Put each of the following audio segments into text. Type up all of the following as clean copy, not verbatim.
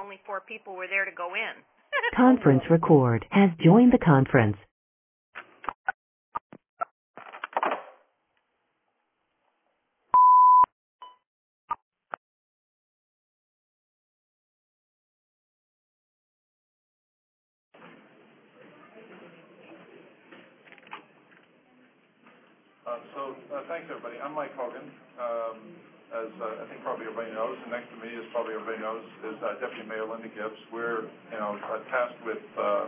only 4 people were there to go in. Conference record has joined the conference. Thanks, everybody. I'm Mike Hogan. As I think probably everybody knows, and next to me, as probably everybody knows, is Deputy Mayor Linda Gibbs. We're, tasked with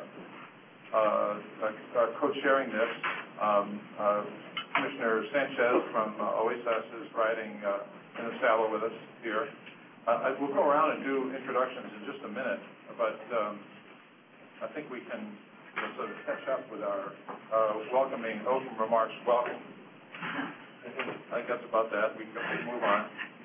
co-chairing this. Commissioner Sanchez from OASAS is riding in the saddle with us here. We'll go around and do introductions in just a minute, but I think we can sort of catch up with our welcoming open remarks. Welcome. I guess about that. We can move on.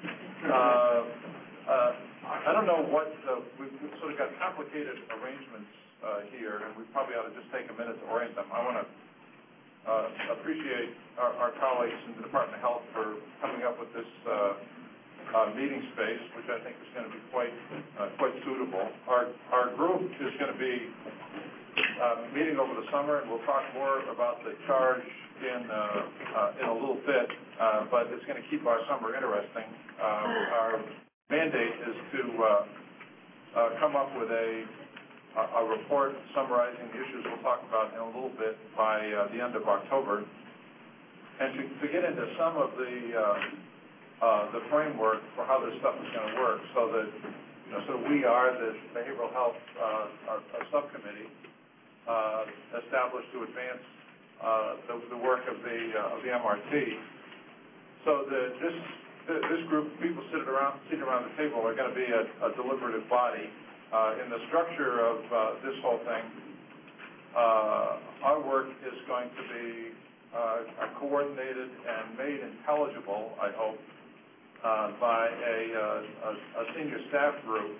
I don't know what we've sort of got complicated arrangements here, and we probably ought to just take a minute to orient them. I want to appreciate our colleagues in the Department of Health for coming up with this meeting space, which I think is going to be quite suitable. Our group is going to be meeting over the summer, and we'll talk more about the charge in a little bit, but it's going to keep our summer interesting. Our mandate is to come up with a report summarizing the issues we'll talk about in a little bit by the end of October, and to get into some of the framework for how this stuff is going to work, so that so we are the behavioral health subcommittee established to advance the work of the MRT. So this group of people sitting around the table are going to be a deliberative body. In the structure of this whole thing, our work is going to be coordinated and made intelligible, I hope, by a senior staff group.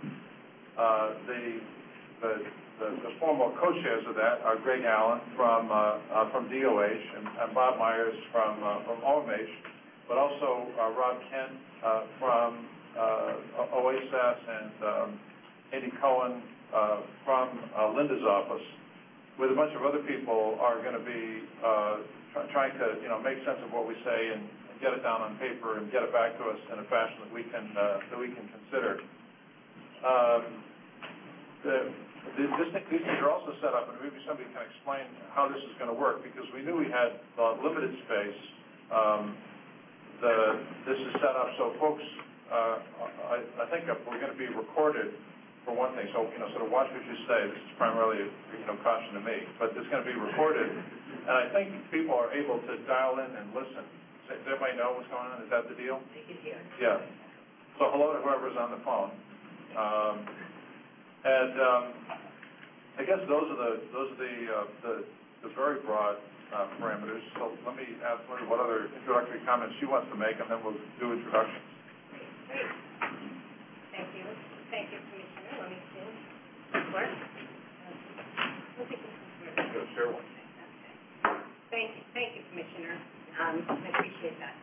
The formal co-chairs of that are Greg Allen from DOH and Bob Myers from OMH, but also Rob Kent from OASAS and Andy Cohen from Linda's office, with a bunch of other people are going to be trying to make sense of what we say and get it down on paper and get it back to us in a fashion that we can consider. These things are also set up, and maybe somebody can explain how this is going to work, because we knew we had limited space. This is set up so folks, I think we're going to be recorded for one thing, so sort of watch what you say. This is primarily caution to me, but it's going to be recorded, and I think people are able to dial in and listen. Does everybody know what's going on? Is that the deal? They can hear. Yeah. So hello to whoever's on the phone. I guess those are the very broad parameters. So let me ask Linda what other introductory comments she wants to make, and then we'll do introductions. Great. Thank you. Thank you, Commissioner. Let me see. Work. Share one. Thank you, Commissioner. I appreciate that.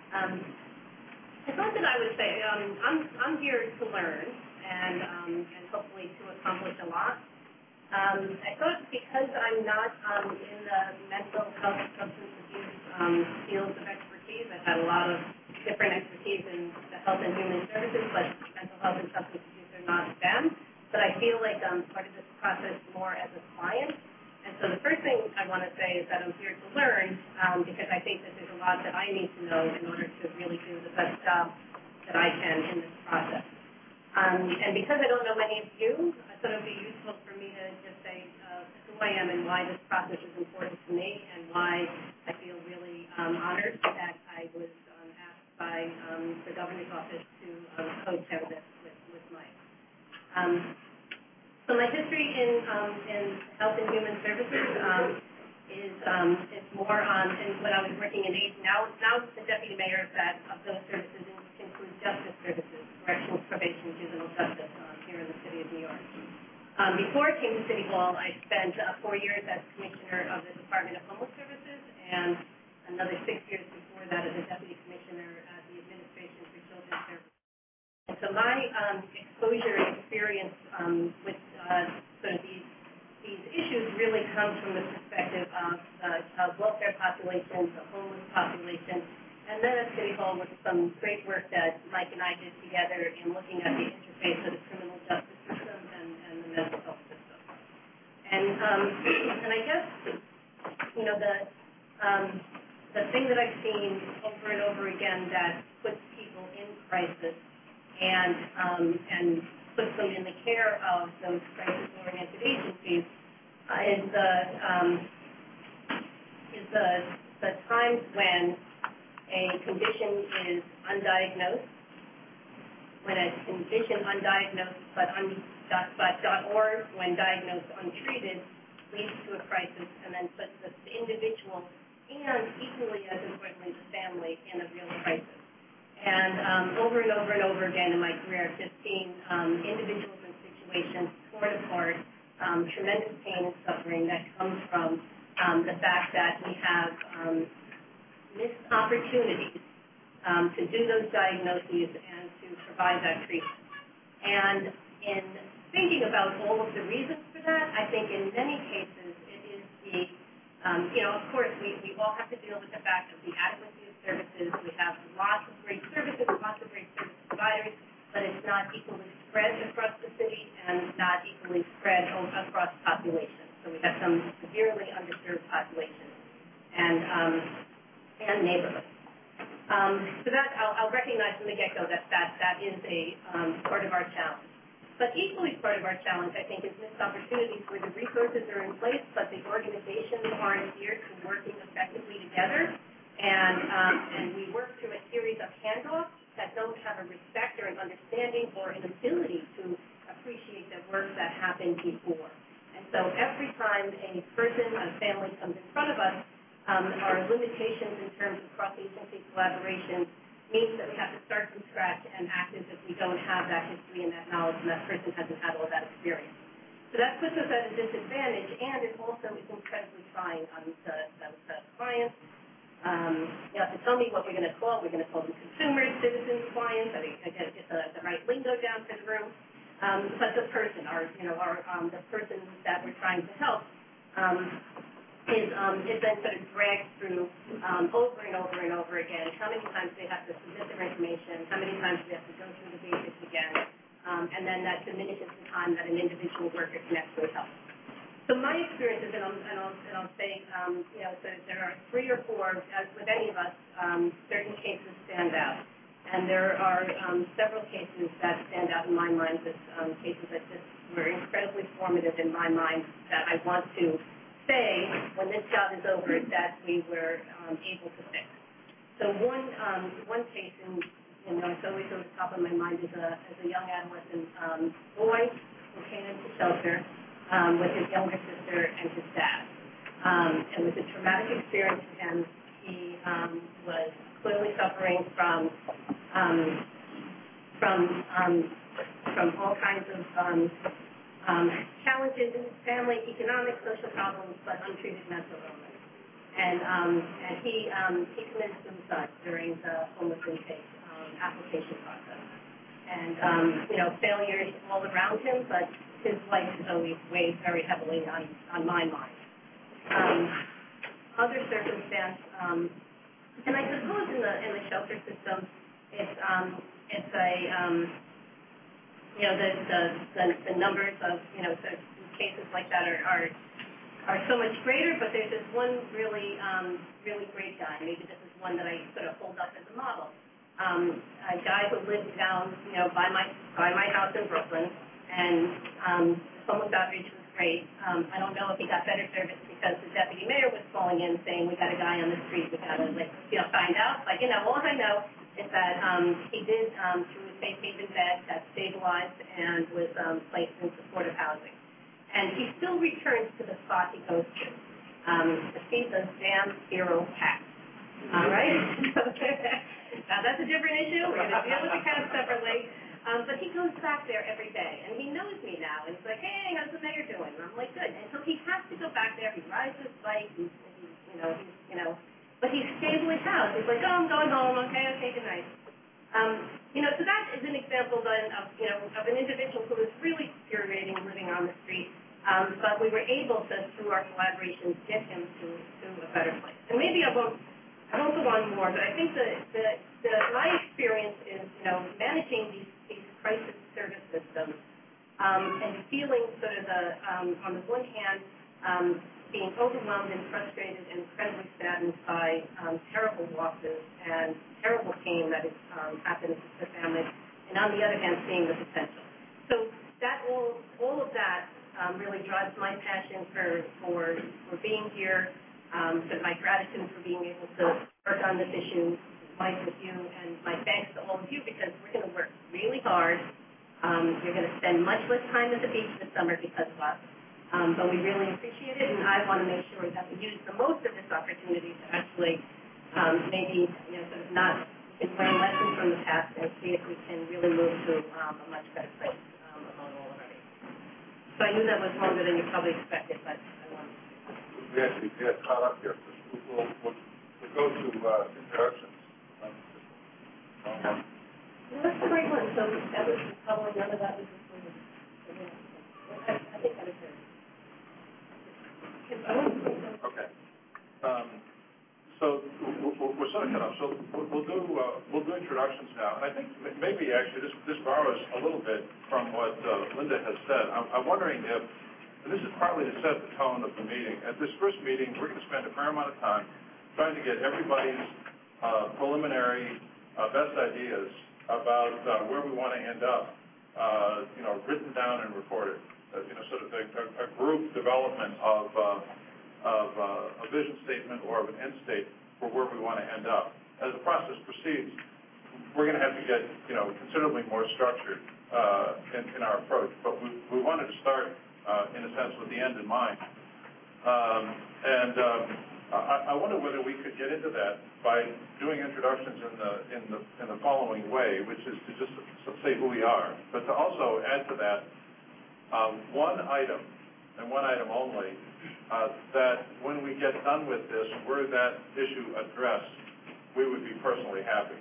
I thought that I would say I'm here to learn and hopefully to accomplish a lot. I thought because I'm not in the mental health and substance abuse fields of expertise, I've had a lot of different expertise in the health and human services, but mental health and substance abuse are not them. But I feel like I'm part of this process more as a client. And so the first thing I want to say is that I'm here to learn because I think that there's a lot that I need to know in order to really do the best job that I can in this process. And because I don't know many of you, I thought it would be useful for me to just say who I am and why this process is important to me and why I feel really honored that I was asked by the governor's office to co-chair this with Mike. So my history in health and human services is more on when I was working in AIDS. Now the deputy mayor of those services includes justice services, corrections, probation, juvenile justice here in the city of New York. Before I came to City Hall, I spent 4 years as commissioner of the Department of Homeless Services and another 6 years before that as a deputy commissioner at the Administration for Children's Services. And so my exposure and experience comes from the perspective of the welfare population, the homeless population, and then at City Hall with some great work that Mike and I did together in looking at the interface of the criminal justice system and the mental health system. And I guess, you know, the thing that I've seen over and over again that puts people in crisis and puts them in the care of those crisis-oriented agencies is the times when a condition is undiagnosed, when a condition undiagnosed or when diagnosed untreated leads to a crisis and then puts the individual and equally as importantly the family in a real crisis. And over and over and over again in my career, I've just seen individuals and situations torn apart, tremendous pain and suffering that comes from the fact that we have missed opportunities to do those diagnoses and to provide that treatment. And in thinking about all of the reasons for that, I think in many cases it is the, of course, we all have to deal with the fact of the adequacy of services. We have lots of great services, lots of great service providers, but it's not equally spread across the city and not equally spread across populations. So we have some severely underserved populations and neighborhoods. So that I'll recognize from the get-go that is a part of our challenge. But equally part of our challenge, I think, is missed opportunities where the resources are in place, but the organizations aren't geared to working effectively together. And we work through a series of handoffs that don't have a respect or an understanding or an ability to appreciate the work that happened before. And so every time a person, a family comes in front of us, our limitations in terms of cross-agency collaboration means that we have to start from scratch and act as if we don't have that history and that knowledge and that person hasn't had all that experience. So that puts us at a disadvantage, and it also is incredibly trying on the clients. You have to tell me what we're going to call. We're going to call them consumers, citizens, clients. I got to get the right lingo down for the room. But the person, the person that we're trying to help, is then sort of dragged through over and over and over again. How many times they have to submit their information? How many times they have to go through the basics again? And then that diminishes the time that an individual worker can actually help. So my experiences, and I'll say, so there are 3 or 4, as with any of us, certain cases stand out. And there are several cases that stand out in my mind, cases that just were incredibly formative in my mind that I want to say, when this job is over, that we were able to fix. So one case, and it's always on the top of my mind, is a young adolescent boy who came into shelter with his younger sister and his dad. It was a traumatic experience for him. He was clearly suffering from all kinds of challenges in his family, economic, social problems, but untreated mental illness. And he committed suicide during the homeless intake application process. And failures all around him, but his life has always weighed very heavily on my mind. Other circumstance, and I suppose in the shelter system, it's the numbers of cases like that are so much greater. But there's this one really great guy. Maybe this is one that I sort of hold up as a model. A guy who lived down by my house in Brooklyn, and homeless outreach was great. I don't know if he got better service because the deputy mayor was calling in saying, we got a guy on the street, we got to find out. But all I know is that he did, through a safe haven bed, got stabilized and was placed in supportive housing. And he still returns to the spot he goes to see those damn feral cats. All right? Now, that's a different issue. We're going to deal with it kind of separately. But he goes back there every day, and he knows me now. And he's like, hey, how's the mayor doing? And I'm like, good. And so he has to go back there. He rides his bike. But he's stably housed. He's like, oh, I'm going home. Okay, good night. So that is an example then of an individual who is really deteriorating, living on the street. But we were able to, through our collaboration, get him to a better place. And maybe I won't go on more, but I think my experience is, managing these crisis service systems, and feeling sort of on the one hand, being overwhelmed and frustrated and incredibly saddened by terrible losses and terrible pain that has happened to families, and on the other hand, seeing the potential. So that all of that really drives my passion for being here, my gratitude for being able to work on this issue, Mike, with you, and my thanks to all of you, because we're going to work really hard. You're going to spend much less time at the beach this summer because of us. But we really appreciate it, and I want to make sure that we use the most of this opportunity to actually maybe, sort of not learn lessons from the past and see if we can really move to a much better place among all of our neighbors. So I knew that was longer than you probably expected, but I wanted to. We actually get caught up here. We'll go to introductions. That's the right one. So that was probably none of that was included. I think that is it. Okay. So we're sort of cut off. So we'll do introductions now. And I think maybe actually this borrows a little bit from what Linda has said. I'm wondering if, and this is partly to set the tone of the meeting. At this first meeting, we're going to spend a fair amount of time trying to get everybody's preliminary best ideas about where we want to end up, written down and recorded. Sort of a group development of a vision statement or of an end state for where we want to end up. As the process proceeds, we're going to have to get, considerably more structured in our approach. But we wanted to start, in a sense, with the end in mind. I wonder whether we could get into that by doing introductions in the following way, which is to just say who we are, but to also add to that one item, and one item only, that when we get done with this, were that issue addressed, we would be personally happy.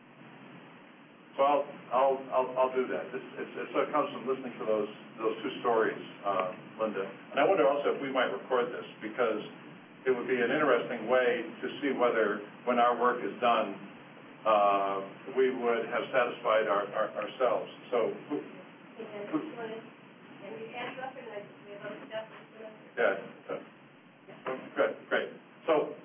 So I'll do that. It sort of comes from listening to those two stories, Linda. And I wonder also if we might record this, because it would be an interesting way to see whether, when our work is done, we would have satisfied ourselves. So. Yeah. Good. Great. So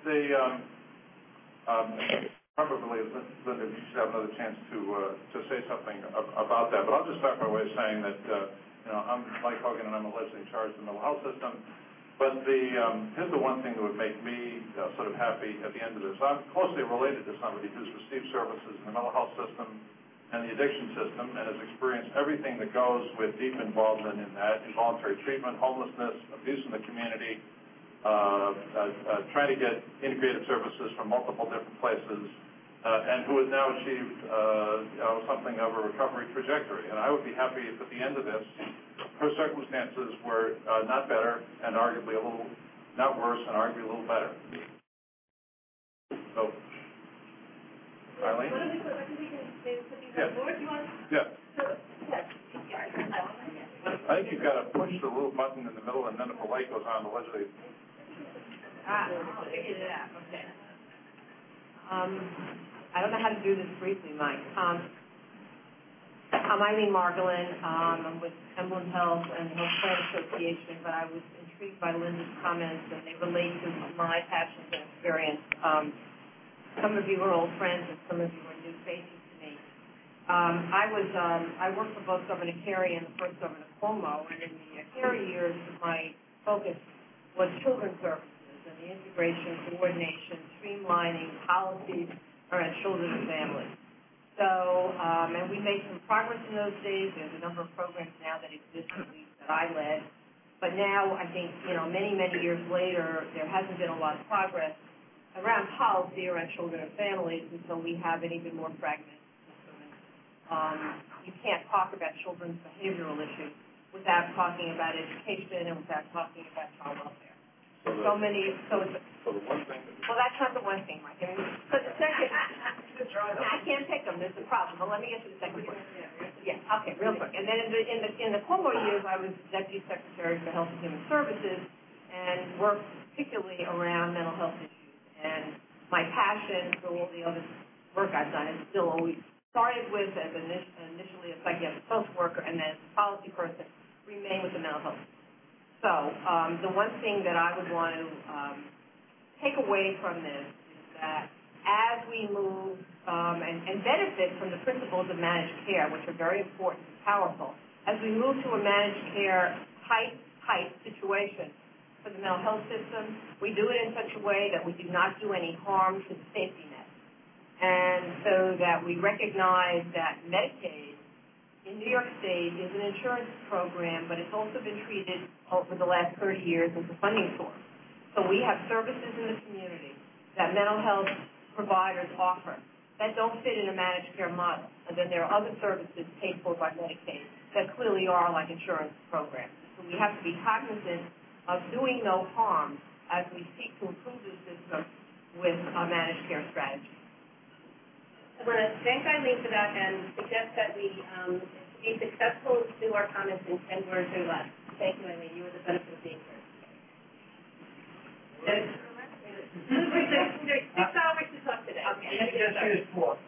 probably, Linda, you should have another chance to say something about that. But I'll just start by way of saying that I'm Mike Hogan, and I'm allegedly in charge of the mental health system. But here's the one thing that would make me sort of happy at the end of this. I'm closely related to somebody who's received services in the mental health system and the addiction system, and has experienced everything that goes with deep involvement in that: involuntary treatment, homelessness, abuse in the community, trying to get integrated services from multiple different places, and who has now achieved something of a recovery trajectory. And I would be happy if at the end of this, her circumstances were not better, and arguably a little, not worse, and arguably a little better. So, Eileen? What do we put these on board? You want? Yeah. Yes. I think you've got to push the little button in the middle, and then if the light goes on, allegedly. Figured it out. Okay. I don't know how to do this briefly, Mike. I'm Eileen Margolin. I'm with Emblem Health and Health Plan Association, but I was intrigued by Linda's comments, and they relate to my passions and experience. Some of you are old friends, and some of you are new faces to me. I worked for both Governor Carey and the first Governor Cuomo, and in the Carey years, my focus was children's services and the integration, coordination, streamlining policies around children and families. So, and we made some progress in those days. There's a number of programs now that exist, at least that I led. But now, I think, many, many years later, there hasn't been a lot of progress around policy around children and families, and so we have an even more fragmented system. And, you can't talk about children's behavioral issues without talking about education and without talking about child welfare. So the one thing. Well, that's not the one thing, Mike. So the second, I can't pick them. There's a problem. But let me get to the second point. Yeah, okay, real quick. And then in the Cuomo years, I was Deputy Secretary for Health and Human Services and worked particularly around mental health issues. And my passion for all the other work I've done is still always started with as initially a psychiatric social worker and then as a policy person, remain with the mental health. So the one thing that I would want to take away from this is that as we move and benefit from the principles of managed care, which are very important and powerful, as we move to a managed care type situation for the mental health system, we do it in such a way that we do not do any harm to the safety net. And so that we recognize that Medicaid in New York State is an insurance program, but it's also been treated over the last 30 years as a funding source. So we have services in the community that mental health providers offer that don't fit in a managed care model. And then there are other services paid for by Medicaid that clearly are like insurance programs. So we have to be cognizant of doing no harm as we seek to improve the system with a managed care strategy. I want to thank Eileen for that and suggest that we be successful to our comments in 10 words or less. Thank you, Eileen. You were the benefit of being here. There's 6 hours to talk today. Okay.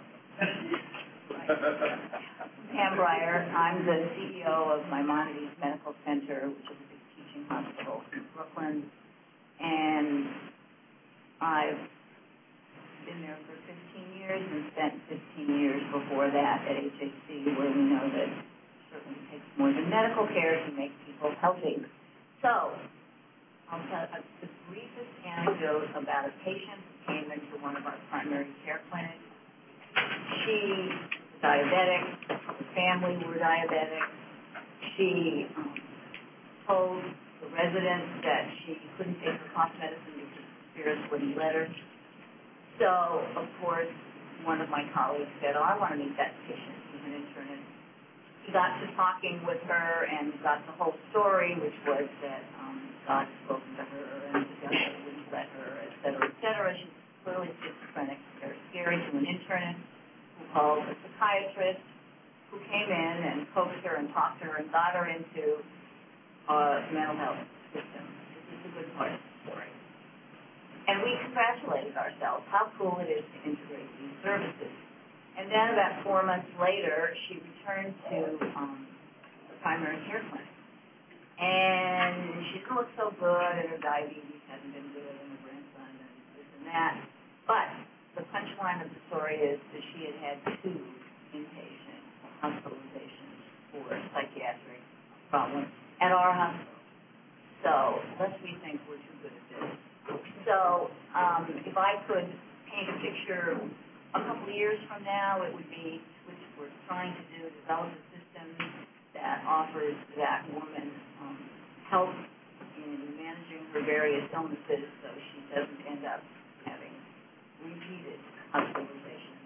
Pam Breyer. I'm the CEO of Maimonides Medical Center, which is a big teaching hospital in Brooklyn. And I've been there for 15 years and spent 15 years before that at HHC, where we know that it certainly takes more than medical care to make people healthy. So I'll tell the briefest anecdote about a patient who came into one of our primary care clinics. She was diabetic. The family were diabetic. She told the residents that she couldn't take her cough medicine because the spirits wouldn't let her. So, of course, one of my colleagues said, I want to meet that patient. She's an internist. He got to talking with her and got the whole story, which was that God had spoken to her and the devil wouldn't let her, et cetera, et cetera. She's clearly schizophrenic, very scary to an internist who called a psychiatrist who came in and coaxed her and talked to her and got her into the mental health system. This is a good part of the story. And we congratulated ourselves how cool it is to integrate these services. And then about 4 months later, she returned to the primary care clinic. And she didn't look so good, and her diabetes hadn't been good, and her grandson, and this and that. But the punchline of the story is that she had had 2 inpatient hospitalizations for psychiatric problems at our hospital. So, lest we think we're too good at this. So, if I could paint a picture a couple of years from now, it would be, which we're trying to do, develop a system that offers that woman help in managing her various illnesses so she doesn't end up having repeated hospitalizations.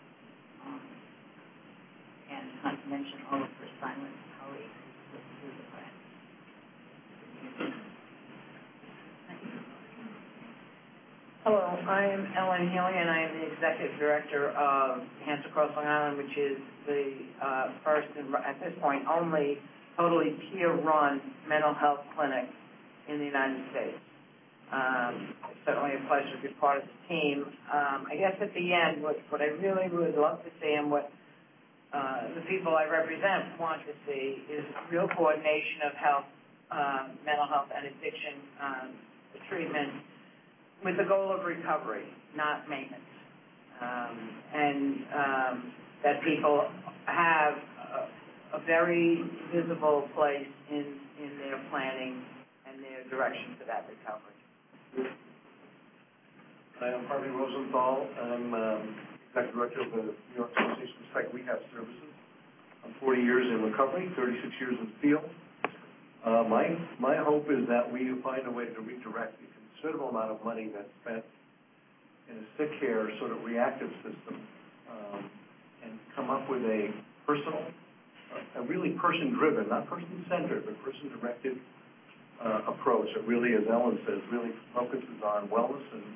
And not to mention all of her silent colleagues who through the plan. Hello, I am Ellen Healy, and I am the Executive Director of Hands Across Long Island, which is the first and, at this point, only totally peer-run mental health clinic in the United States. It's certainly a pleasure to be part of the team. I guess at the end, what I really would love to see and what the people I represent want to see is real coordination of health, mental health and addiction treatment with the goal of recovery, not maintenance. And that people have a very visible place in their planning and their direction for that recovery. I am Harvey Rosenthal. I'm Executive Director of the New York Association of Psych Rehab Services. I'm 40 years in recovery, 36 years in the field. My hope is that we find a way to redirect the considerable amount of money that's spent in a sick care sort of reactive system and come up with a personal, a really person-driven, not person-centered, but person-directed approach that really, as Ellen says, really focuses on wellness and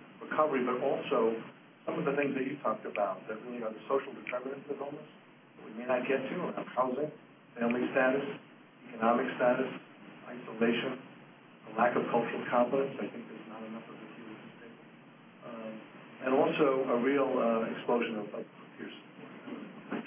recovery, but also some of the things that you talked about that really are the social determinants of illness. We may not get to around housing, family status, economic status, isolation, a lack of cultural competence. I think there's not enough of it here at this table. And also a real explosion of peer support.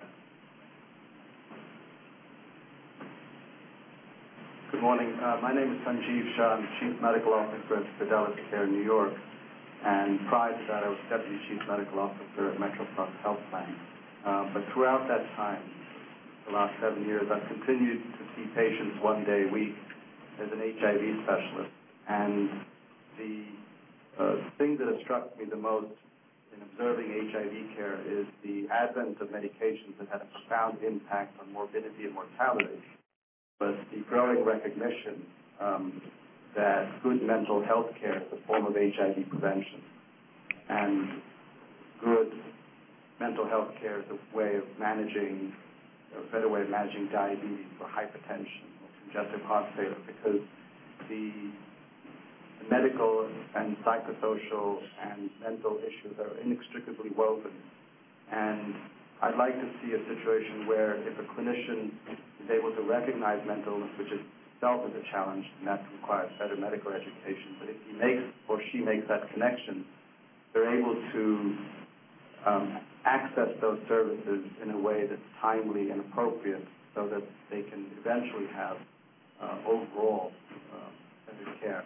Good morning. My name is Sanjeev Shah. I'm Chief Medical Officer at Fidelis Care, New York. And prior to that, I was Deputy Chief Medical Officer at MetroPlus Health Plan. But throughout that time, the last 7 years, I've continued to see patients 1 day a week as an HIV specialist. And the thing that has struck me the most in observing HIV care is the advent of medications that had a profound impact on morbidity and mortality, but the growing recognition that good mental health care is a form of HIV prevention, and good mental health care is a way of managing, a better way of managing diabetes or hypertension or congestive heart failure, because the medical and psychosocial and mental issues are inextricably woven. And I'd like to see a situation where if a clinician is able to recognize mental illness, which itself is a challenge, and that requires better medical education, but if he makes or she makes that connection, they're able to access those services in a way that's timely and appropriate so that they can eventually have overall better care.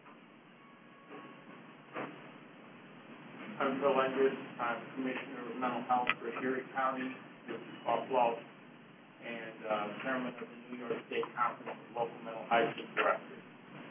I'm Bill Enders. I'm Commissioner of Mental Health for Erie County, Buffalo, and Chairman of the New York State Conference of Local Mental Hygiene Directors.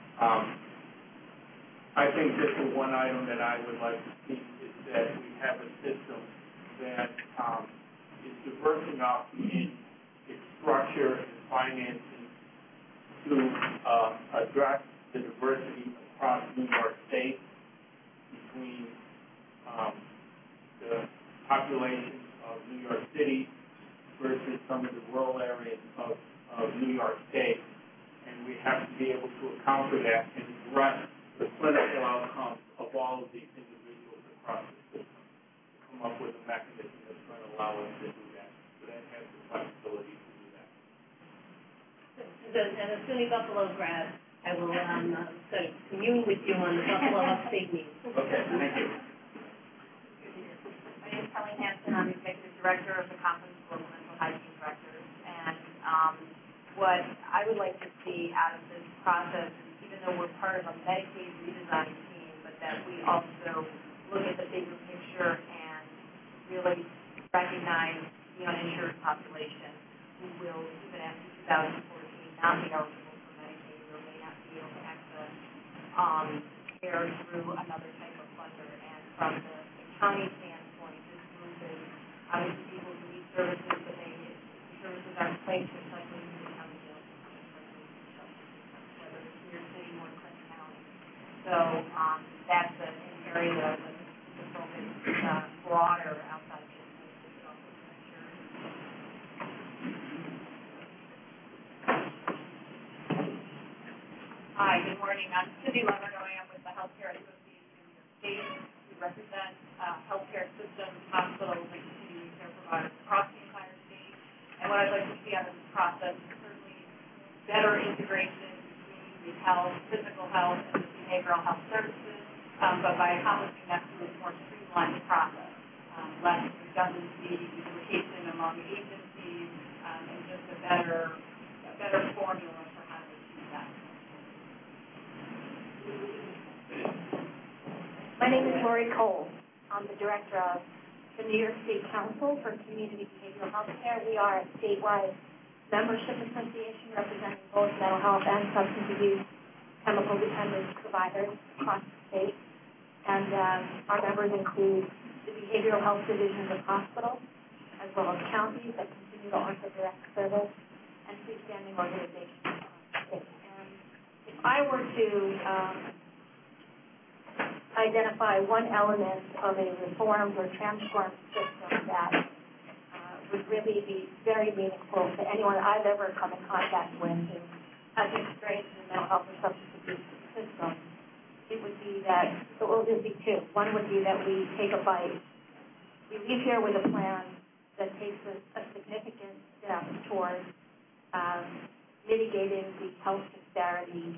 I think just the one item that I would like to see is that we have a system that is diverse enough in its structure and financing to address the diversity across New York State between the population of New York City versus some of the rural areas of New York State. And we have to be able to account for that and address the clinical outcomes of all of these individuals across the system, to come up with a mechanism that's going to allow us to do that. So that has the flexibility to do that. As a SUNY Buffalo grad, I will sort of commune with you on the Buffalo Upstate needs. Okay, thank you. My name is Kelly Hansen. I'm Executive Director of the Conference of Local Mental Hygiene Directors. And what I would like to see out of this process, even though we're part of a Medicaid redesign team, but that we also look at the bigger picture and really recognize the uninsured population who will, even after 2014, not be eligible for Medicaid or may not be able to access care through another type of funder. And from the county standpoint, this group is obviously people who need services, but services aren't in place, just like when the county jail system, whether it's New York City or Clinton County. So that's an area that I would like to focus broader outside of just insurance. Hi, good morning. I'm Cindy Leonardo. I am with the Healthcare Association of New York State. We represent healthcare systems, hospitals, and continuing care providers across the entire state. And what I'd like to see out of this process is certainly better integration between the health, physical health, and the behavioral health services, but by accomplishing that through a more streamlined process, less redundancy, duplication among agencies, and just a better formula for how to achieve that. My name is Lori Cole. I'm the director of the New York State Council for Community Behavioral Health Care. We are a statewide membership association representing both mental health and substance abuse chemical dependence providers across the state. And our members include the behavioral health divisions of hospitals, as well as counties that continue to offer direct service, and freestanding organizations across the state. And if I were to identify one element of a reformed or transformed system that would really be very meaningful to anyone I've ever come in contact with who has experience in the mental health or substance abuse system, it would be that, so it would be two. One would be that we take a bite. We leave here with a plan that takes a significant steps towards mitigating the health disparity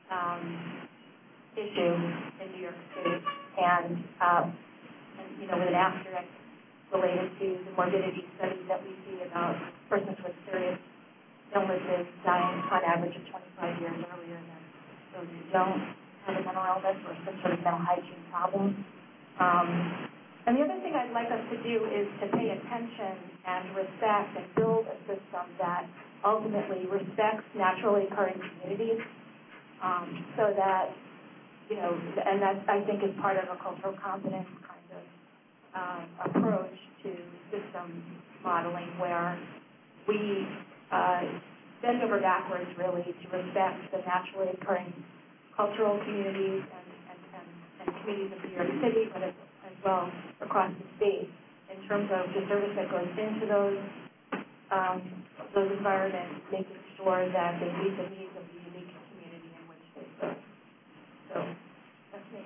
issue in New York City, and with an asterisk related to the morbidity studies that we see about persons with serious illnesses dying on average of 25 years earlier than those who don't have a mental illness or some sort of mental hygiene problem. And the other thing I'd like us to do is to pay attention and respect and build a system that ultimately respects naturally occurring communities, so that, and that I think is part of a cultural competence kind of approach to system modeling, where we bend over backwards really to respect the naturally occurring cultural communities and communities of New York City, but as well across the state, in terms of the service that goes into those environments, making sure that they meet the needs of the unique community in which they serve. So that's me.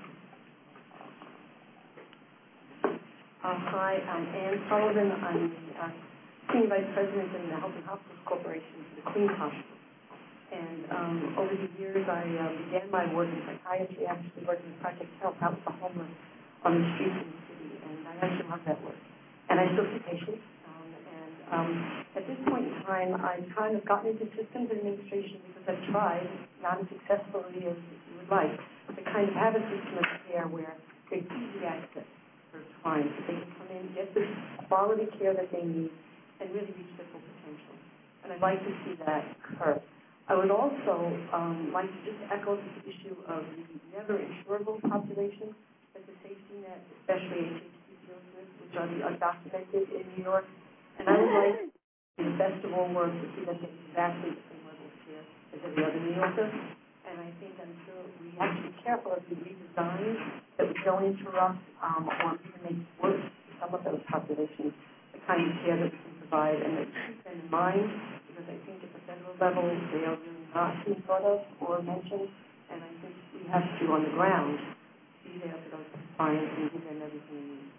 Hi, I'm Ann Sullivan. I'm the Senior Vice President in the Health and Hospitals Corporation for the Queens Hospital. And over the years, I began my work in psychiatry, actually working in Project Help Out the Homeless on the streets in the city, and I actually love that work. And I still see patients. At this point in time, I've kind of gotten into systems administration because I've tried, not as successfully as you would like, to kind of have a system of care where there's easy access for clients, that they can come in, get the quality care that they need, and really reach their full potential. And I'd like to see that occur. I would also like to just echo the issue of the never insurable population that the safety net, especially HHC, deals with, which are the undocumented in New York. And I would like, in the best of all worlds, to see them get exactly the same level of care as every other New Yorker. And I think until we have to be careful as we redesign, that we don't interrupt or even make worse some of those populations, the kind of care that we can provide, and that we keep them in mind, because I think at the federal level, they are really not being thought of or mentioned, and I think we have to, on the ground, be there for those clients and give them everything they need.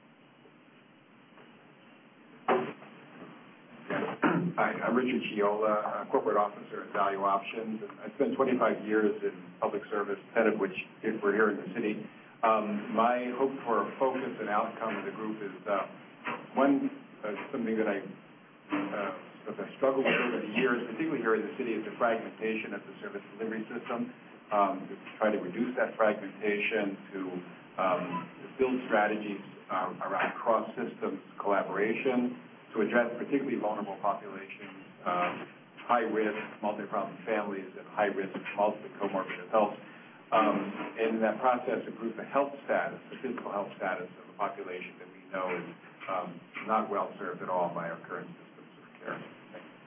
Hi, I'm Richard Chiola, Corporate Officer at Value Options. I spent 25 years in public service, 10 of which were here in the city. My hope for focus and outcome of the group is something that I struggled with over the years, particularly here in the city, is the fragmentation of the service delivery system. To try to reduce that fragmentation, to build strategies around cross-systems collaboration, to address particularly vulnerable populations, high-risk, multi-problem families, and high-risk, multiple comorbid adults. And in that process, improve the health status, the physical health status of a population that we know is not well served at all by our current systems of care. Thank you.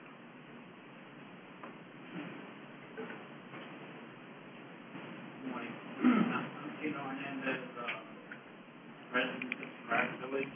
Good morning. I'm Tino Hernandez, resident of Surratt Village.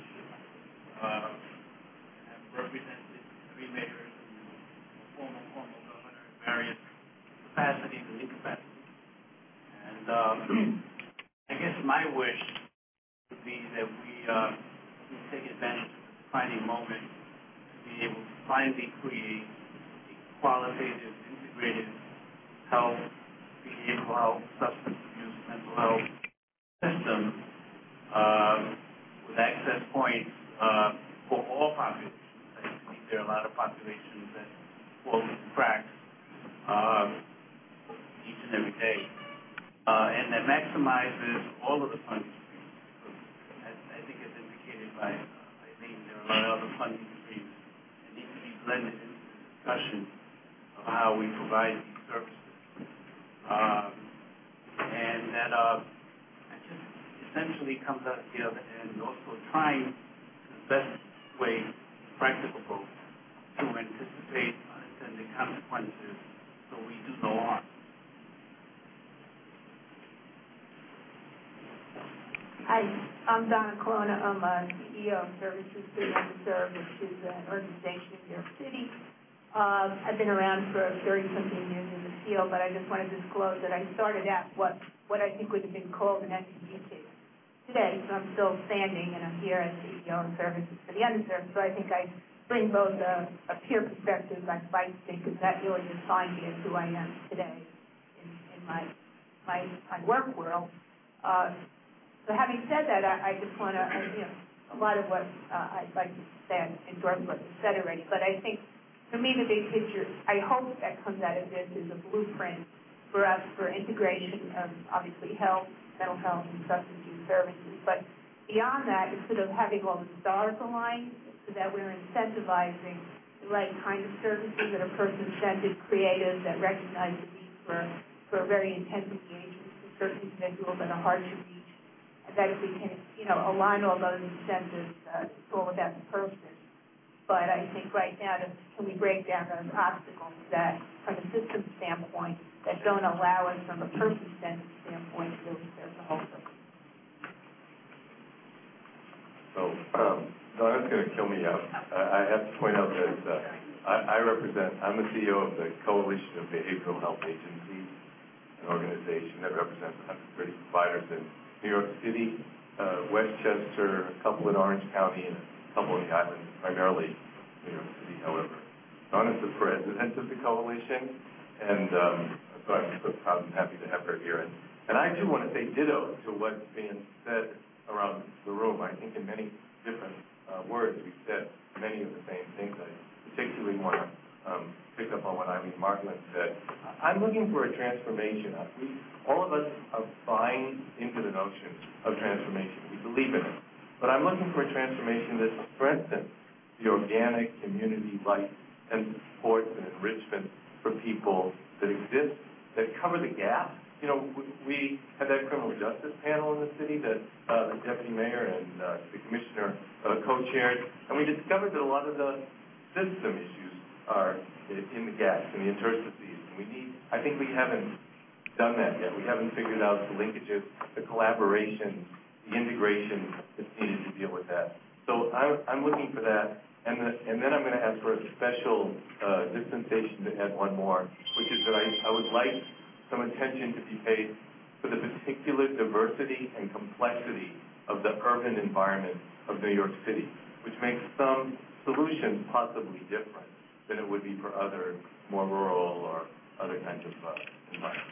Represented 3 mayors and former governor in various capacities and incapacities. And I guess my wish would be that we take advantage of the defining moment to be able to finally create a qualitative, integrated health, behavioral health, substance abuse, mental health system with access points for all populations. There are a lot of populations that fall into cracks each and every day, and that maximizes all of the funding streams. I think as indicated by Eileen, there are a lot of other funding streams that need to be blended into the discussion of how we provide these services. And that it just essentially comes out at the other end, also trying the best way practicable to anticipate unintended consequences so we do no harm. Hi, I'm Donna Colonna. I'm a CEO of Services for the Underserved, which is an organization in New York City. I've been around for 30-something years in the field, but I just want to disclose that I started out what I think would have been called an SED case today, so I'm still standing, and I'm here as CEO of Services for the Underserved, so I think I bring both a peer perspective I'd like to, because that really defines me as who I am today in my work world. So having said that, I just want to, a lot of what I'd like to say, I endorse what you said already, but I think for me the big picture, I hope that comes out of this is a blueprint for us for integration of obviously health, mental health, and substance use services, but beyond that, instead of having all the stars aligned, so that we're incentivizing the right kind of services that are person-centered, creative, that recognize the need for a very intense engagement with certain individuals that are hard to reach, and that if we can, align all those incentives, it's all about the purpose. But I think right now, can we break down those obstacles that, from a system standpoint, that don't allow us, from a person-centered standpoint, to really serve the whole person. So, Donna's going to kill me out. I have to point out that I'm the CEO of the Coalition of Behavioral Health Agencies, an organization that represents 130 providers in New York City, Westchester, a couple in Orange County, and a couple in the islands, primarily New York City, however. Donna's the president of the coalition, and so I'm so proud and happy to have her here. And I do want to say ditto to what's being said around the room. I think in many different words we said many of the same things. I particularly want to pick up on what Eileen Markland said. I'm looking for a transformation. All of us are buying into the notion of transformation. We believe in it. But I'm looking for a transformation that strengthens the organic community life and supports and enrichment for people that exist, that cover the gap. We had that criminal justice panel in the city that the deputy mayor and the commissioner co-chaired, and we discovered that a lot of the system issues are in the gaps, in the interstices. And I think we haven't done that yet. We haven't figured out the linkages, the collaboration, the integration that's needed to deal with that. So I'm looking for that, and then I'm going to ask for a special dispensation to add one more, which is that I would like some attention to be paid for the particular diversity and complexity of the urban environment of New York City, which makes some solutions possibly different than it would be for other more rural or other kinds of environments.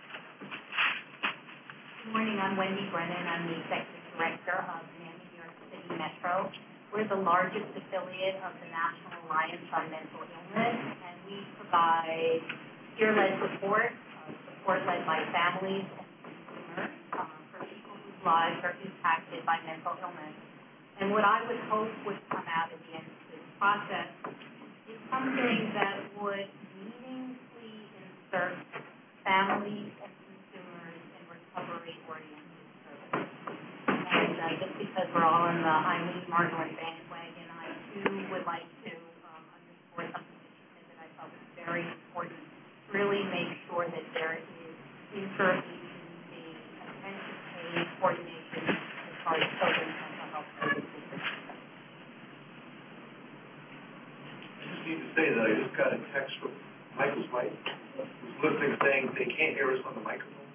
Good morning, I'm Wendy Brennan. I'm the Executive Director of NAMI New York City Metro. We're the largest affiliate of the National Alliance on Mental Illness, and we provide peer-led support led by families and consumers for people whose lives are impacted by mental illness. And what I would hope would come out at the end of this process is something that would meaningfully insert families and consumers in recovery-oriented services. And just because we're all on the Eileen Markland bandwagon, I too would like to underscore something that she said that I thought was very important. Really make sure that there is interagency, attention-paid coordination as far as children's mental health services. I just need to say that I just got a text from Michael's wife, who's listening, saying they can't hear us on the microphone.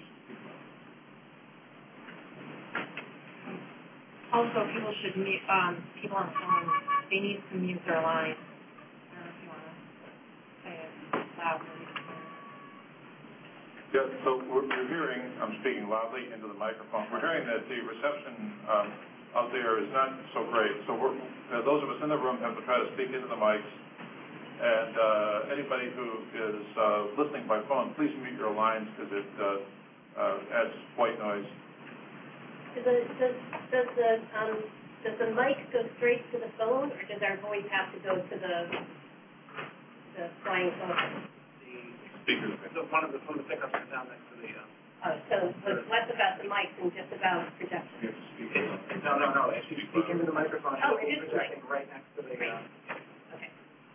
Also, people should mute, people on the phone, they need to mute their line. I don't know if you want to say it loudly. Yeah, so we're hearing, I'm speaking loudly into the microphone, we're hearing that the reception out there is not so great. So those of us in the room have to try to speak into the mics. And anybody who is listening by phone, please mute your lines because it adds white noise. Does the mic go straight to the phone, or does our voice have to go to the flying phone? Speakers. So one of the phone pickups is down next to the... So it's less about the mics and just about projection. You have to speak in. No. If you speak into the microphone, oh, it is projecting right next to the... Okay.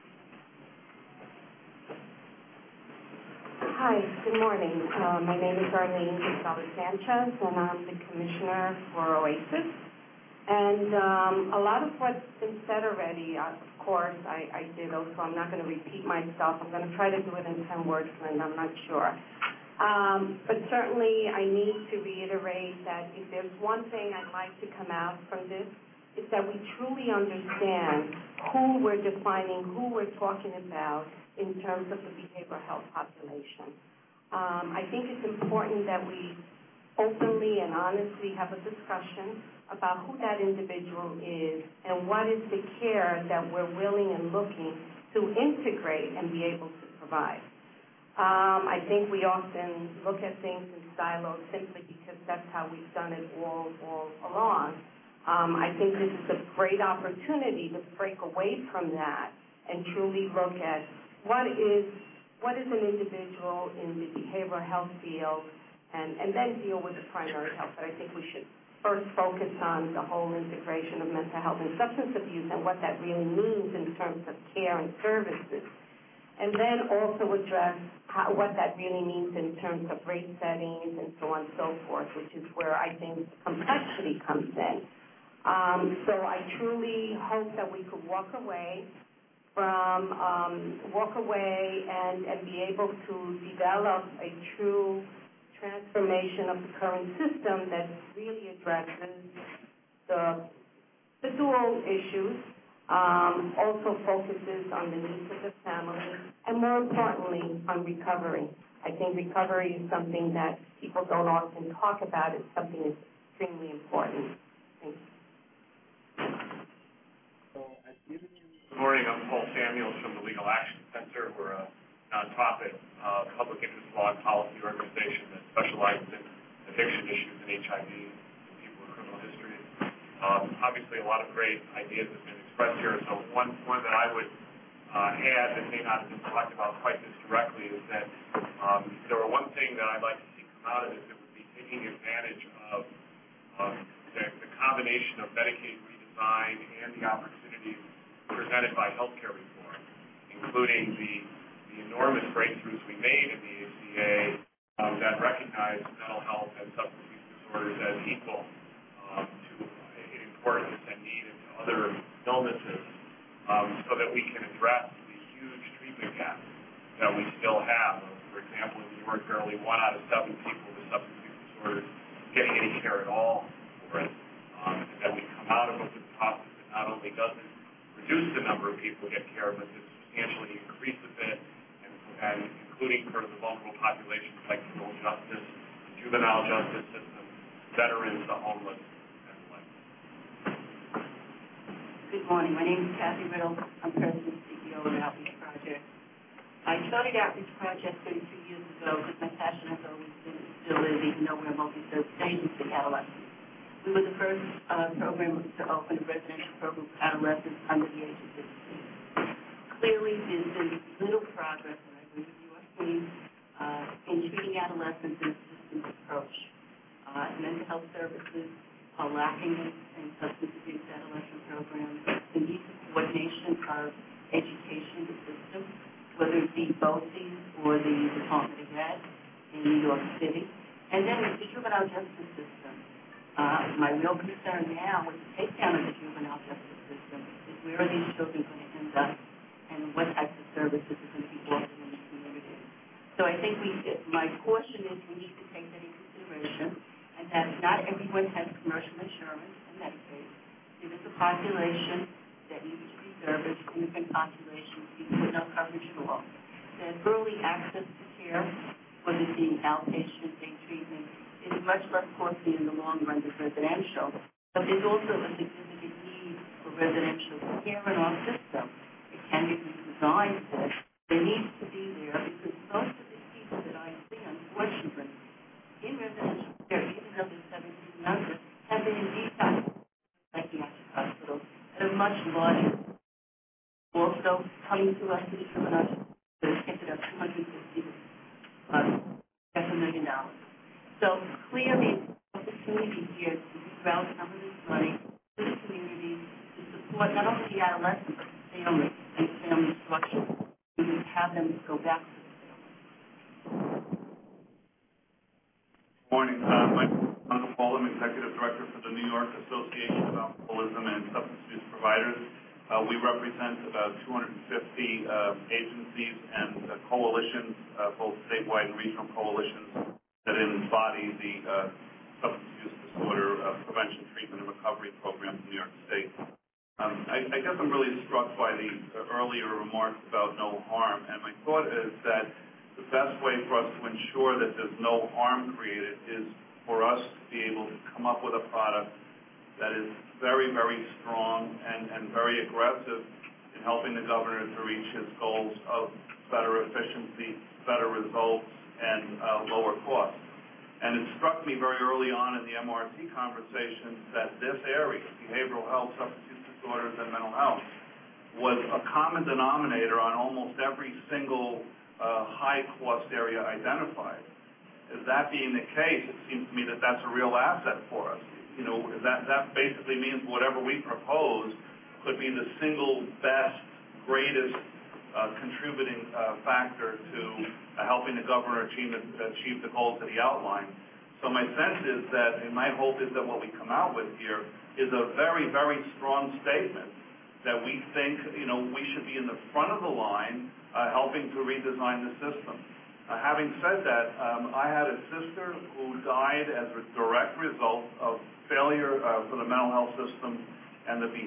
Hi, good morning. My name is Arlene Gonzalez-Sanchez, and I'm the commissioner for OASIS. And a lot of what's been said already, of course, I did also. I'm not going to repeat myself. I'm going to try to do it in 10 words, and I'm not sure. But certainly I need to reiterate that if there's one thing I'd like to come out from this is that we truly understand who we're defining, who we're talking about in terms of the behavioral health population. I think it's important that we openly and honestly have a discussion about who that individual is and what is the care that we're willing and looking to integrate and be able to provide. I think we often look at things in silos simply because that's how we've done it all along. I think this is a great opportunity to break away from that and truly look at what is an individual in the behavioral health field and then deal with the primary health. But I think we should first focus on the whole integration of mental health and substance abuse and what that really means in terms of care and services. And then also address what that really means in terms of rate settings and so on and so forth, which is where I think complexity comes in. So I truly hope that we could walk away and be able to develop a true transformation of the current system that really addresses the dual issues, also focuses on the needs of the family, and more importantly, on recovery. I think recovery is something that people don't often talk about. It's something that's extremely important. Thank you. Good morning. I'm Paul Samuels from the Legal Action Center. We're a nonprofit public interest law and policy organization that specializes in addiction issues and HIV and people with criminal histories. Obviously, a lot of great ideas have been expressed here. So one that I would add that may not have been talked about quite this directly is that there were one thing that I'd like to see come out of this that would be taking advantage of the combination of Medicaid redesign and the opportunities presented by healthcare reform, including the enormous breakthroughs we made in the ACA that recognize mental health and substance use disorders as equal to in importance and need to other illnesses, so that we can address the huge treatment gaps that we still have. For example, in New York, barely 1 out of 7 people with substance use disorders getting any care at all for it. And that we come out of it with a process that not only doesn't reduce the number of people who get care, but that substantially increases it, and including for the vulnerable populations like criminal justice, juvenile justice system, veterans, the homeless, and the like. Good morning. My name is Kathy Riddle. I'm President and CEO of the Outreach Project. I started Outreach Project 32 years ago because my passion has always been, still is, even though we're a multi-service agency, adolescents. We were the first program to open a residential program for adolescents under the age of 16. Clearly, there's been little progress, and I agree with you, in treating adolescents in a systems approach. Mental health services are lacking in substance abuse adolescent programs. The need for coordination of education system, whether it be BOCES or the Department of Ed in New York City, and then the juvenile justice system. My real concern now with the takedown of the juvenile justice system is where are these children going to end up and what types of services are going to be offered in the community. So I think my caution is we need to take that into consideration, and that not everyone has commercial insurance and Medicaid. There is a population that needs to be serviced, immigrant population, people with no coverage at all. That early access to care, whether it be outpatient, day treatment, is much less costly in the long run than residential. But there's also a significant need for residential care in our system. It can be designed for this. It needs to be there because most of the people that I see, unfortunately, in residential care, even though they're 17 and under, have been in detox psychiatric hospitals that are much larger. Also, coming to us to the juvenile, they're tipped up $250,000 $500,000. So clearly, opportunity here to route some of this money to the community to support not only the adolescents, but the family and family structure, and have them go back to the family. Good morning. My name is Uncle Paul. I'm Executive Director for the New York Association of Alcoholism and Substance Abuse Providers. We represent about 250 agencies and coalitions, both statewide and regional coalitions, that embody the substance abuse disorder prevention, treatment, and recovery programs in New York State. I guess I'm really struck by the earlier remarks about no harm, and my thought is that the best way for us to ensure that there's no harm created is for us to be able to come up with a product that is very, very strong and very aggressive in helping the governor to reach his goals of better efficiency, better results, and lower costs. And it struck me very early on in the MRT conversation that this area, behavioral health, substance use disorders, and mental health, was a common denominator on almost every single high-cost area identified. That being the case, it seems to me that that's a real asset for us. You know, that basically means whatever we propose could be the single best, greatest contributing factor to helping the governor achieve the goals that he outlined. So my sense is that, and my hope is that what we come out with here is a very, very strong statement that we think, you know, we should be in the front of the line helping to redesign the system. Having said that, I had a sister who died as a direct result of failure for the mental health system and the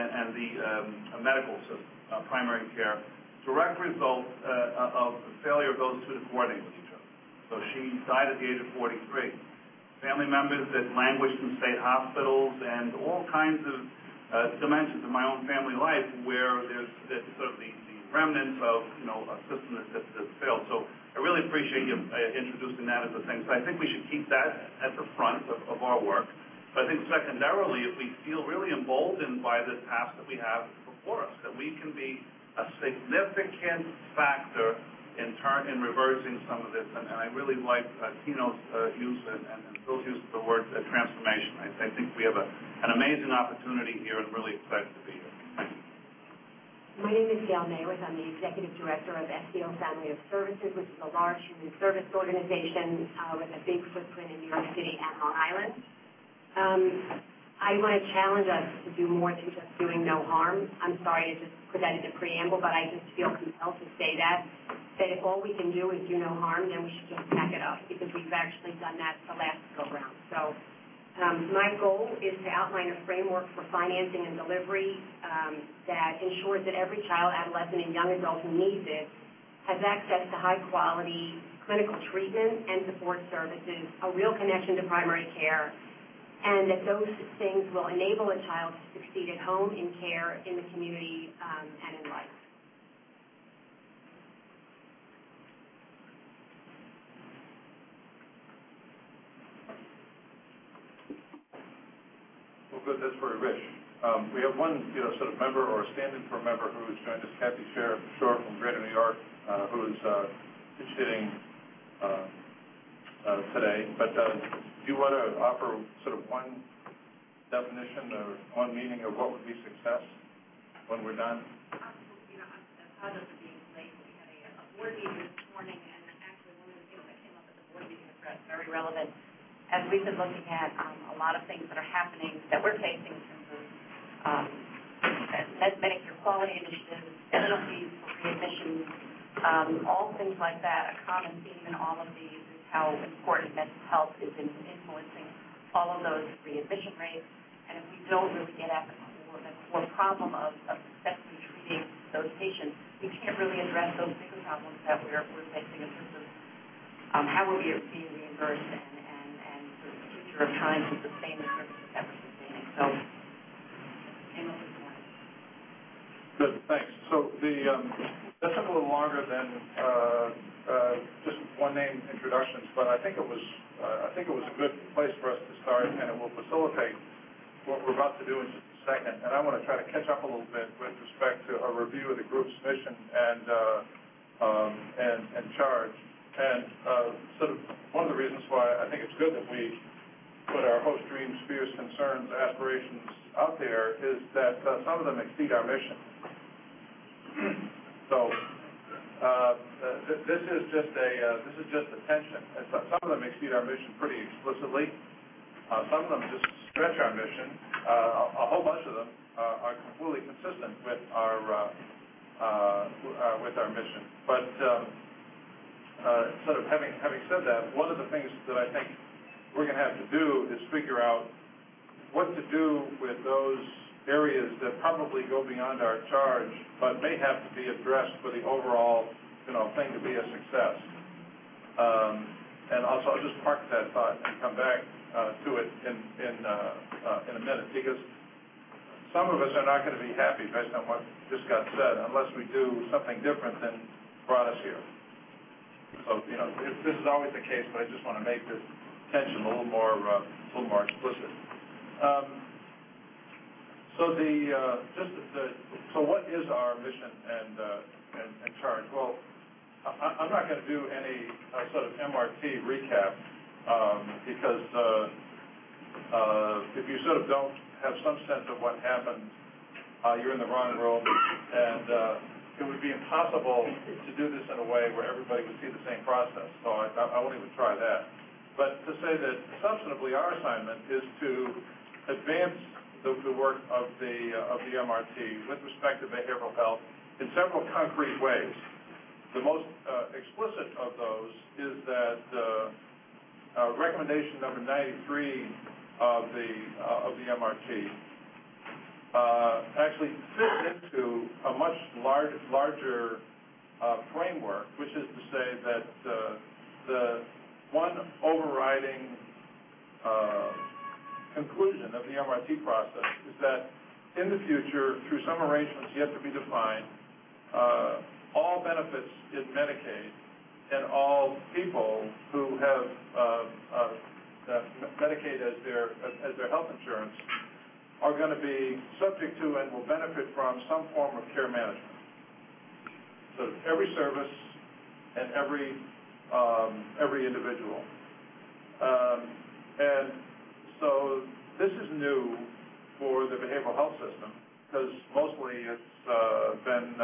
medical system, primary care. Direct result of the failure of those two to coordinate with each other. So she died at the age of 43. Family members that languished in state hospitals and all kinds of dimensions of my own family life where there's sort of the remnants of, you know, a system that's failed. So I really appreciate you introducing that as a thing. So I think we should keep that at the front of our work. But I think secondarily, if we feel really emboldened by the task that we have before us, that we can be a significant factor in reversing some of this. And I really like Tino's use and Phil's use of the word transformation. I think we have an amazing opportunity here and really excited to be here. Thank you. My name is Gail Mayworth. I'm the Executive Director of SDO Family of Services, which is a large human service organization with a big footprint in New York City and Long Island. I want to challenge us to do more than just doing no harm. I'm sorry to just put that in the preamble, but I just feel compelled to say that if all we can do is do no harm, then we should just back it up, because we've actually done that the last go-round. So my goal is to outline a framework for financing and delivery that ensures that every child, adolescent, and young adult who needs it has access to high-quality clinical treatment and support services, a real connection to primary care, and that those things will enable a child to succeed at home, in care, in the community, and in life. Well, good. That's very rich. We have one, sort of member or stand-in for a member who has joined us, Kathy Shore from Greater New York, who is pitch-hitting today. But do you want to offer sort of one definition or one meaning of what would be success when we're done? As part of being late, we had a board meeting this morning, and actually one of the things that came up at the board meeting is very relevant. As we've been looking at a lot of things that are happening that we're facing in terms of Medicare quality initiatives, penalties for readmissions, all things like that, a common theme in all of these is how important mental health is in influencing all of those readmission rates. And if we don't really get at the core problem of successfully treating those patients, we can't really address those bigger problems that we're facing in terms of how we're being reimbursed and the future of trying to sustain the services that we're sustaining. So, came up with one. Good, thanks. So that took a little longer than just one name introductions, but I think it was a good place for us to start, and it will facilitate what we're about to do in just a second. And I want to try to catch up a little bit with respect to a review of the group's mission and charge. And sort of one of the reasons why I think it's good that we put our hopes, dreams, fears, concerns, aspirations out there is that some of them exceed our mission. So this is just a tension. Some of them exceed our mission pretty explicitly. Some of them just stretch our mission. A whole bunch of them are completely consistent with our mission. But sort of having said that, one of the things that I think we're going to have to do is figure out what to do with those areas that probably go beyond our charge, but may have to be addressed for the overall, thing to be a success. And also, I'll just park that thought and come back to it in a minute, because some of us are not going to be happy based on what just got said unless we do something different than brought us here. So, this is always the case, but I just want to make this tension a little more explicit. So what is our mission and charge? Well, I'm not going to do any sort of MRT recap because if you sort of don't have some sense of what happened, you're in the wrong room, and it would be impossible to do this in a way where everybody would see the same process. So I won't even try that. But to say that substantively our assignment is to advance the work of the MRT with respect to behavioral health in several concrete ways. The most explicit of those is that recommendation number 93 of the MRT actually fits into a much larger framework, which is to say that the one overriding conclusion of the MRT process is that in the future, through some arrangements yet to be defined, all benefits in Medicaid and all people who have Medicaid as their health insurance are going to be subject to and will benefit from some form of care management. So every service and every individual. And so this is new for the behavioral health system because mostly it's been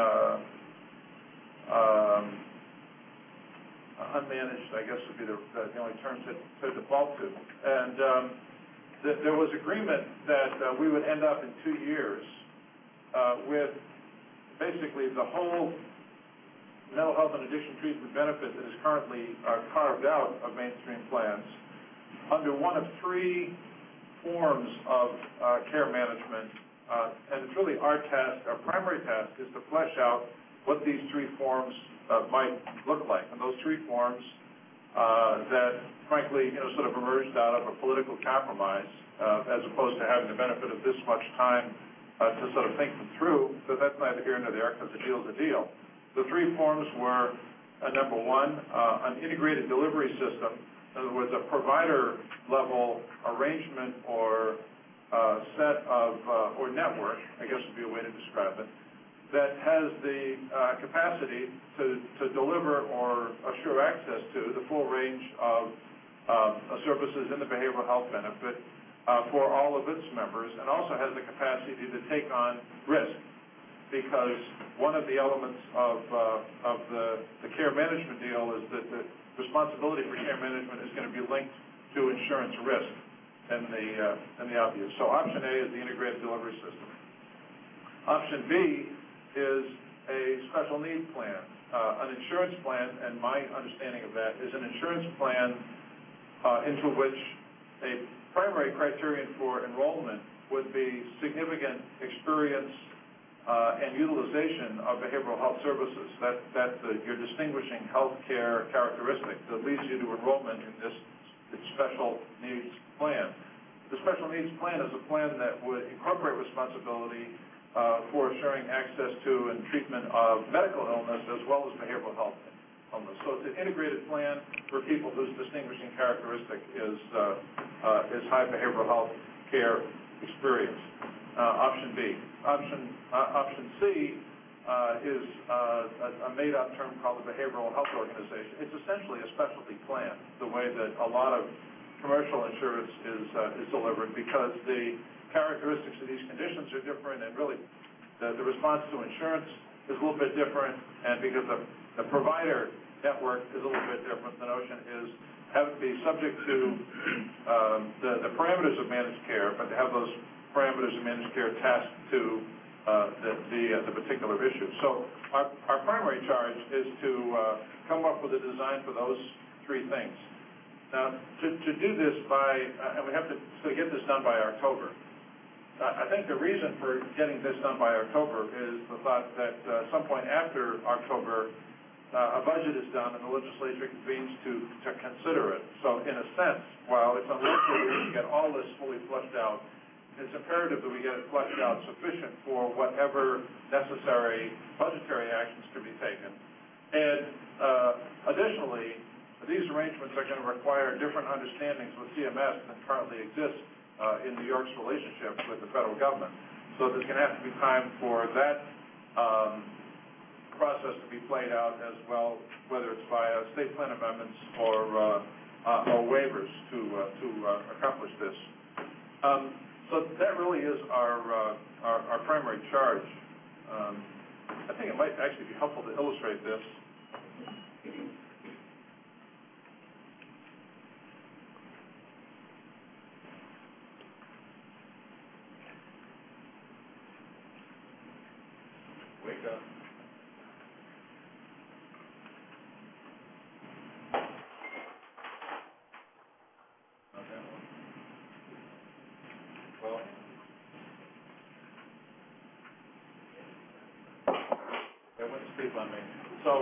unmanaged, I guess would be the only term to default to. And there was agreement that we would end up in 2 years with basically the whole mental health and addiction treatment benefit that is currently carved out of mainstream plans under one of 3 forms of care management. And it's really our task, our primary task, is to flesh out what these 3 forms might look like. And those 3 forms that, frankly, sort of emerged out of a political compromise, as opposed to having the benefit of this much time to sort of think them through. So that's neither here nor there because the deal's a deal. The 3 forms were, number 1, an integrated delivery system. In other words, a provider-level arrangement or set of, or network, I guess would be a way to describe it, that has the capacity to deliver or assure access to the full range of services in the behavioral health benefit for all of its members, and also has the capacity to take on risk, because one of the elements of the care management deal is that the responsibility for care management is going to be linked to insurance risk and the obvious. So option A is the integrated delivery system. Option B is a special needs plan. An insurance plan, and my understanding of that, is an insurance plan into which a primary criterion for enrollment would be significant experience and utilization of behavioral health services. That's your distinguishing health care characteristic that leads you to enrollment in this special needs plan. The special needs plan is a plan that would incorporate responsibility for assuring access to and treatment of medical illness as well as behavioral health illness. So it's an integrated plan for people whose distinguishing characteristic is high behavioral health care experience. Option B. Option C is a made-up term called the Behavioral Health Organization. It's essentially a specialty plan, the way that a lot of commercial insurance is delivered, because the characteristics of these conditions are different, and really the response to insurance is a little bit different, and because the provider network is a little bit different, the notion is have it be subject to the parameters of managed care, but to have those parameters of managed care tasked to the particular issue. So our primary charge is to come up with a design for those 3 things. Now, to do this and we have to get this done by October. I think the reason for getting this done by October is the thought that some point after October, a budget is done and the legislature convenes to consider it. So in a sense, while it's unlikely we're going to get all this fully fleshed out, it's imperative that we get it fleshed out sufficient for whatever necessary budgetary actions to be taken. And additionally, these arrangements are going to require different understandings with CMS than currently exists in New York's relationship with the federal government. So there's going to have to be time for that process to be played out as well, whether it's via state plan amendments or waivers to accomplish this. So that really is our primary charge. I think it might actually be helpful to illustrate this. Wake up. Not that one. Well, they went to sleep on me. So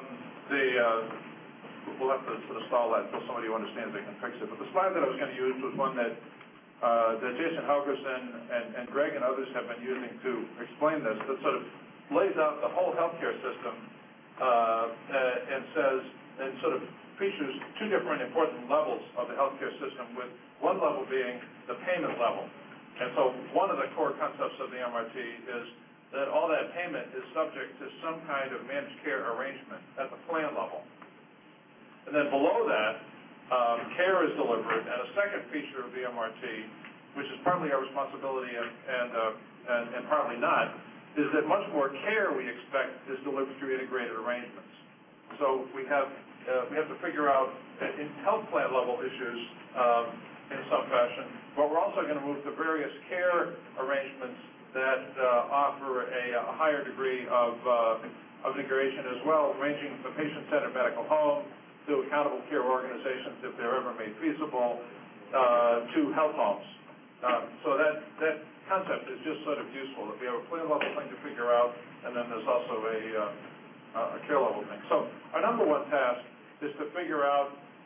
we'll have to sort of stall that until somebody who understands it can fix it. But the slide that I was going to use was one that Jason Helgerson and Greg and others have been using to explain this, that sort of lays out the whole healthcare system and says, and sort of features two different important levels of the healthcare system, with one level being the payment level. And so one of the core concepts of the MRT is that all that payment is subject to some kind of managed care arrangement at the plan level. And then below that, care is delivered, and a second feature of the MRT, which is partly our responsibility and partly not, is that much more care we expect is delivered through integrated arrangements. So we have to figure out in health plan level issues in some fashion, but we're also going to move to various care arrangements that offer a higher degree of integration as well, ranging from patient-centered medical home to accountable care organizations, if they're ever made feasible, to health homes. So that concept is just sort of useful, that we have a plan level thing to figure out, and then there's also a care level thing. So our number one task is to figure out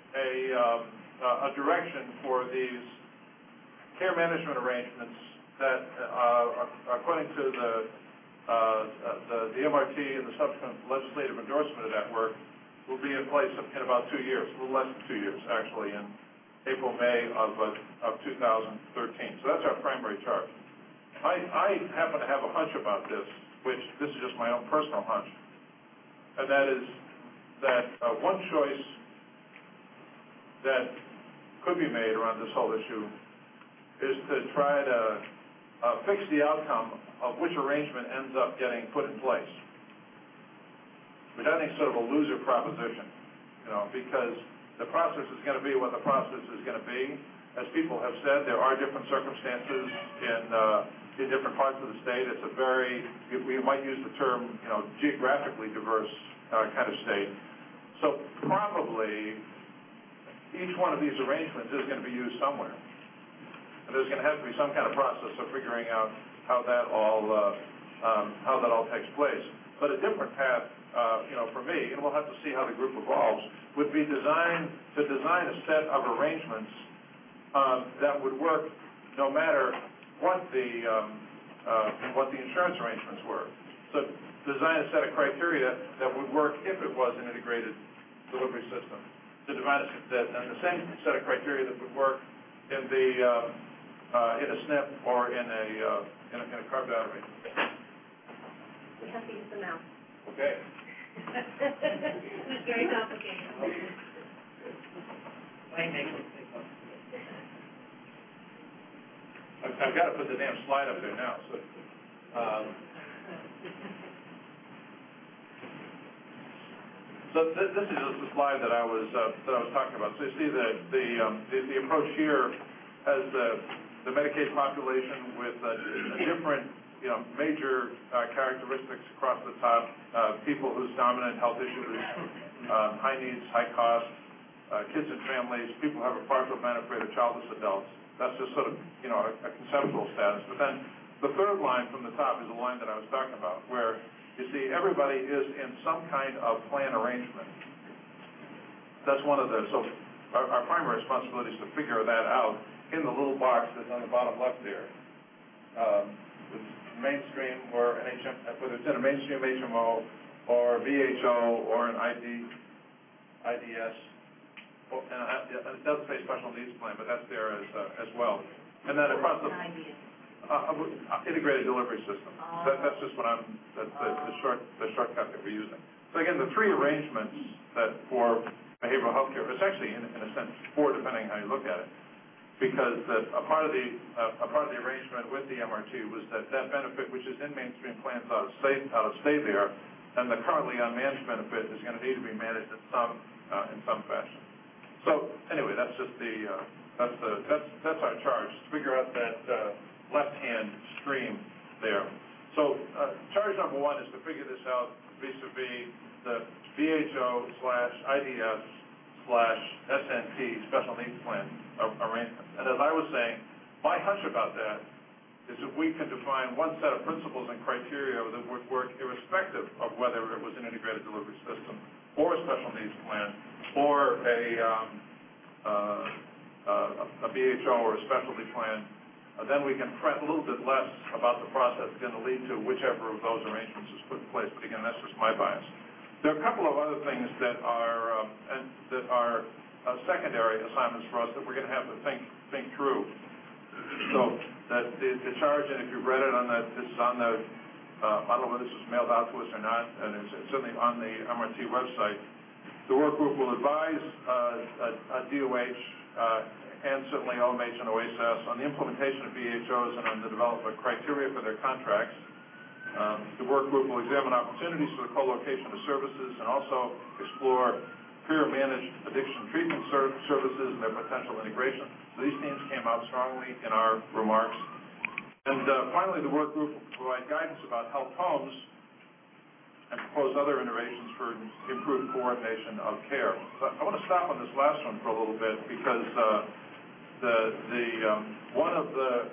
a direction for these care management arrangements that, according to the MRT and the subsequent legislative endorsement of that work, will be in place in about 2 years, a little less than 2 years, actually, in April, May of 2013. So that's our primary charge. I happen to have a hunch about this, which this is just my own personal hunch, and that is that one choice that could be made around this whole issue is to try to fix the outcome of which arrangement ends up getting put in place, which I think is sort of a loser proposition, because the process is going to be what the process is going to be. As people have said, there are different circumstances in different parts of the state. It's a very, we might use the term, geographically diverse kind of state. So probably each one of these arrangements is going to be used somewhere. And there's going to have to be some kind of process of figuring out how that all takes place. But a different path, for me, and we'll have to see how the group evolves, would be to design a set of arrangements that would work no matter what the insurance arrangements were. So design a set of criteria that would work if it was an integrated delivery system. To design the same set of criteria that would work in a SNP or in a carved out arrangement. We have to use the mouse. Okay. It's very complicated. I've got to put the damn slide up there now. So this is just the slide that I was talking about. So you see the approach here has the Medicaid population with different major characteristics across the top. People whose dominant health issue is high needs, high cost, kids and families, people who have a partial benefit, or childless adults. That's just sort of, a conceptual status. But then the third line from the top is the line that I was talking about, where you see everybody is in some kind of plan arrangement. That's one of the, so our primary responsibility is to figure that out in the little box that's on the bottom left there. Mainstream or whether it's in a mainstream HMO or VHO or an IDS. And it doesn't say special needs plan, but that's there as well. And then across the integrated delivery system. That's just what the shortcut that we're using. So again, the three arrangements that for behavioral health care, it's actually in a sense four, depending how you look at it, because a part of the arrangement with the MRT was that benefit, which is in mainstream plans, ought to stay there, and the currently unmanaged benefit is going to need to be managed in some fashion. So anyway, that's just that's our charge, to figure out that left-hand stream there. So charge number one is to figure this out vis-a-vis the VHO/IDS/SNP special needs plan arrangement. And as I was saying, my hunch about that is if we can define one set of principles and criteria that would work irrespective of whether it was an integrated delivery system or a special needs plan or a BHO or a specialty plan, then we can fret a little bit less about the process that's going to lead to whichever of those arrangements is put in place. But again, that's just my bias. There are a couple of other things that are secondary assignments for us that we're going to have to think through. So that the charge, and if you've read it this is on the, I don't know whether this was mailed out to us or not, and it's certainly on the MRT website. The work group will advise DOH and certainly OMH and OASAS on the implementation of VHOs and on the development of criteria for their contracts. The work group will examine opportunities for the co-location of services and also explore peer-managed addiction treatment services and their potential integration. So these themes came out strongly in our remarks. And finally, the work group will provide guidance about health homes and propose other innovations for improved coordination of care. So I want to stop on this last one for a little bit because one of the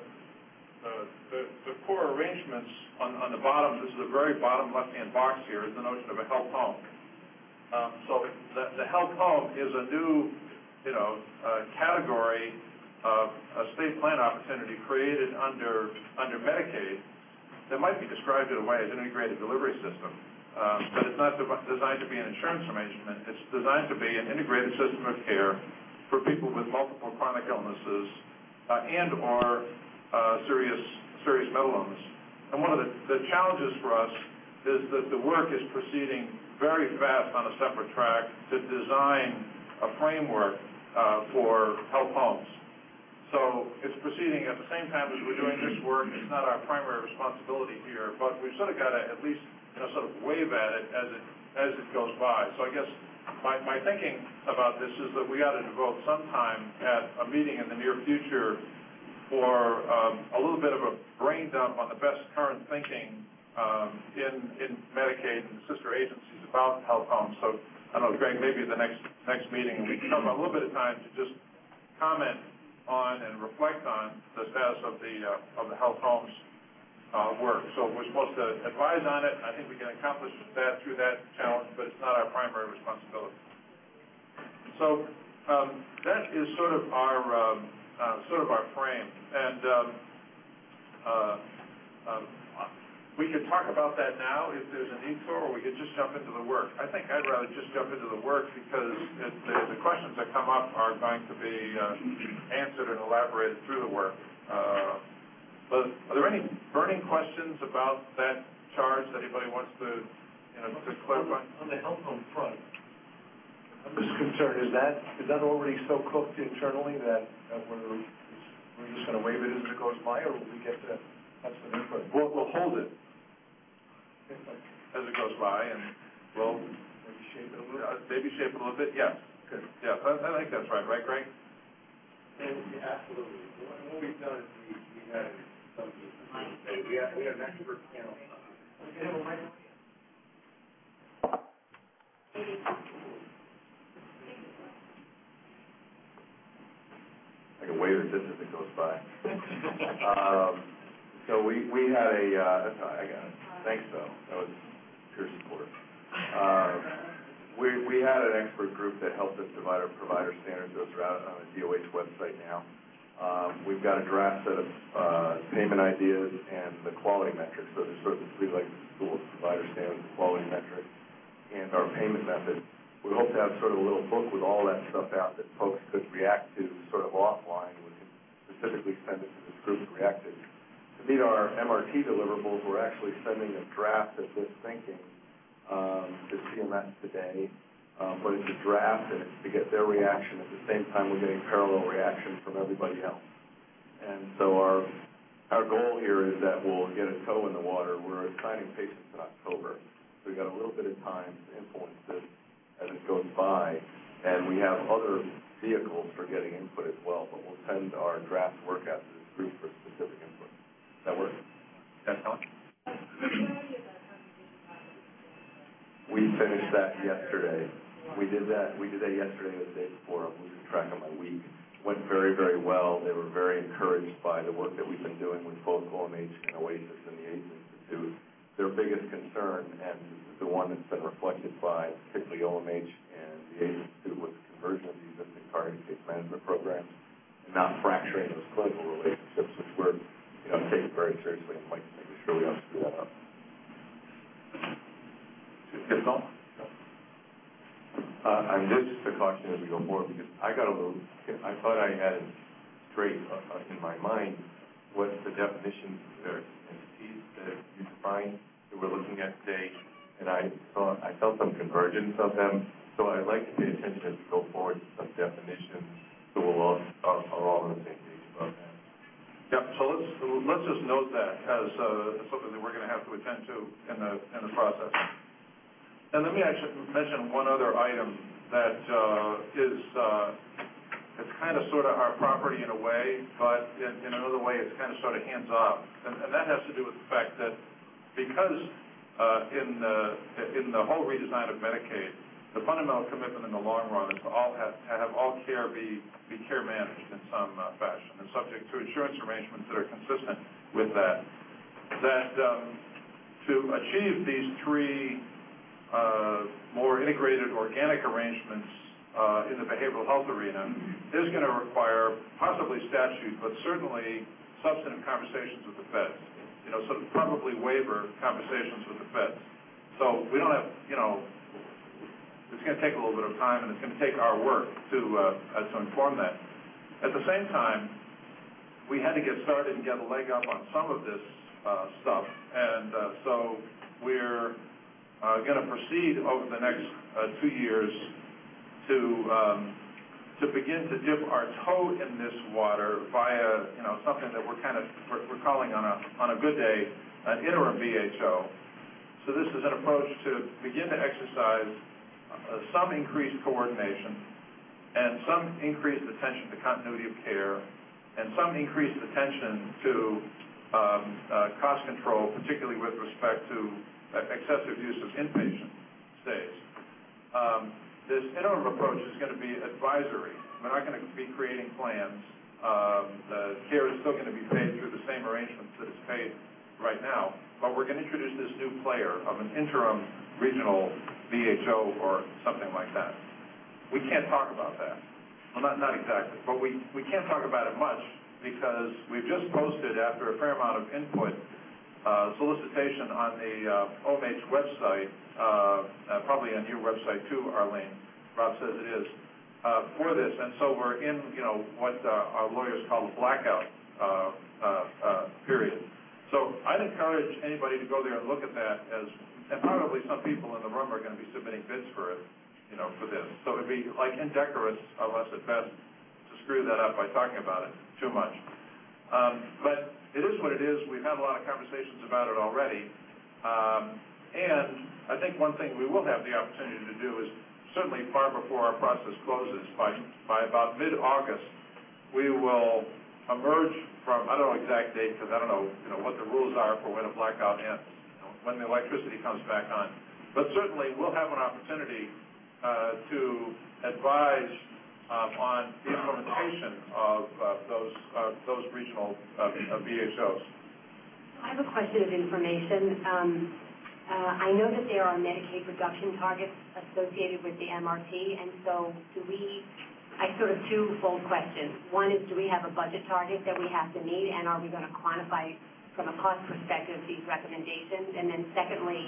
core arrangements on the bottom, this is the very bottom left-hand box here, is the notion of a health home. So the health home is a new, category of a state plan opportunity created under Medicaid that might be described in a way as an integrated delivery system. But it's not designed to be an insurance arrangement. It's designed to be an integrated system of care for people with multiple chronic illnesses and or serious mental illness. And one of the challenges for us is that the work is proceeding very fast on a separate track to design a framework for health homes. So it's proceeding at the same time as we're doing this work. It's not our primary responsibility here, but we've sort of got to at least sort of wave at it as it goes by. So I guess my thinking about this is that we ought to devote some time at a meeting in the near future for a little bit of a brain dump on the best current thinking in Medicaid and sister agencies about health homes. So I don't know, Greg, maybe the next meeting we can have a little bit of time to just comment on and reflect on the status of the health homes work. So we're supposed to advise on it. I think we can accomplish that through that challenge, but it's not our primary responsibility. So that is sort of our frame, and we could talk about that now if there's a need for, or we could just jump into the work. I think I'd rather just jump into the work because the questions that come up are going to be answered and elaborated through the work. But are there any burning questions about that charge that anybody wants to clarify? On the health home front, I'm just concerned, is that already so cooked internally that we're just going to waive it as it goes by, or will we get to have some input? We'll hold it as it goes by, and we'll maybe shape it a little bit. Maybe shape it a little bit. Yes. Good. Yeah, I think that's right. Right, Greg? Absolutely. What we've done is we had some we had an expert panel. We have a microphone. wave at this as it goes by. So we had that's all right, I got it. Thanks, though. That was pure support. We had an expert group that helped us devise our provider standards. Those are out on the DOH website now. We've got a draft set of payment ideas and the quality metrics. So there's sort of the three legs of the stool: provider standards, quality metrics, and our payment method. We hope to have sort of a little book with all that stuff out that folks could react to sort of offline. We can specifically send it to this group to react to. To meet our MRT deliverables, we're actually sending a draft of this thinking to CMS today. But it's a draft, and it's to get their reaction. At the same time, we're getting parallel reaction from everybody else. And so our goal here is that we'll get a toe in the water. We're assigning patients in October. So we've got a little bit of time to influence this as it goes by. And we have other vehicles for getting input as well. But we'll send our draft work out to this group for specific input. Does that work? Yes, Helen? We finished that yesterday. We did that yesterday or the day before. I'm losing track of my week. Went very, very well. They were very encouraged by the work that we've been doing with both OMH and OASIS and the AIDS Institute. Their biggest concern, and the one that's been reflected by particularly OMH and the AIDS Institute, was the conversion of the existing targeted case management programs and not fracturing those clinical relationships, which we're taking very seriously, and Mike's making sure we don't screw that up. Yes, Paul? I'm just a caution as we go forward, because I thought I had it straight in my mind what the definitions or entities that you defined that we're looking at today, and I felt some convergence of them. So I'd like to pay attention as we go forward to some definitions, so we're all on the same page about that. Yep. So let's just note that as something that we're going to have to attend to in the process. And let me actually mention one other item that is it's kind of sort of our property in a way, but in another way it's kind of sort of hands off. And that has to do with the fact that because in the whole redesign of Medicaid, the fundamental commitment in the long run is to have all care be care managed in some fashion and subject to insurance arrangements that are consistent with that. That to achieve these three more integrated organic arrangements in the behavioral health arena is going to require possibly statute, but certainly substantive conversations with the feds. Sort of probably waiver conversations with the feds. So we don't have, it's going to take a little bit of time, and it's going to take our work to inform that. At the same time, we had to get started and get a leg up on some of this stuff, and so we're going to proceed over the next 2 years to begin to dip our toe in this water via something that we're calling on a good day an interim BHO. So this is an approach to begin to exercise some increased coordination and some increased attention to continuity of care and some increased attention to cost control, particularly with respect to excessive use of inpatient stays. This interim approach is going to be advisory. We're not going to be creating plans. The care is still going to be paid through the same arrangements that it's paid right now, but we're going to introduce this new player of an interim regional BHO or something like that. We can't talk about that. Well, not exactly, but we can't talk about it much because we've just posted, after a fair amount of input, solicitation on the OMH website, probably on your website too, Arlene. Rob says it is, for this. And so we're in, what our lawyers call the blackout period. So I'd encourage anybody to go there and look at that and probably some people in the room are going to be submitting bids for it, for this. So it'd be like indecorous of us at best to screw that up by talking about it too much. But it is what it is. We've had a lot of conversations about it already. And I think one thing we will have the opportunity to do is certainly far before our process closes, by about mid-August, we will emerge from, I don't know exact date because I don't know, what the rules are for when a blackout ends, when the electricity comes back on. But certainly we'll have an opportunity to advise on the implementation of those regional BHOs. I have a question of information. I know that there are Medicaid reduction targets associated with the MRT, and so I sort of twofold questions. One is, do we have a budget target that we have to meet, and are we going to quantify from a cost perspective these recommendations? And then secondly,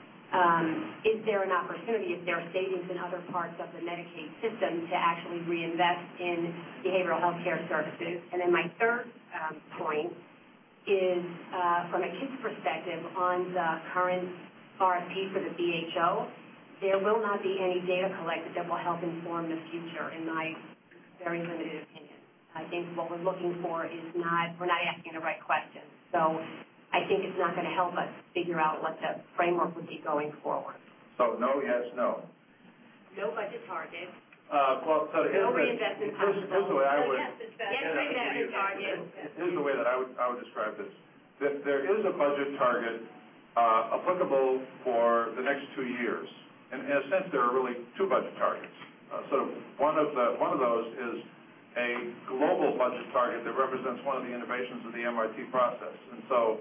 is there an opportunity, if there are savings in other parts of the Medicaid system, to actually reinvest in behavioral health care services? And then my third point is, from a kid's perspective, on the current RFP for the BHO, there will not be any data collected that will help inform the future, in my very limited opinion. I think what we're looking for is we're not asking the right questions. So I think it's not going to help us figure out what the framework would be going forward. So no, yes, no. No budget target. No reinvestment possible. Here's the way I would. Yes, reinvestment target. Here's the way that I would describe this. There is a budget target applicable for the next 2 years. In a sense, there are really two budget targets. So one of those is a global budget target that represents one of the innovations of the MRT process. And so,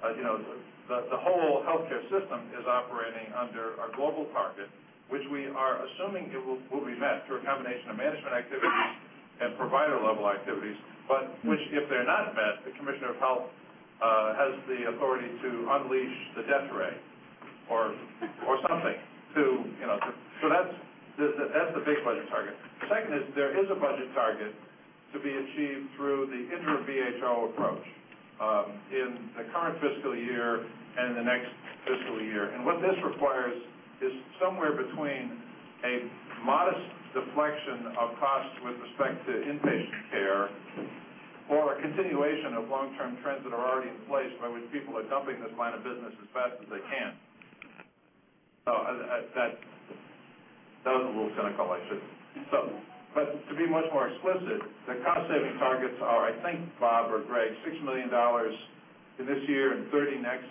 the whole healthcare system is operating under a global target, which we are assuming it will be met through a combination of management activities and provider level activities, but which, if they're not met, the Commissioner of Health has the authority to unleash the death ray or something so that's the big budget target. The second is there is a budget target to be achieved through the interim BHO approach in the current fiscal year and the next fiscal year. And what this requires is somewhere between a modest deflection of costs with respect to inpatient care or a continuation of long-term trends that are already in place by which people are dumping this line of business as fast as they can. So that was a little cynical, I should. But to be much more explicit, the cost-saving targets are, I think, Bob or Greg, $6 million in this year and 30 next.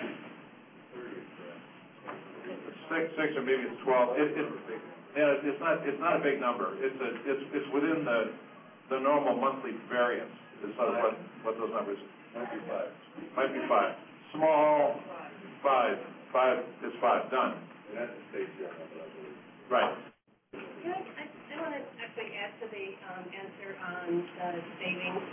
6 or maybe it's 12. It's not a big number. It's within the normal monthly variance. Is sort of what those numbers are. Might be 5. Small 5. 5 is 5. Done. Right. I want to actually add to the answer on savings.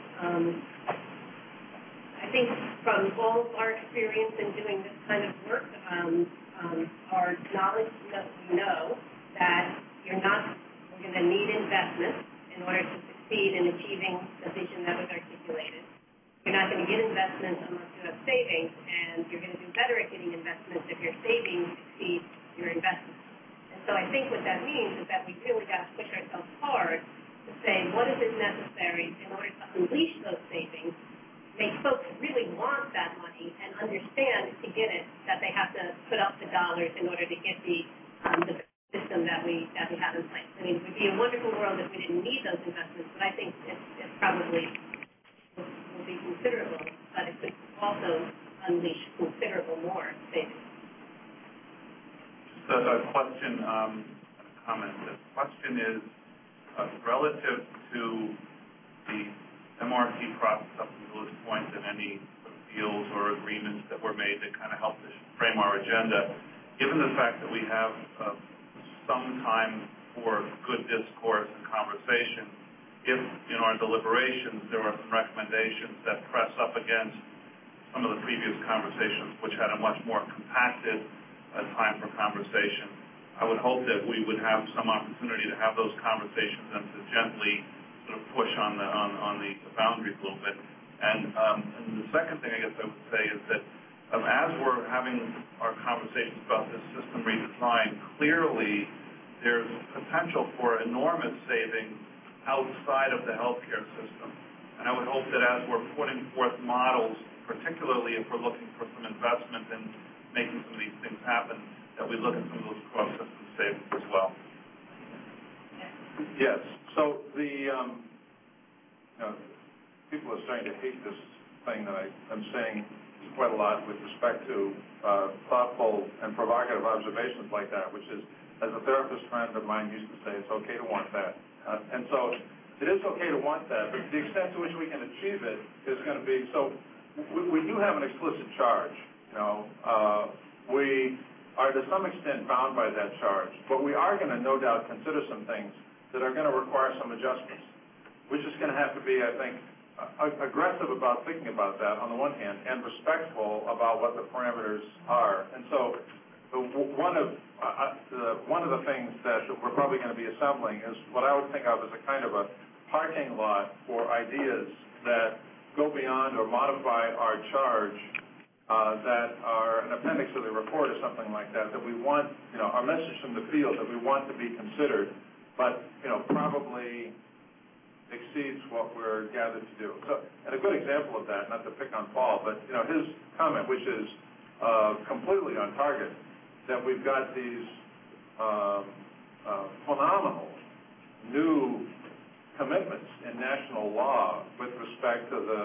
I think from all of our experience in doing this kind of work, our knowledge that we know that we're going to need investment in order to succeed in achieving the vision that was articulated. You're not going to get investments unless you have savings, and you're going to do better at getting investments if your savings exceed your investments. And so I think what that means is that we really got to push ourselves hard to say, what is it necessary in order to unleash those savings, make folks really want that money and understand to get it that they have to put up the dollars in order to get the system that we have in place. I mean, it would be a wonderful world if we didn't need those investments, but I think it probably will be considerable, but it could also unleash considerable more savings. Just a question, a comment. The question is relative to the MRT process up until this point and any deals or agreements that were made that kind of helped us frame our agenda. Given the fact that we have some time for good discourse and conversation, if in our deliberations there are some recommendations that press up against some of the previous conversations which had a much more compacted time for conversation, I would hope that we would have some opportunity to have those conversations and to gently sort of push on the boundaries a little bit. And the second thing I guess I would say is that as we're having our conversations about this system redesign, clearly there's potential for enormous savings outside of the healthcare system. And I would hope that as we're putting forth models, particularly if we're looking for some investment in making some of these things happen, that we look at some of those cross-system savings as well. Yes. So people are starting to hate this thing that I'm saying quite a lot with respect to thoughtful and provocative observations like that, which is, as a therapist friend of mine used to say, it's okay to want that. And so it is okay to want that, but the extent to which we can achieve it is going to be, so we do have an explicit charge. We are to some extent bound by that charge, but we are going to no doubt consider some things that are going to require some adjustments. We're just going to have to be, I think, aggressive about thinking about that on the one hand, and respectful about what the parameters are. And so one of the things that we're probably going to be assembling is what I would think of as a kind of a parking lot for ideas that go beyond or modify our charge, that are an appendix to the report or something like that, that we want, our message from the field that we want to be considered, but, probably exceeds what we're gathered to do. So, and a good example of that, not to pick on Paul, but, his comment, which is completely on target, that we've got these phenomenal new commitments in national law with respect to the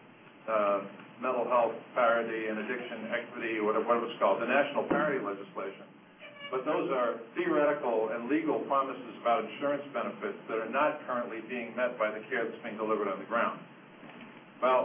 mental health parity and addiction equity, or whatever it's called, the national parity legislation. But those are theoretical and legal promises about insurance benefits that are not currently being met by the care that's being delivered on the ground. Well,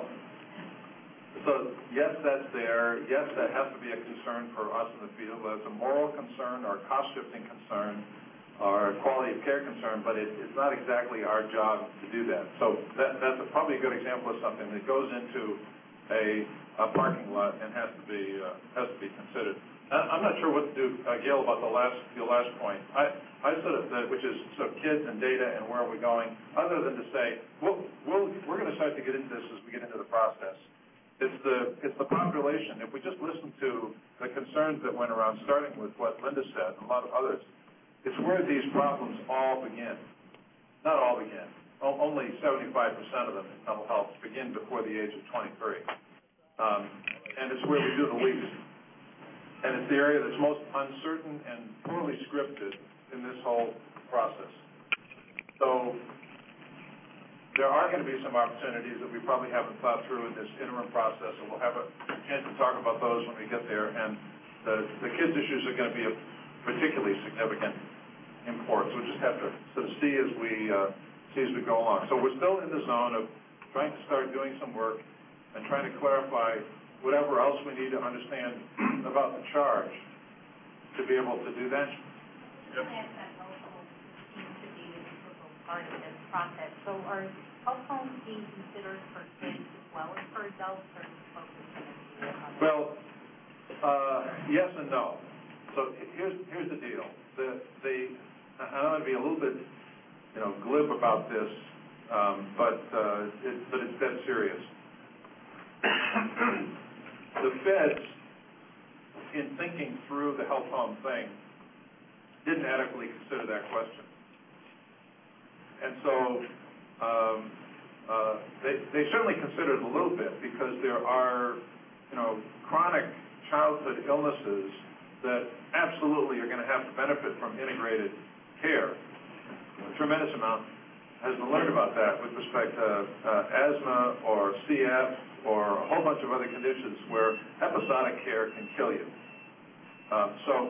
so yes, that's there. Yes, that has to be a concern for us in the field. It's a moral concern or a cost-shifting concern or a quality of care concern, but it's not exactly our job to do that. So that's probably a good example of something that goes into a parking lot and has to be considered. I'm not sure what to do, Gail, about your last point. I sort of, which is sort of kids and data and where are we going, other than to say, we're going to start to get into this as we get into the process. It's the population. If we just listen to the concerns that went around, starting with what Linda said and a lot of others, it's where these problems all begin. Not all begin. Only 75% of them in mental health begin before the age of 23. And it's where we do the least. And it's the area that's most uncertain and poorly scripted in this whole process. So there are going to be some opportunities that we probably haven't thought through in this interim process, and we'll have a chance to talk about those when we get there. And the kids' issues are going to be of particularly significant import. So we just have to sort of see as we go along. So we're still in the zone of trying to start doing some work and trying to clarify whatever else we need to understand about the charge to be able to do that. Yep. That also seems to be an integral part of this process. So are health homes being considered for kids as well as for adults, or focused on the Well, yes and no. So here's the deal. I want to be a little bit, glib about this, but it's dead serious. The feds, in thinking through the health home thing, didn't adequately consider that question. And so they certainly considered it a little bit, because there are, chronic childhood illnesses that absolutely are going to have to benefit from integrated care. A tremendous amount has been learned about that with respect to asthma or CF or a whole bunch of other conditions where episodic care can kill you. So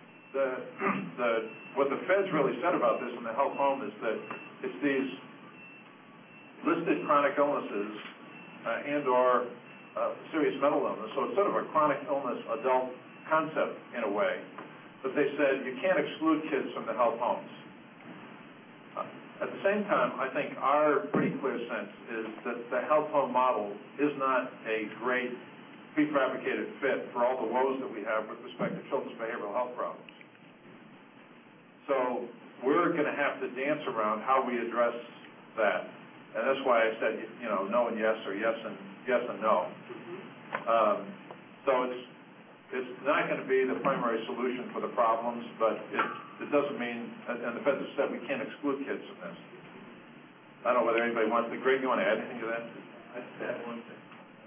what the feds really said about this in the health home is that it's these listed chronic illnesses and or serious mental illness. So it's sort of a chronic illness adult concept in a way. But they said you can't exclude kids from the health homes. At the same time, I think our pretty clear sense is that the health home model is not a great prefabricated fit for all the woes that we have with respect to children's behavioral health problems. So we're going to have to dance around how we address that. And that's why I said, no and yes, or yes and no. So it's not going to be the primary solution for the problems, but it doesn't mean, and the feds have said we can't exclude kids from this. I don't know whether anybody wants to. Greg, you want to add anything to that? I'd add one thing.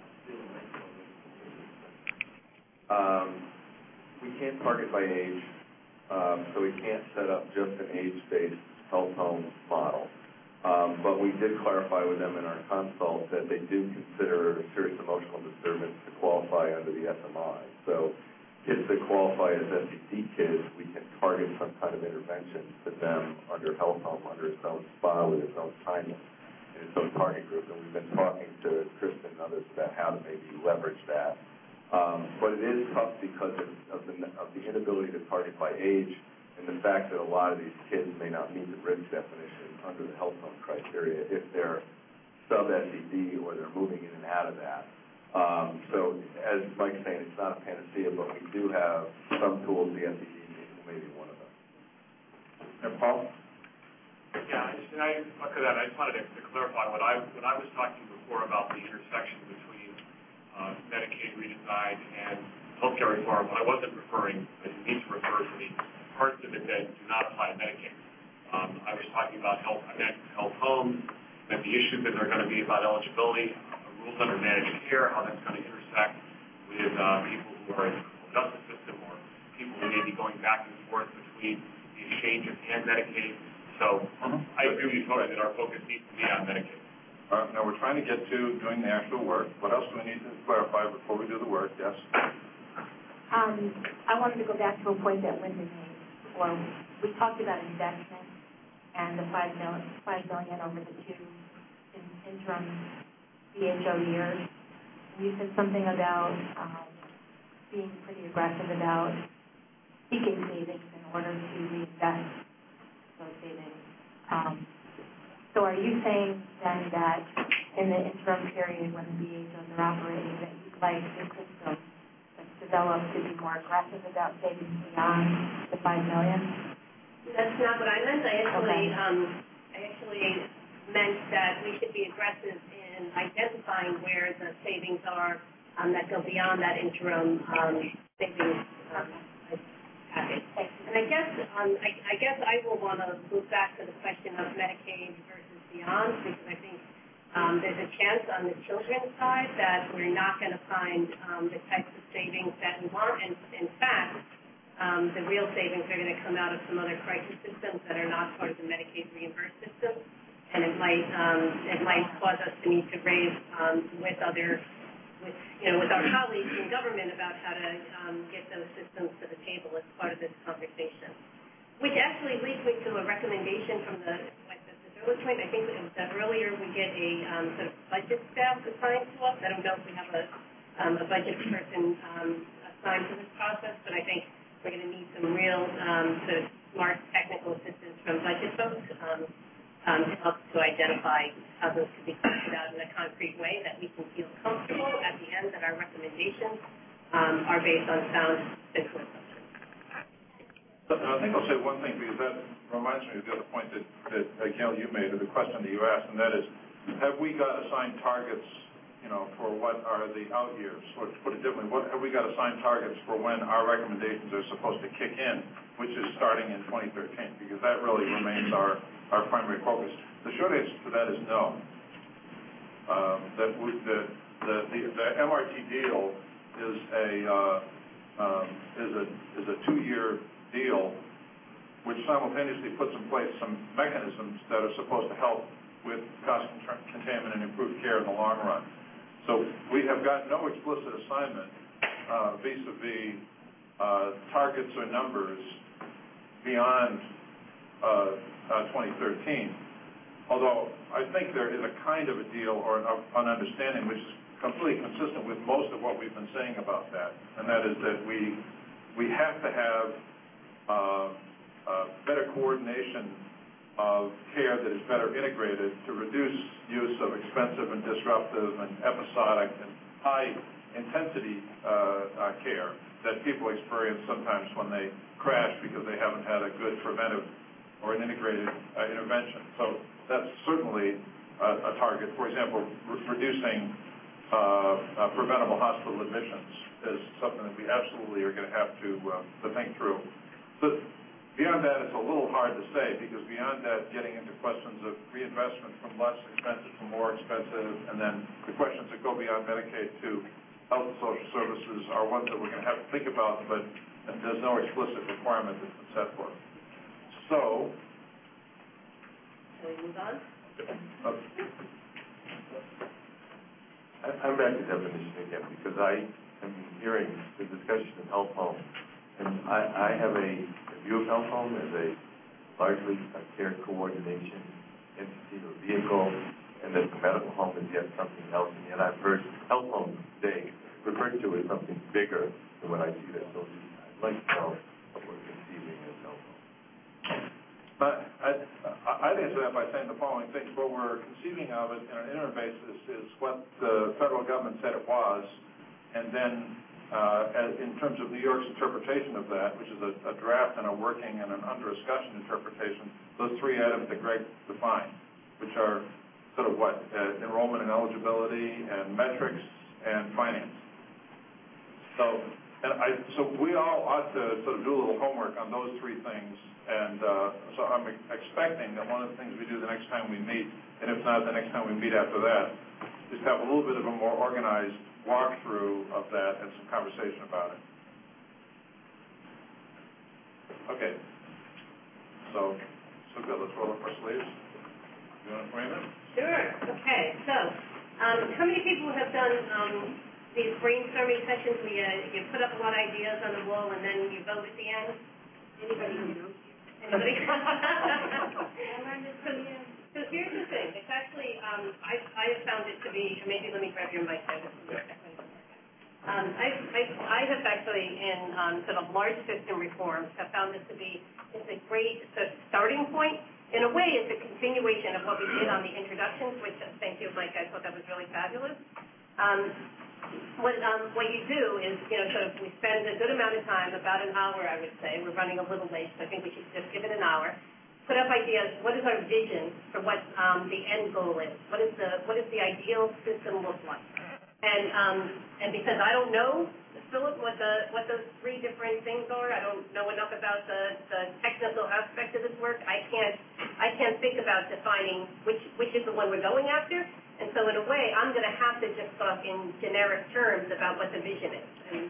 We can't target by age, so we can't set up just an age-based health home model. But we did clarify with them in our consult that they do consider serious emotional disturbance to qualify under the SMI. So if they qualify as SED kids, we can target some kind of intervention to them under health home, under its own spa, with its own assignment, and its own target group. And we've been talking to Kristen and others about how to maybe leverage that. But it is tough because of the inability to target by age and the fact that a lot of these kids may not meet the risk definition under the health home criteria if they're sub-SED or they're moving in and out of that. So as Mike's saying, it's not a panacea, but we do have some tools, the SED may be one of them. And Paul? Yeah, and I just wanted to clarify when I was talking before about the intersection between Medicaid redesign and healthcare reform, I wasn't referring, I didn't need to refer to the parts of it that do not apply to Medicaid. I was talking about health homes, and the issues that are going to be about eligibility, rules under managed care, how that's going to intersect with people who are in the criminal justice system or people who may be going back and forth between the exchange and Medicaid. So I agree with you totally that our focus needs to be on Medicaid. All right, now we're trying to get to doing the actual work. What else do we need to clarify before we do the work? Yes? I wanted to go back to a point that Linda made. Well, we talked about investment and the $5 billion over the two interim BHO years. You said something about being pretty aggressive about seeking savings in order to reinvest those savings. So are you saying then that in the interim period when the BHOs are operating that you'd like the system that's developed to be more aggressive about savings beyond the $5 million? That's not what I meant. I actually meant that we should be aggressive in identifying where the savings are that go beyond that interim savings package. And I guess I will want to move back to the question of Medicaid versus beyond, because I think there's a chance on the children's side that we're not going to find the types of savings that we want. And in fact, the real savings are going to come out of some other crisis systems that are not part of the Medicaid reimbursed system. And it might cause us to need to raise with our colleagues in government about how to get those systems to the table as part of this conversation. Which actually leads me to a recommendation from the point. I think it was that earlier we get a sort of budget staff assigned to us. I don't know if we have a budget person assigned to this process, but I think we're going to need some real sort of smart technical assistance from budget folks to help to identify how those could be carried out in a concrete way that we can feel comfortable at the end that our recommendations are based on sound fiscal assumptions. I think I'll say one thing, because that reminds me of the other point that Gail, you made, or the question that you asked, and that is, have we got assigned targets, for what are the out years? Or to put it differently, have we got assigned targets for when our recommendations are supposed to kick in, which is starting in 2013? Because that really remains our primary focus. The short answer to that is no. The MRT deal is a 2-year deal, which simultaneously puts in place some mechanisms that are supposed to help with cost containment and improved care in the long run. So we have got no explicit assignment vis-a-vis targets or numbers beyond 2013. Although I think there is a kind of a deal or an understanding which is completely consistent with most of what we've been saying about that, and that is that we have to have better coordination of care that is better integrated to reduce use of expensive and disruptive and episodic and high-intensity care that people experience sometimes when they crash because they haven't had a good preventive or an integrated intervention. So that's certainly a target. For example, reducing preventable hospital admissions is something that we absolutely are going to have to think through. But beyond that, it's a little hard to say, because beyond that, getting into questions of reinvestment from less expensive to more expensive, and then the questions that go beyond Medicaid to health and social services are ones that we're going to have to think about, but there's no explicit requirement that's been set for it. So, shall we move on? I'm back to definition again, because I am hearing the discussion of health home. And I have a view of health home as a largely a care coordination entity or vehicle, and that the medical home is yet something else. And yet I've heard health home today referred to as something bigger than when I see that. So I'd like to know what we're conceiving as health home. But I'd answer that by saying the following things. What we're conceiving of it on an interim basis is what the federal government said it was, and then in terms of New York's interpretation of that, which is a draft and a working and an under discussion interpretation, those three items that Greg defined, which are sort of what, enrollment and eligibility and metrics and finance. So we all ought to sort of do a little homework on those three things. And so I'm expecting that one of the things we do the next time we meet, and if not the next time we meet after that, is to have a little bit of a more organized walkthrough of that and some conversation about it. Okay. So good. Let's roll up our sleeves. You want to frame it? Sure. Okay. So how many people have done these brainstorming sessions where you put up a lot of ideas on the wall and then you vote at the end? Anybody who knows? Anybody? So here's the thing. It's actually, I have found it to be, maybe let me grab your mic there. I have actually, in sort of large system reforms, have found this to be, it's a great sort of starting point. In a way, it's a continuation of what we did on the introductions, which, thank you, Mike, I thought that was really fabulous. What you do is, sort of we spend a good amount of time, about an hour, I would say. We're running a little late, so I think we should just give it an hour. Put up ideas. What is our vision for what the end goal is? What is the ideal system look like? And because I don't know, Philip, what those three different things are, I don't know enough about the technical aspect of this work. I can't think about defining which is the one we're going after. And so in a way, I'm going to have to just talk in generic terms about what the vision is.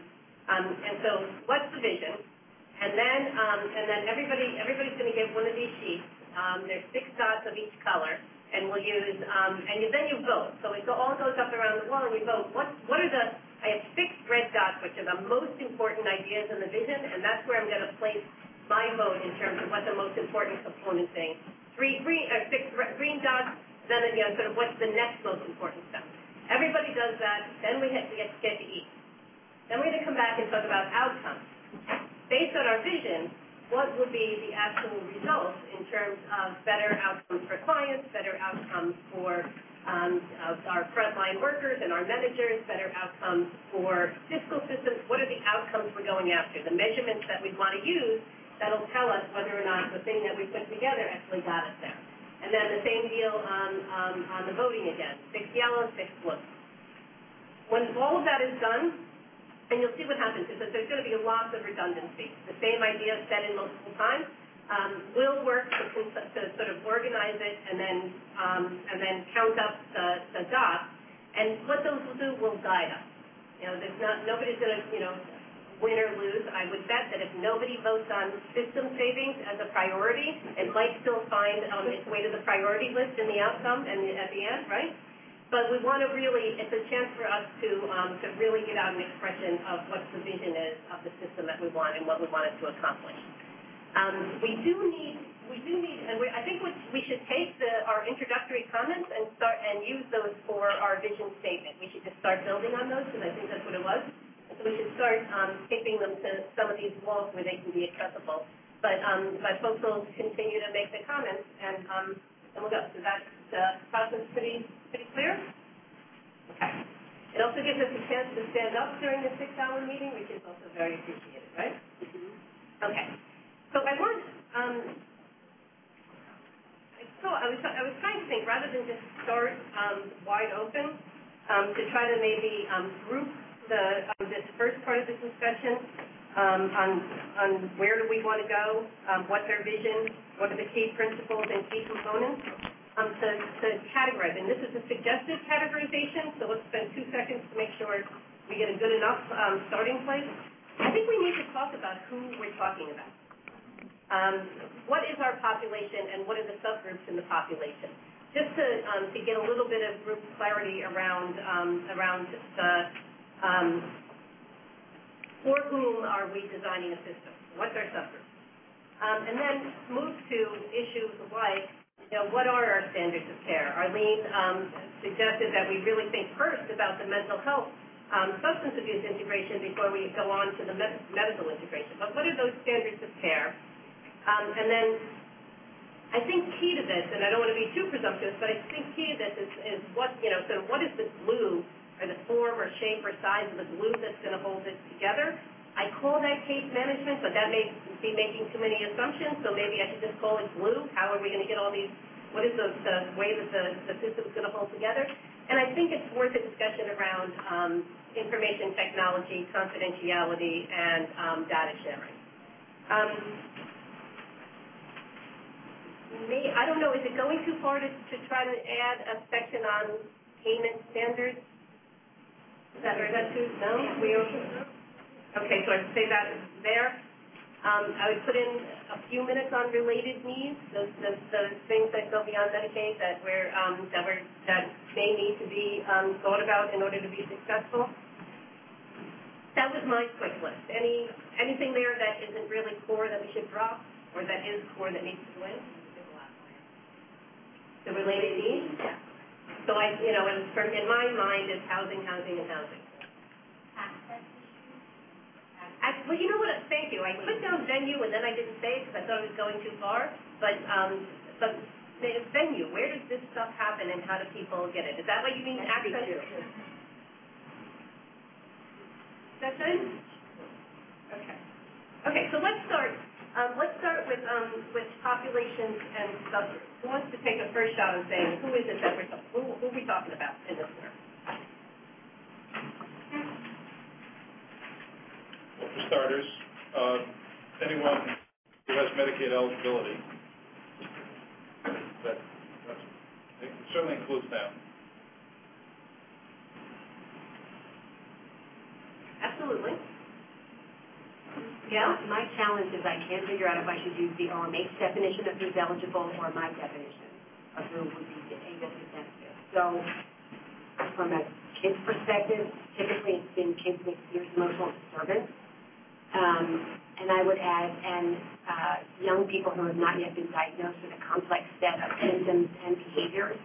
And so what's the vision? And then everybody's going to get one of these sheets. There's 6 dots of each color, and we'll use then you vote. So it all goes up around the wall, and you vote. What are I have 6 red dots, which are the most important ideas in the vision, and that's where I'm going to place my vote in terms of what the most important component thing. 6 green dots. Then, sort of what's the next most important stuff. Everybody does that. Then we get to eat. Then we're going to come back and talk about outcomes. Based on our vision, what would be the actual results in terms of better outcomes for clients, better outcomes for our frontline workers and our managers, better outcomes for fiscal systems? What are the outcomes we're going after? The measurements that we want to use that'll tell us whether or not the thing that we put together actually got us there. And then the same deal on the voting again. 6 yellow, 6 blue. When all of that is done, and you'll see what happens, is that there's going to be lots of redundancy. The same idea said in multiple times. We'll work to sort of organize it and then count up the dots. And what those will do will guide us. Nobody's going to, win or lose. I would bet that if nobody votes on system savings as a priority, it might still find its way to the priority list in the outcome and at the end, right? But we want to it's a chance for us to really get out an expression of what the vision is of the system that we want and what we want it to accomplish. We do need, and I think we should take our introductory comments and use those for our vision statement. We should just start building on those because I think that's what it was. So we should start taping them to some of these walls where they can be accessible. But folks will continue to make the comments, and we'll go. So that process pretty clear? Okay. It also gives us a chance to stand up during the 6-hour meeting, which is also very appreciated, right? Okay. So I want, I was trying to think, rather than just start wide open, to try to maybe group this first part of the discussion on where do we want to go, what's our vision, what are the key principles and key components, to categorize. And this is a suggestive categorization, so let's spend 2 seconds to make sure we get a good enough starting place. I think we need to talk about who we're talking about. What is our population and what are the subgroups in the population? Just to get a little bit of group clarity around for whom are we designing a system? What's our subgroup? And then move to issues like, what are our standards of care? Arlene suggested that we really think first about the mental health substance abuse integration before we go on to the medical integration. But what are those standards of care? And then I think key to this, and I don't want to be too presumptuous, but I think key to this is what, so what is the glue or the form or shape or size of the glue that's going to hold this together? I call that case management, but that may be making too many assumptions, so maybe I should just call it glue. How are we going to get all these, what is the way that the system's going to hold together? And I think it's worth a discussion around information technology, confidentiality, and data sharing. I don't know, is it going too far to try to add a section on payment standards? Is that too, no? Okay, so I'd say that there. I would put in a few minutes on related needs, those things that go beyond Medicaid that may need to be thought about in order to be successful. That was my quick list. Anything there that isn't really core that we should drop, or that is core that needs to go in? The related needs? Yeah. So in my mind, it's housing, housing, and housing. Well, you know what? Thank you. I put down venue, and then I didn't say it because I thought it was going too far. But venue, where does this stuff happen, and how do people get it? Is that what you mean? Access? That's it. Okay. Okay. So let's start. Let's start with populations and subgroups. Who wants to take a first shot at saying who is it that who are we talking about in this work? Well, for starters, anyone who has Medicaid eligibility, it certainly includes them. Absolutely. Yeah, my challenge is I can't figure out if I should use the OMH definition of who's eligible or my definition of who would be able to benefit. So, from a kid's perspective, typically it's been kids with serious emotional disturbance. And I would add, young people who have not yet been diagnosed with a complex set of symptoms and behaviors.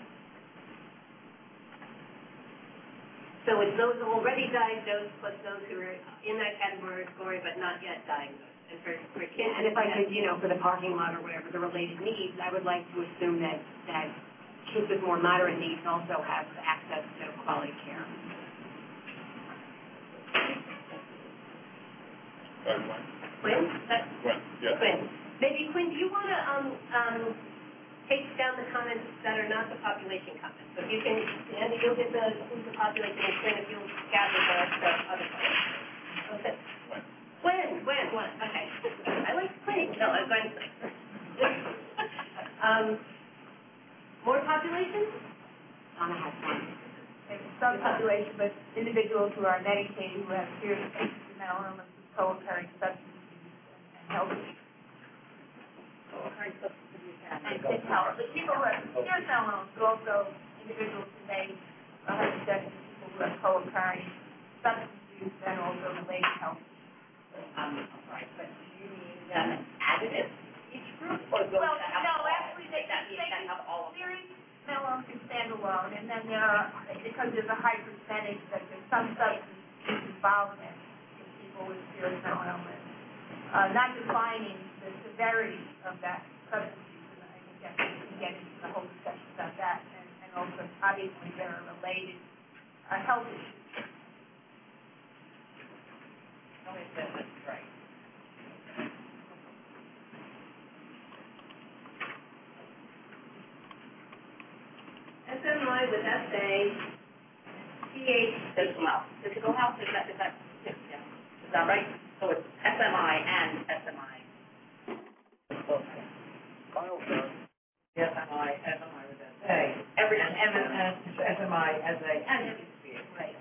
So it's those already diagnosed plus those who are in that category but not yet diagnosed. And for kids, and if I could, for the parking lot or whatever, the related needs, I would like to assume that kids with more moderate needs also have access to quality care. Quinn? Quinn, yeah. Quinn. Maybe, Quinn, do you want to take down the comments that are not the population comments? So if you can, Andy, you'll get who's the population, and Quinn, if you'll gather the other comments. Okay. Quinn. Okay. I like Quinn. No, I'm going to say. More population? Donna has one. Some population, but individuals who are Medicaid who have serious mental illness, co-occurring substance abuse, and health issues. Co-occurring substance abuse and health. But people who have serious mental illness, but also individuals who may have people who have co-occurring substance abuse and also related health issues. I'm sorry, but do you mean additive each group? Or Well, no, actually, they have all of them. Serious mental illness is standalone, and then there are, because there's a high percentage that there's some substance involvement with serious mental illness, not defining the severity of that substance use, and I think that we can get into the whole discussion about that, and also obviously there are related health issues. That's right. SMI with SA, PH, physical health, is that? Is that right? So it's SMI and SMI. SMI with SA. Everything. SMI as a, and Right.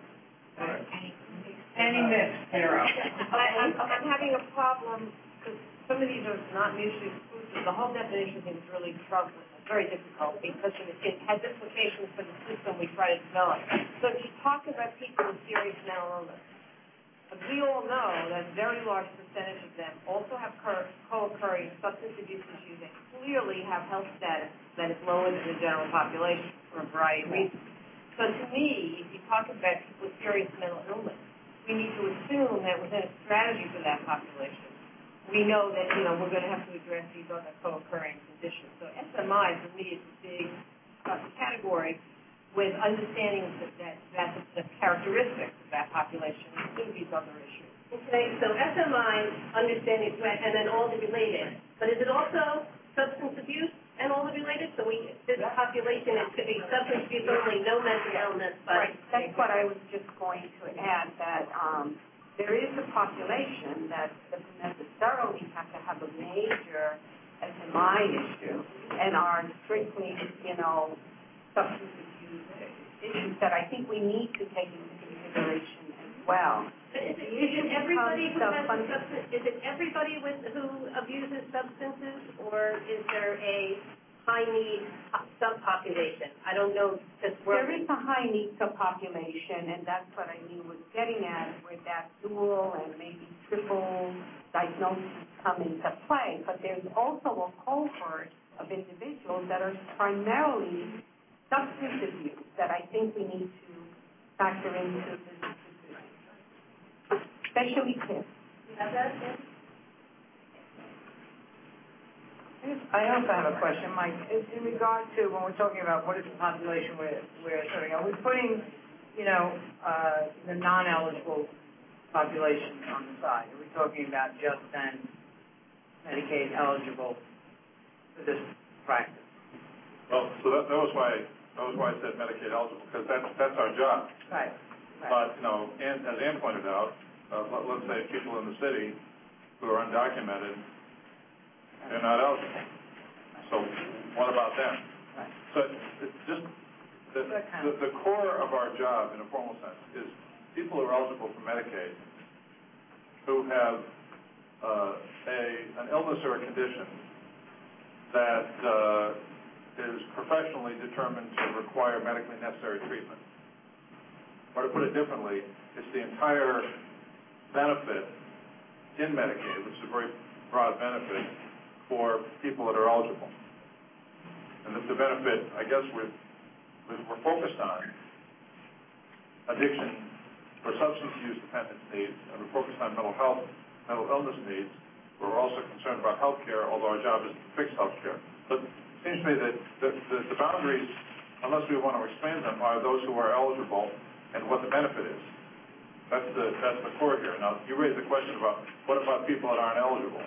any mix, zero. I'm having a problem because some of these are not mutually exclusive. The whole definition thing is really troubling. It's very difficult because it has implications for the system we try to develop. So if you talk about people with serious mental illness, As we all know, that a very large percentage of them also have co-occurring substance abuse issues and clearly have health status that is lower than the general population for a variety of reasons. So to me, if you talk about people with serious mental illness, we need to assume that within a strategy for that population, we know that, we're going to have to address these other co-occurring conditions. So SMI, for me, is a big category with understanding that that's the characteristics of that population include these other issues. Okay, so SMI, understanding, and then all the related. But is it also substance abuse and all the related? So this population, it could be substance abuse only, no mental illness, but... Right, that's what I was just going to add, that there is a population that doesn't necessarily have to have a major SMI issue and are strictly, substance abuse issues that I think we need to take into consideration as well. Is it everybody who abuses substances, or is there a high-need subpopulation? I don't know. There is a high-need subpopulation, and that's what I mean was getting at, where that dual and maybe triple diagnosis come into play. But there's also a cohort of individuals that are primarily substance abuse that I think we need to factor into this decision, especially kids. I also have a question, Mike. In regard to when we're talking about what is the population we're serving, are we putting, the non-eligible population on the side? Are we talking about just then Medicaid eligible for this practice? Well, so that was why I said Medicaid eligible, because that's our job. Right. But, and as Ann pointed out, let's say people in the city who are undocumented, they're not eligible. So what about them? Right. So it's just the core of our job, in a formal sense, is people who are eligible for Medicaid who have an illness or a condition that is professionally determined to require medically necessary treatment. Or to put it differently, it's the entire benefit in Medicaid, which is a very broad benefit for people that are eligible. And the benefit, I guess, we're focused on addiction or substance use dependence needs, and we're focused on mental illness needs. We're also concerned about health care, although our job is to fix health care. But it seems to me that the boundaries, unless we want to expand them, are those who are eligible and what the benefit is. That's the core here. Now, you raised the question about what about people that aren't eligible?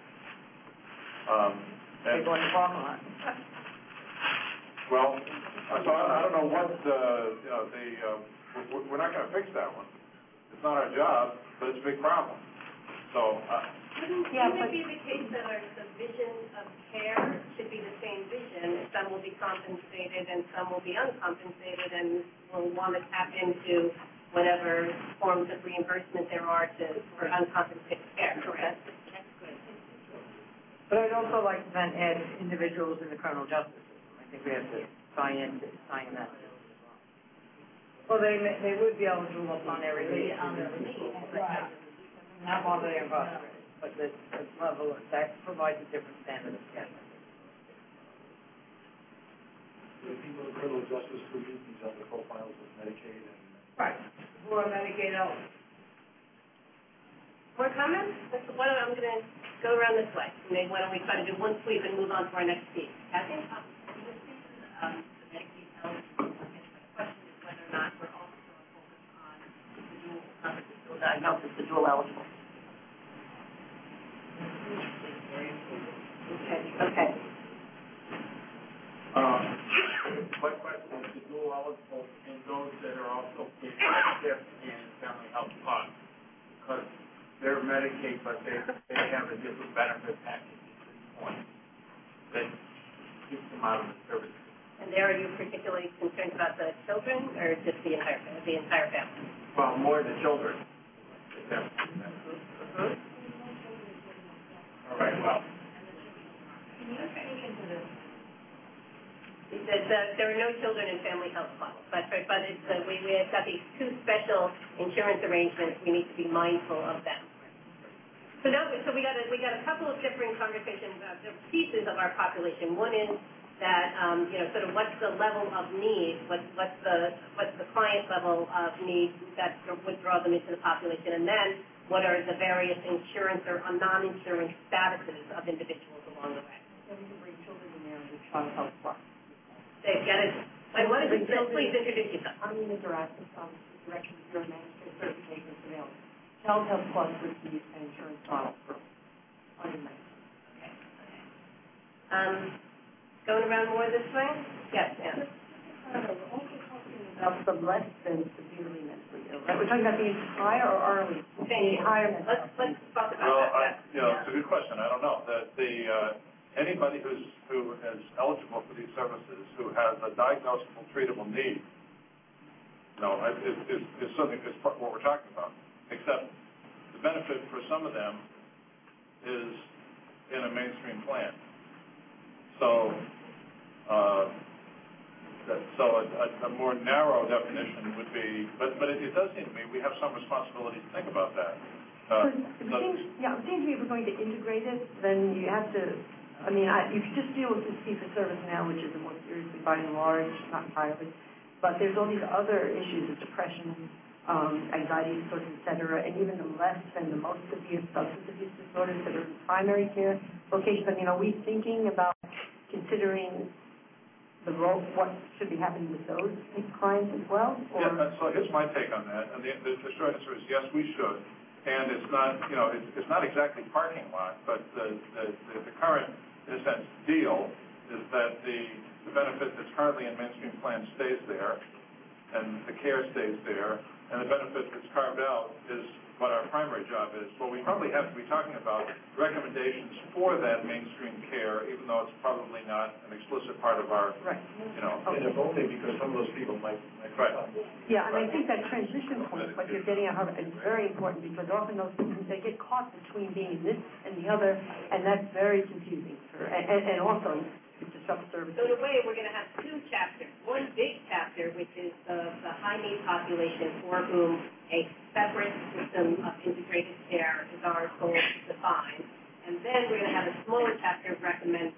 People in the parking lot. Well, so I don't know what we're not going to fix that one. It's not our job, but it's a big problem. So. Wouldn't it be the case that the vision of care should be the same vision? Some will be compensated and some will be uncompensated, and will want to tap into whatever forms of reimbursement there are for uncompensated care, correct? That's good. But I'd also like to then add individuals in the criminal justice system. I think we have to tie in that. Well, they would be eligible upon their release. Right. Not while they're incarcerated, but the level that provides a different standard of care. The people in criminal justice who use these other profiles of Medicaid and... Right. Who are Medicaid eligible. More comments? I'm going to go around this way. Why don't we try to do one sweep and move on to our next speaker? Kathy? The Medicaid eligible. The question is whether or not we're also focused on the dual diagnosis, the dual eligible. Okay. My question is the dual eligible and those that are also paid SIP and family health funds, because they're Medicaid, but they have a different benefit package at this point that keeps them out of the service. And there, are you particularly concerned about the children or just the entire family? Well, more the children. All right, well. Can you speak into this? He said that there are no children in family health funds, but we have got these two special insurance arrangements, we need to be mindful of them. So we got a couple of different conversations, pieces of our population. One is that sort of what's the level of need, what's the client level of need that would draw them into the population, and then what are the various insurance or non-insurance statuses of individuals along the way. So we can bring children in there and do child health plus. They've got it. And what is it? Please introduce yourself. I'm Nina Durastis, Director of Bureau of Management Certification and Surveillance. Child Health Plus would be an insurance model for undermanned. Okay. Going around more this way? Yes, ma'am. We're also talking about the less than severely mentally ill, right? We're talking about the entire or early? The entire mental health. Let's talk about that. It's a good question. I don't know. Anybody who is eligible for these services, who has a diagnosable, treatable need, is certainly what we're talking about. Except the benefit for some of them is in a mainstream plan. So a more narrow definition would be, but it does seem to me we have some responsibility to think about that. It seems to me if we're going to integrate it, then you have to, you could just deal with this fee-for-service now, which is a more seriously by and large, not entirely, but there's all these other issues of depression, anxiety disorders, et cetera, and even the less and the most severe substance abuse disorders that are in primary care locations. Are we thinking about considering the role, what should be happening with those clients as well? Or? Yeah, so here's my take on that, and the short answer is yes, we should. And it's not, it's not exactly parking lot, but the current, in a sense, deal is that the benefit that's currently in mainstream plan stays there, and the care stays there, and the benefit that's carved out is what our primary job is. Well, we probably have to be talking about recommendations for that mainstream care, even though it's probably not an explicit part of our, And if only because some of those people might Yeah, and I think that transition point, what you're getting at, Harvard, is very important because often those things, they get caught between being this and the other, and that's very confusing. And also, it disrupts services. So in a way, we're going to have two chapters. One big chapter, which is the high-need population for whom a separate system of integrated care is our goal to define. And then we're going to have a smaller chapter recommending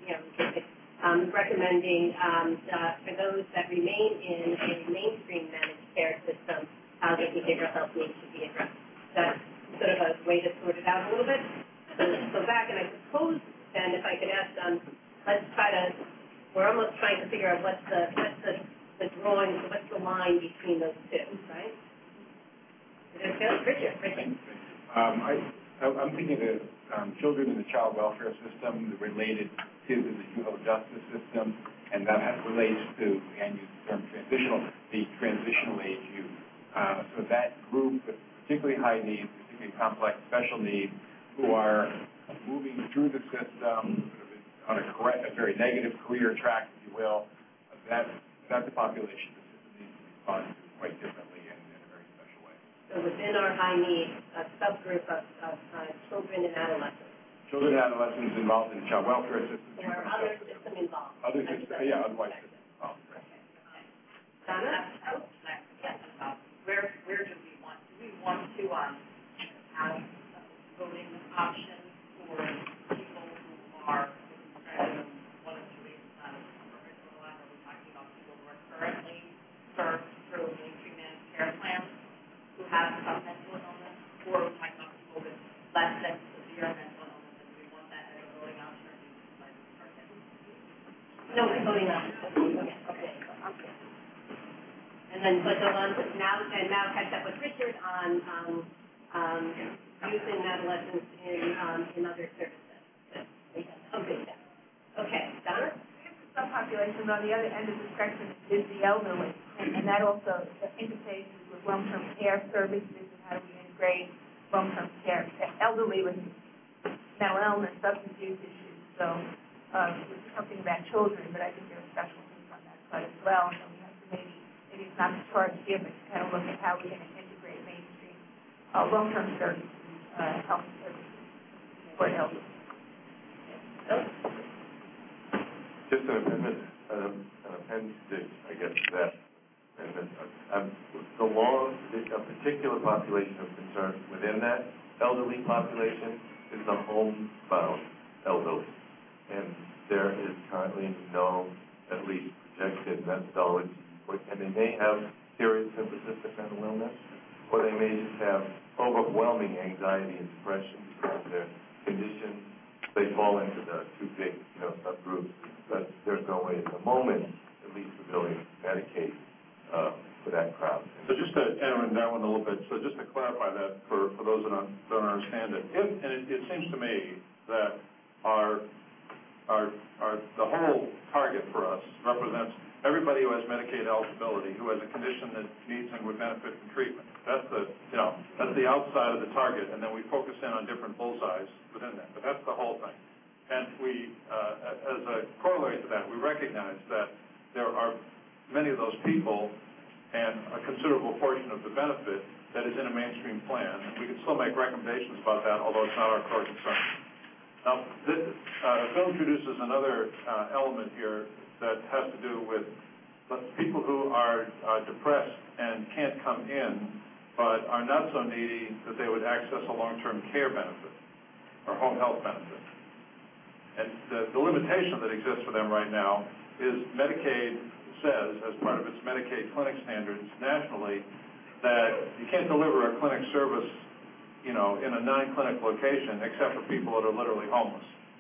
for those that remain in a mainstream managed care system, how their behavioral health needs should be addressed. That's sort of a way to sort it out a little bit. So back, and I suppose then, if I could ask, we're almost trying to figure out what's the drawing, what's the line between those two, right? Richard. I'm thinking of children in the child welfare system, the related to the juvenile justice system, and that relates to, and use the term transitional age youth. So that group with particularly high needs, particularly complex special needs, who are moving through the system on a very negative career track, if you will, that's the population the system needs to respond to quite differently and in a very special way. So within our high need, a subgroup of children and adolescents. Children and adolescents involved in the child welfare system. Or other system involved. Other system, otherwise system involved. Donna? Where do we want to have voting options for people who are, one of the reasons not as current or we're talking about people who are currently served through mainstream managed care plans who have some mental illness, or we're talking about people with less than severe mental illness, and do we want that as a voting option, or do we decide to start that? No, we're voting option. Okay. And then, but now catch up with Richard on youth and adolescents in other services. Okay, Donna? Some populations on the other end of the spectrum is the elderly, and that also interfaces with long-term care services and how do we integrate long-term care, elderly with mental illness, substance use issues. So we're talking about children, but I think there are special needs on that side as well. And we have to maybe it's not the charge here, but to kind of look at how we're going to integrate mainstream long-term services, health services for elderly. Just an appendage, I guess, to that, and question. A particular population of concern within that elderly population is the homebound elderly. And there is currently no, at least projected methodology, and they may have serious and persistent mental illness, or they may just have overwhelming anxiety and depression because of their condition. They fall into the two big, subgroups, but there's no way at the moment, at least for building Medicaid for that crowd. So just to enter in that one a little bit, so just to clarify that for those that don't understand it, it seems to me that the whole target for us represents everybody who has Medicaid eligibility, who has a condition that needs and would benefit from treatment. That's the outside of the target, and then we focus in on different bullseyes within that. But that's the whole thing. And we, as a corollary to that, we recognize that there are many of those people and a considerable portion of the benefit that is in a mainstream plan. And we can still make recommendations about that, although it's not our core concern. Now, Bill introduces another element here that has to do with people who are depressed and can't come in, but are not so needy that they would access a long-term care benefit or home health benefit. And the limitation that exists for them right now is Medicaid says, as part of its Medicaid clinic standards nationally, that you can't deliver a clinic service, in a non-clinic location except for people that are literally homeless.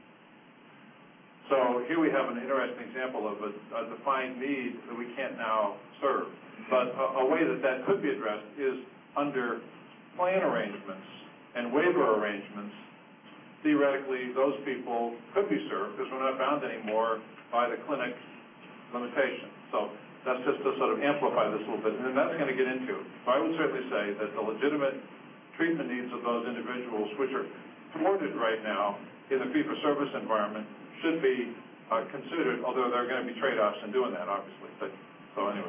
So here we have an interesting example of a defined need that we can't now serve. But a way that could be addressed is under plan arrangements and waiver arrangements. Theoretically, those people could be served because we're not bound anymore by the clinic limitation. So that's just to sort of amplify this a little bit. And then that's going to get into. So I would certainly say that the legitimate treatment needs of those individuals, which are thwarted right now in the fee-for-service environment, should be considered, although there are going to be trade-offs in doing that, obviously. But, so anyway.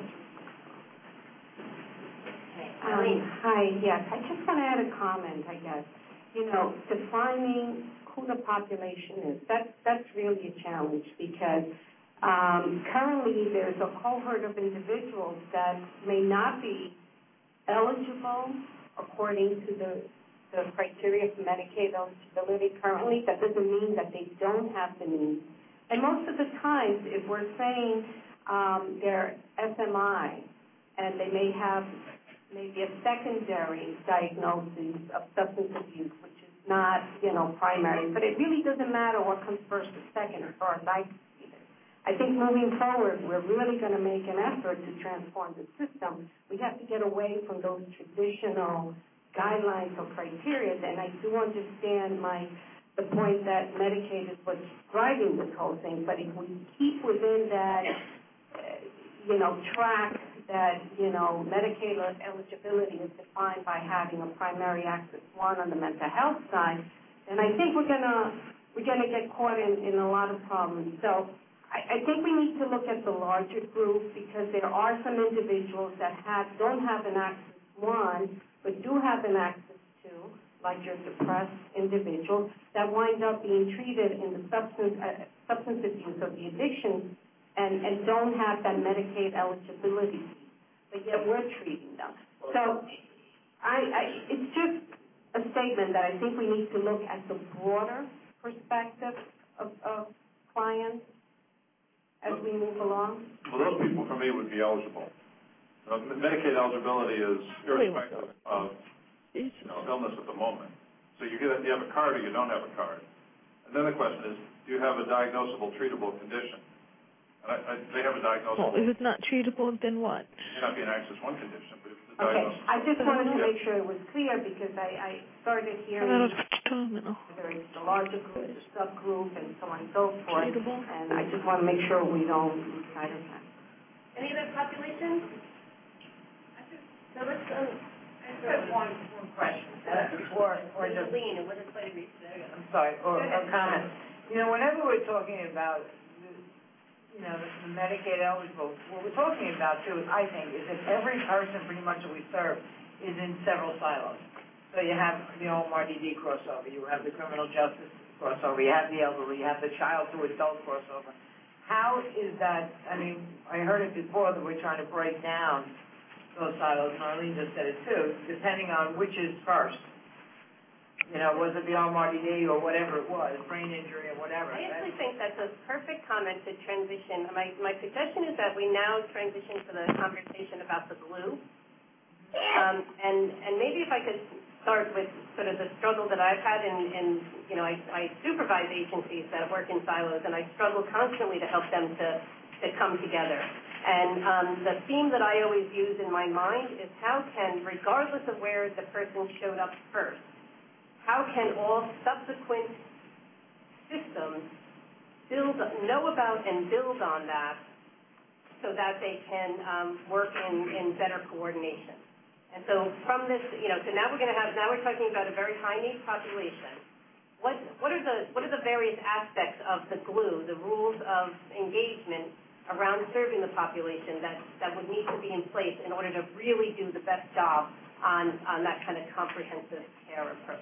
Hi, yes. I just want to add a comment, I guess. Defining who the population is, that's really a challenge because currently there's a cohort of individuals that may not be eligible according to the criteria for Medicaid eligibility currently. That doesn't mean that they don't have the need. And most of the times, if we're saying they're SMI and they may have maybe a secondary diagnosis of substance abuse, which is not, primary, but it really doesn't matter what comes first or second as far as I see it. I think moving forward, we're really going to make an effort to transform the system. We have to get away from those traditional guidelines or criteria, and I do understand the point that Medicaid is what's driving this whole thing, but if we keep within that, track that, Medicaid eligibility is defined by having a primary access one on the mental health side, then I think we're gonna get caught in a lot of problems. So I think we need to look at the larger group because there are some individuals that don't have an access one, but do have an access to, like your depressed individuals, that wind up being treated in the substance abuse of the addiction and don't have that Medicaid eligibility, but yet we're treating them. So it's just a statement that I think we need to look at the broader perspective of clients as we move along. Well, those people for me would be eligible. Medicaid eligibility is irrespective of illness at the moment. So you have a card or you don't have a card. And then the question is, do you have a diagnosable, treatable condition? And they have a diagnosable. Well, if it's not treatable, then what? It may not be an Access 1 condition, but if it's a Okay, diagnosable. I just wanted to make sure it was clear because I started hearing whether it's the larger group, the subgroup, and so on and so forth. And I just want to make sure we don't lose sight of that. Any other populations? So let's, I just have one question, or just, Lean, and what is going to be today? I'm sorry, or comment. Whenever we're talking about, the Medicaid eligible, what we're talking about too, I think, is that every person pretty much that we serve is in several silos. So you have the OMRDD crossover, you have the criminal justice crossover, you have the elderly, you have the child to adult crossover. How is that, I heard it before that we're trying to break down those silos, and Arlene just said it too, depending on which is first. You know, was it the RMRDD or whatever it was, brain injury or whatever. I actually think that's a perfect comment to transition. My suggestion is that we now transition to the conversation about the glue. And maybe if I could start with sort of the struggle that I've had in you know, I supervise agencies that work in silos, and I struggle constantly to help them to come together. And the theme that I always use in my mind is how can, regardless of where the person showed up first, how can all subsequent systems know about and build on that so that they can work in better coordination? And so from this, you know, so now we're talking about a very high need population. What are the various aspects of the glue, the rules of engagement around serving the population that would need to be in place in order to really do the best job on that kind of comprehensive care approach?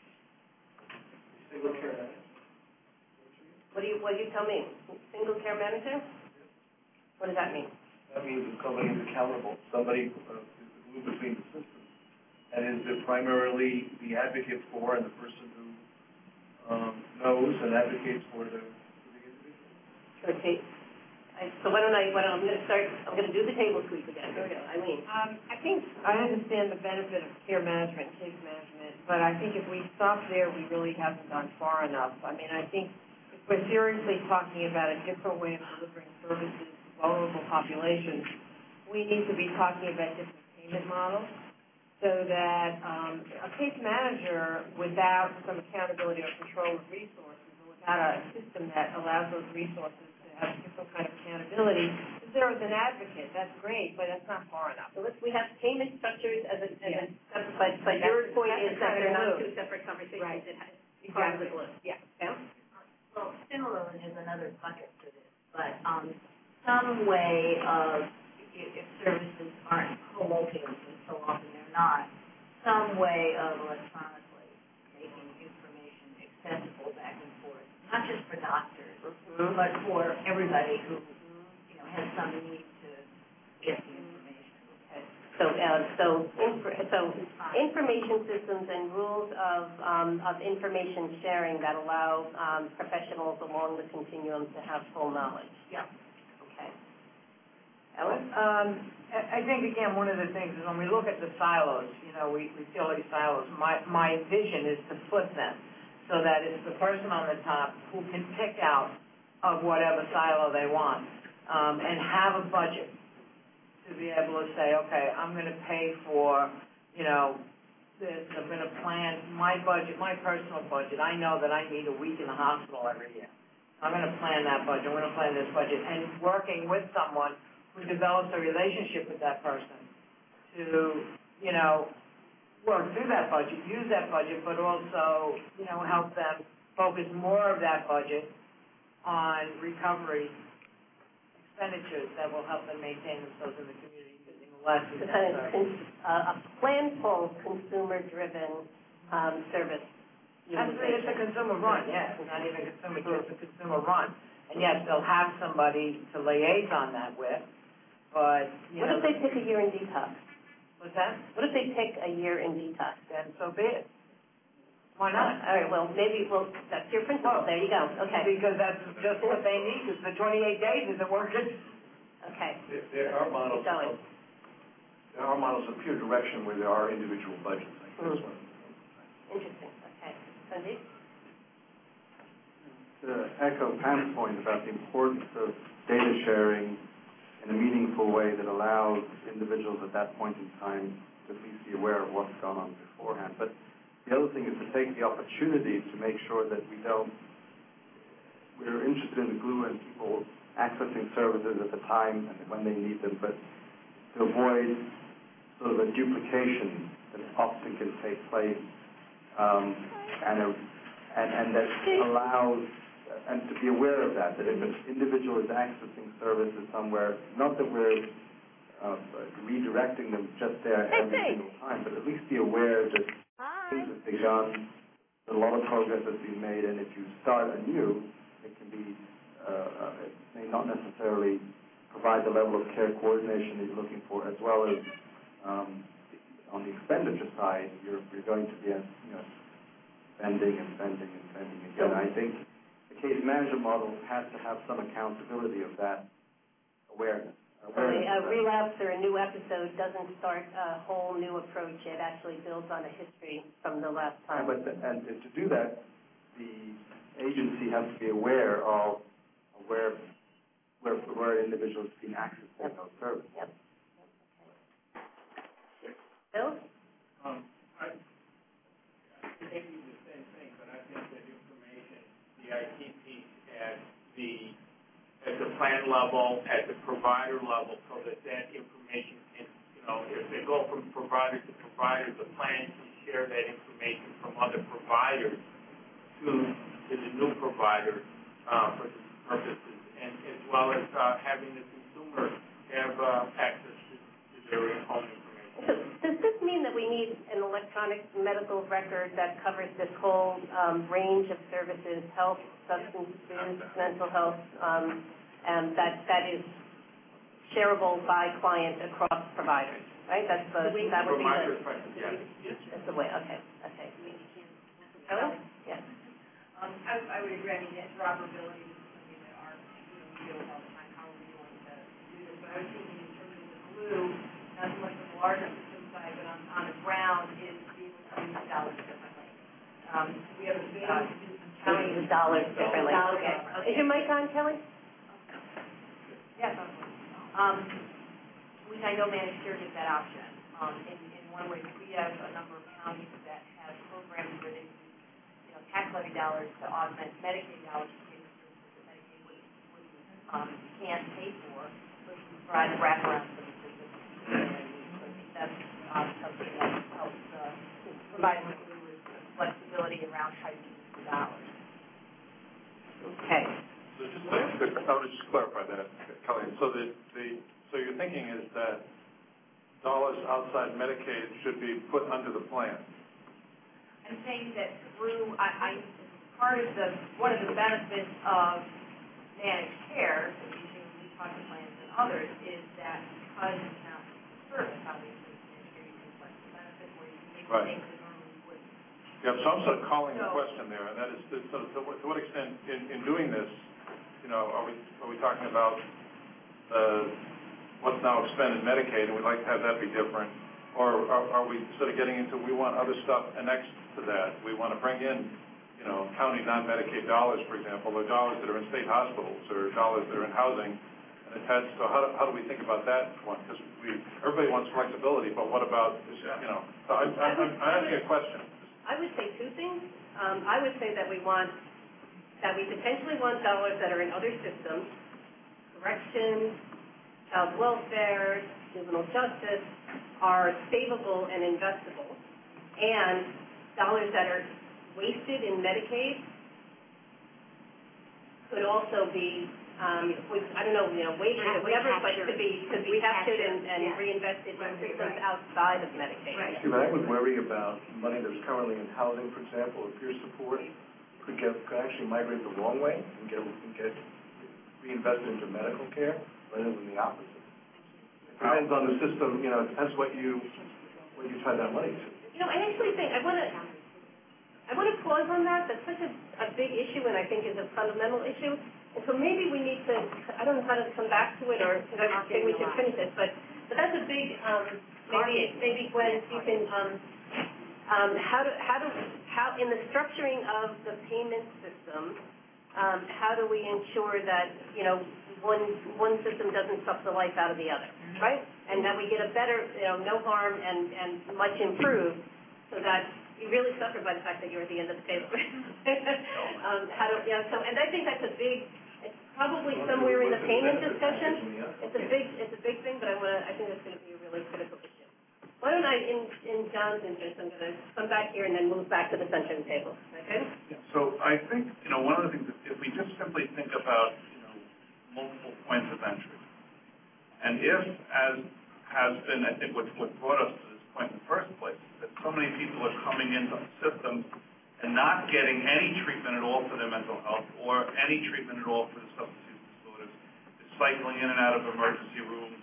Single care manager. What do you tell me? Single care manager? What does that mean? That means that somebody is accountable. Somebody is the glue between the systems, and is primarily the advocate for and the person who knows and advocates for the individual. Okay. So I'm going to do the table sweep again. Here we go. Eileen. I think I understand the benefit of care management, case management, but I think if we stop there, we really haven't gone far enough. I mean, I think if we're seriously talking about a different way of delivering services to vulnerable populations, we need to be talking about different payment models so that a case manager without some accountability or control of resources, or without a system that allows those resources have different kind of accountability, is there as an advocate. That's great, but that's not far enough. So we have payment structures but your point is that they're not two separate conversations. Right. It has part of the glue. Yeah. Well, similarly, there's another bucket to this, but some way of, if services aren't co-located, and so often they're not, some way of electronically making information accessible back and forth, not just for doctors, but for everybody who, you know, has some need to get the information. Okay. So information systems and rules of information sharing that allow professionals along the continuum to have full knowledge. Yeah. Okay. Ellen? I think, again, one of the things is when we look at the silos, you know, we see all these silos. My vision is to flip them so that it's the person on the top who can pick out of whatever silo they want, and have a budget to be able to say, okay, I'm going to pay for, you know, this. I'm going to plan my budget, my personal budget. I know that I need a week in the hospital every year. I'm going to plan that budget. I'm going to plan this budget. And working with someone who develops a relationship with that person to, you know, work through that budget, use that budget, but also, you know, help them focus more of that budget on recovery expenditures that will help them maintain themselves in the community using less. A planful consumer-driven service. Actually, it's a consumer run, yes. Not even consumer, it's a consumer run. And yes, they'll have somebody to liaison that with, but, you know. What if they pick a year in detox? What's that? What if they pick a year in detox? Then so be it. Why not? All right, well, that's your principle. There you go. Okay. Because that's just what they need, because the 28 days isn't working. Okay. There are models. There are models of peer direction where there are individual budgets. I think that's one. Interesting. Okay. Sanjeev? To echo Pam's point about the importance of data sharing in a meaningful way that allows individuals at that point in time to at least be aware of what's gone on beforehand. But the other thing is to take the opportunity to make sure that we're interested in the glue and people accessing services at the time and when they need them, but to avoid sort of a duplication that often can take place, and that allows, and to be aware of that if an individual is accessing services somewhere, not that we're redirecting them just there every single time, but at least be aware that things have begun, a lot of progress has been made, and if you start anew, it can be, it may not necessarily provide the level of care coordination that you're looking for, as well as On the expenditure side, you're going to be, spending and spending and spending again. I think the case management model has to have some accountability of that awareness. So a relapse or a new episode doesn't start a whole new approach. It actually builds on a history from the last time. And to do that, the agency has to be aware of where individuals can access those services. Yep. Okay. Bill? I think you the same thing, but I think that information, the IT piece at the plan level, at the provider level, so that information can, if they go from provider to provider, the plan can share that information from other providers to the new provider for these purposes, and as well as having the consumer have access to their own information. So does this mean that we need an electronic medical record that covers this whole range of services, health, substance abuse, mental health, and that is shareable by client across providers, right? That would be the that's the way. Okay. Hello? Yes. I would agree. I mean, interoperability is something that our we deal with all the time. How are we going to do this? But I was thinking in terms of the glue, not so much on the larger system side, but on the ground, is being able to use dollars differently. We have a big Counting the dollars differently. Okay. Is your mic on, Kelly? Yes. Which I know managed care gives that option. In one way, we have a number of counties that have programs where they use, tax levy dollars to augment Medicaid dollars to pay for services that Medicaid can't pay for, so we can provide wraparound services. And so I think that's something that helps provide flexibility around how you use the dollars. Okay. So I would just clarify that, Kelly. So your thinking is that dollars outside Medicaid should be put under the plan. I'm saying that through, one of the benefits of managed care, we talk to plans and others, is that because it's not service, obviously, managed care, you can flex the benefit where you can make things that normally wouldn't. Yeah, so I'm sort of calling the question there, and that is, to what extent, in doing this, are we talking about what's now expended Medicaid, and we'd like to have that be different, or are we sort of getting into we want other stuff annexed to that? We want to bring in, county non-Medicaid dollars, for example, or dollars that are in state hospitals, or dollars that are in housing, and attached. So how do we think about that one? Because everybody wants flexibility, but what about So I'm asking a question. I would say two things. I would say that we potentially want dollars that are in other systems, corrections, child welfare, juvenile justice, are savable and investable, and dollars that are wasted in Medicaid could also be, I don't know, waivers or whatever, but could be captured and reinvested in systems outside of Medicaid. Right. See, but I would worry about money that's currently in housing, for example, or peer support, could actually migrate the wrong way and get reinvested into medical care rather than the opposite. It depends on the system, it depends what you tie that money to. I actually think I want to pause on that. That's such a big issue, and I think is a fundamental issue. And so maybe we need to, I don't know how to come back to it, or because I think we should finish this, but that's a big, maybe Gwen, if you can, how in the structuring of the payment system, how do we ensure that, one system doesn't suck the life out of the other, right? And that we get a better, no harm and much improved, so that you really suffer by the fact that you're at the end of the table. And I think that's it's probably somewhere in the payment discussion. It's a big thing, but I think that's going to be a really critical issue. Why don't I, in John's interest, I'm going to come back here and then move back to the center of the table, okay? Yeah, so I think, one of the things, if we just simply think about, multiple points of entry, and if, as has been, I think, what brought us to this point in the first place, that so many people are coming into the system and not getting any treatment at all for their mental health or any treatment at all for the substance use disorders, they're cycling in and out of emergency rooms, in and out of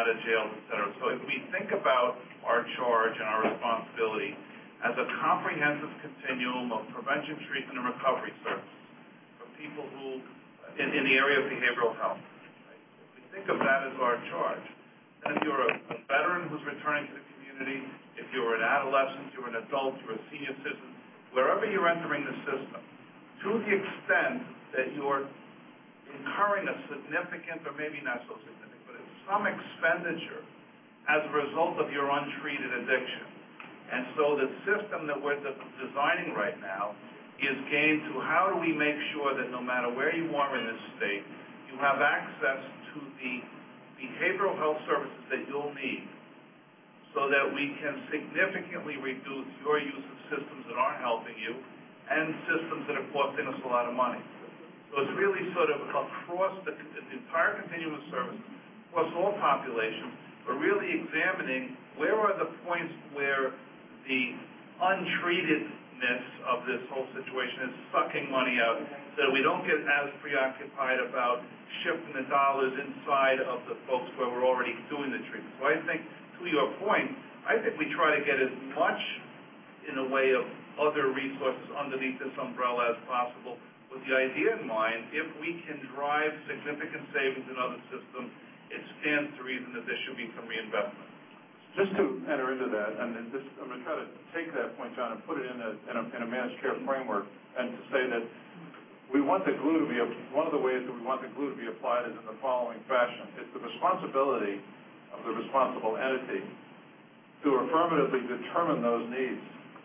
out of jails, et cetera. So if we think about our charge and our responsibility as a comprehensive continuum of prevention, treatment, and recovery services for people who, in the area of behavioral health, right? If we think of that as our charge, then if you're a veteran who's returning to the community, if you're an adolescent, you're an adult, you're a senior citizen, wherever you're entering the system, to the extent that you're incurring a significant, or maybe not so significant, but some expenditure as a result of your untreated addiction. And so the system that we're designing right now is geared to how do we make sure that no matter where you are in this state, you have access to the behavioral health services that you'll need so that we can significantly reduce your use of systems that aren't helping you and systems that are costing us a lot of money. So it's really sort of across the entire continuum of services, across all populations, but really examining where are the points where the untreatedness of this whole situation is sucking money out so that we don't get as preoccupied about shifting the dollars inside of the folks where we're already doing the treatment. So I think, to your point, I think we try to get as much in the way of other resources underneath this umbrella as possible, with the idea in mind, if we can drive significant savings in other systems, it stands to reason that there should be some reinvestment. Just to enter into that, and I'm going to try to take that point, John, and put it in a managed care framework, and to say that we want the glue to be, one of the ways that we want the glue to be applied is in the following fashion. It's the responsibility of the responsible entity to affirmatively determine those needs.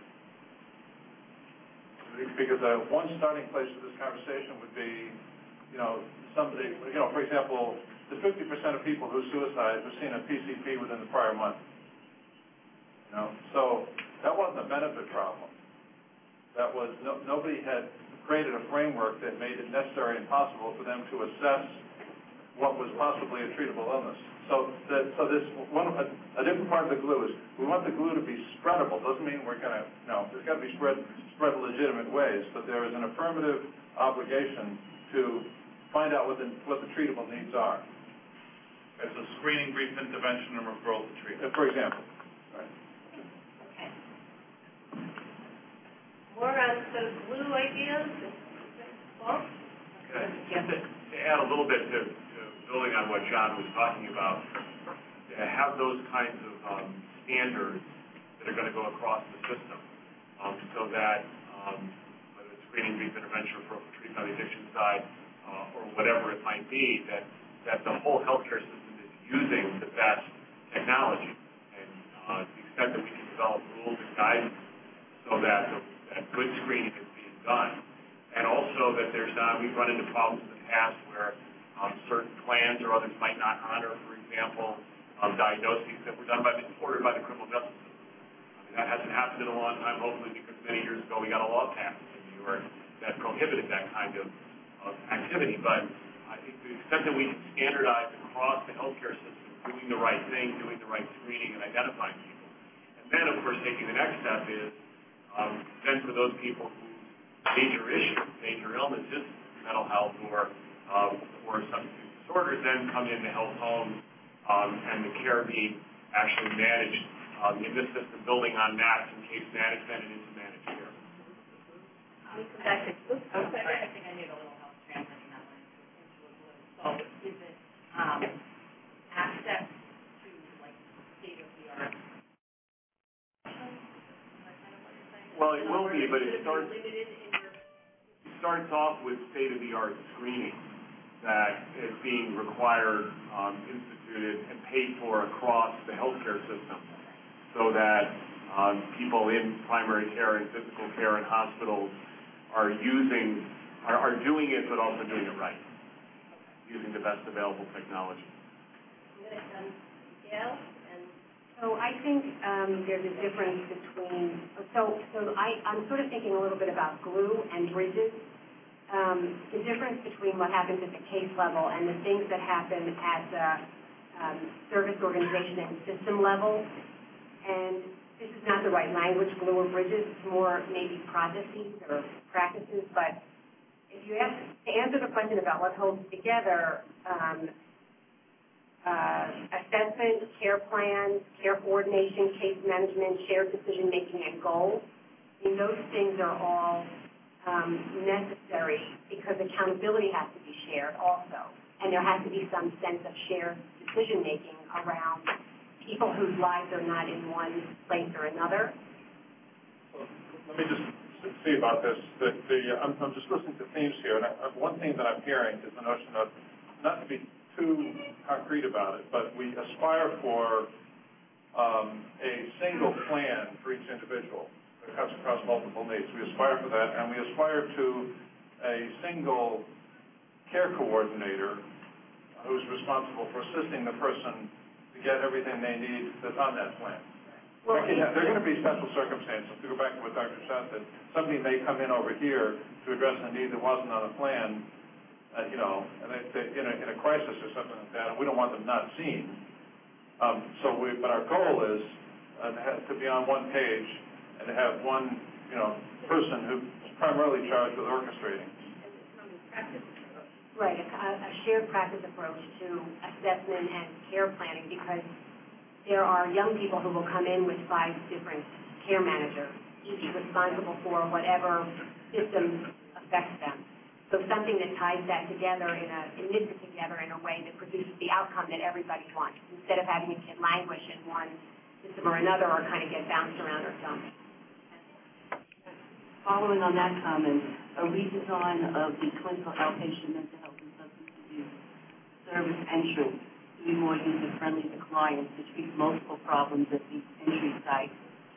Because one starting place for this conversation would be, somebody, for example, the 50% of people who suicide who've seen a PCP within the prior month. So that wasn't a benefit problem. That was, nobody had created a framework that made it necessary and possible for them to assess what was possibly a treatable illness. So this one, a different part of the glue is we want the glue to be spreadable. Doesn't mean we're going to, there's got to be spread in legitimate ways, but there is an affirmative obligation to find out what the treatable needs are. It's a screening, brief intervention, and referral to treatment. For example. Right. Okay. More on sort of glue ideas? Paul? Okay. Just to add a little bit to building on what John was talking about, to have those kinds of standards that are going to go across the system, so that whether it's screening, brief intervention, or treatment on the addiction side, or whatever it might be, that the whole healthcare system is using the best technology, and to the extent that we can develop rules and guidance so that good screening is being done, and also that there's not, we've run into problems in the past where certain plans or others might not honor, for example, diagnoses that were ordered by the criminal justice system. I mean, that hasn't happened in a long time, hopefully, because many years ago we got a law passed in New York that prohibited that kind of activity. But I think to the extent that we can standardize across the healthcare system, doing the right thing, doing the right screening, and identifying people. And then, of course, taking the next step is then for those people whose major issue, major illness is mental health or substance use disorders, then come into health homes and the care being actually managed in this system, building on that in case management and into managed care. We come back to glue. I think I need a little help translating that one into a glue. So is it access to like state-of-the-art? Well, it will be, but it starts off with state-of-the-art screening that is being required, instituted, and paid for across the healthcare system, so that people in primary care and physical care and hospitals are doing it, but also doing it right, using the best available technology. Gail? So I think there's a difference between, I'm sort of thinking a little bit about glue and bridges. The difference between what happens at the case level and the things that happen at the service organization and system level. And this is not the right language, glue or bridges. It's more maybe processes or practices. But if you ask to answer the question about what holds together, I assessment, care plans, care coordination, case management, shared decision-making, and goals. I mean, those things are all necessary because accountability has to be shared also, and there has to be some sense of shared decision-making around people whose lives are not in one place or another. Let me just see about this. I'm just listening to themes here, and one thing that I'm hearing is the notion of, not to be too concrete about it, but we aspire for a single plan for each individual that cuts across multiple needs. We aspire for that, and we aspire to a single care coordinator who's responsible for assisting the person to get everything they need that's on that plan. Well, there are going to be special circumstances. To go back to what Dr. Shah said, somebody may come in over here to address a need that wasn't on the plan, and in a crisis or something like that, and we don't want them not seen. But our goal is to be on one page and to have one, person who's primarily charged with orchestrating. Right, a shared practice approach to assessment and care planning, because there are young people who will come in with 5 different care managers, each responsible for whatever system affects them. So something that ties that together and knits it together in a way that produces the outcome that everybody wants, instead of having a kid languish in one system or another or kind of get bounced around or dumped. Following on that comment, a redesign of the clinical outpatient mental health and substance abuse service entrance to be more user-friendly to clients to treat multiple problems at the entry site.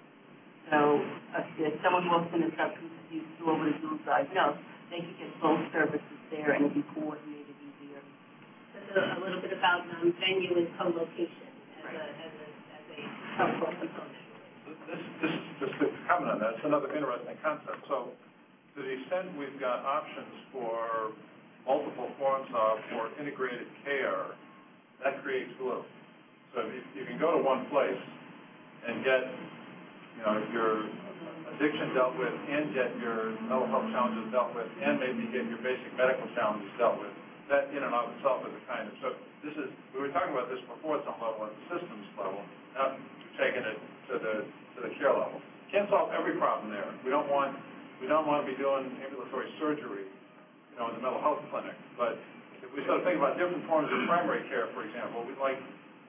So if someone walks in a substance abuse store with a dual diagnosis, they could get both services there and it'd be coordinated easier. So a little bit about venue and co-location as a helpful component. Just to comment on that, it's another interesting concept. So to the extent we've got options for multiple forms of or integrated care, that creates glue. So if you can go to one place and get, your addiction dealt with, and get your mental health challenges dealt with, and maybe get your basic medical challenges dealt with, that in and of itself is a kind of, so this is, we were talking about this before at some level, at the systems level. Now we've taken it to the care level. Can't solve every problem there. We don't want to be doing ambulatory surgery, in the mental health clinic. But if we start thinking about different forms of primary care, for example, what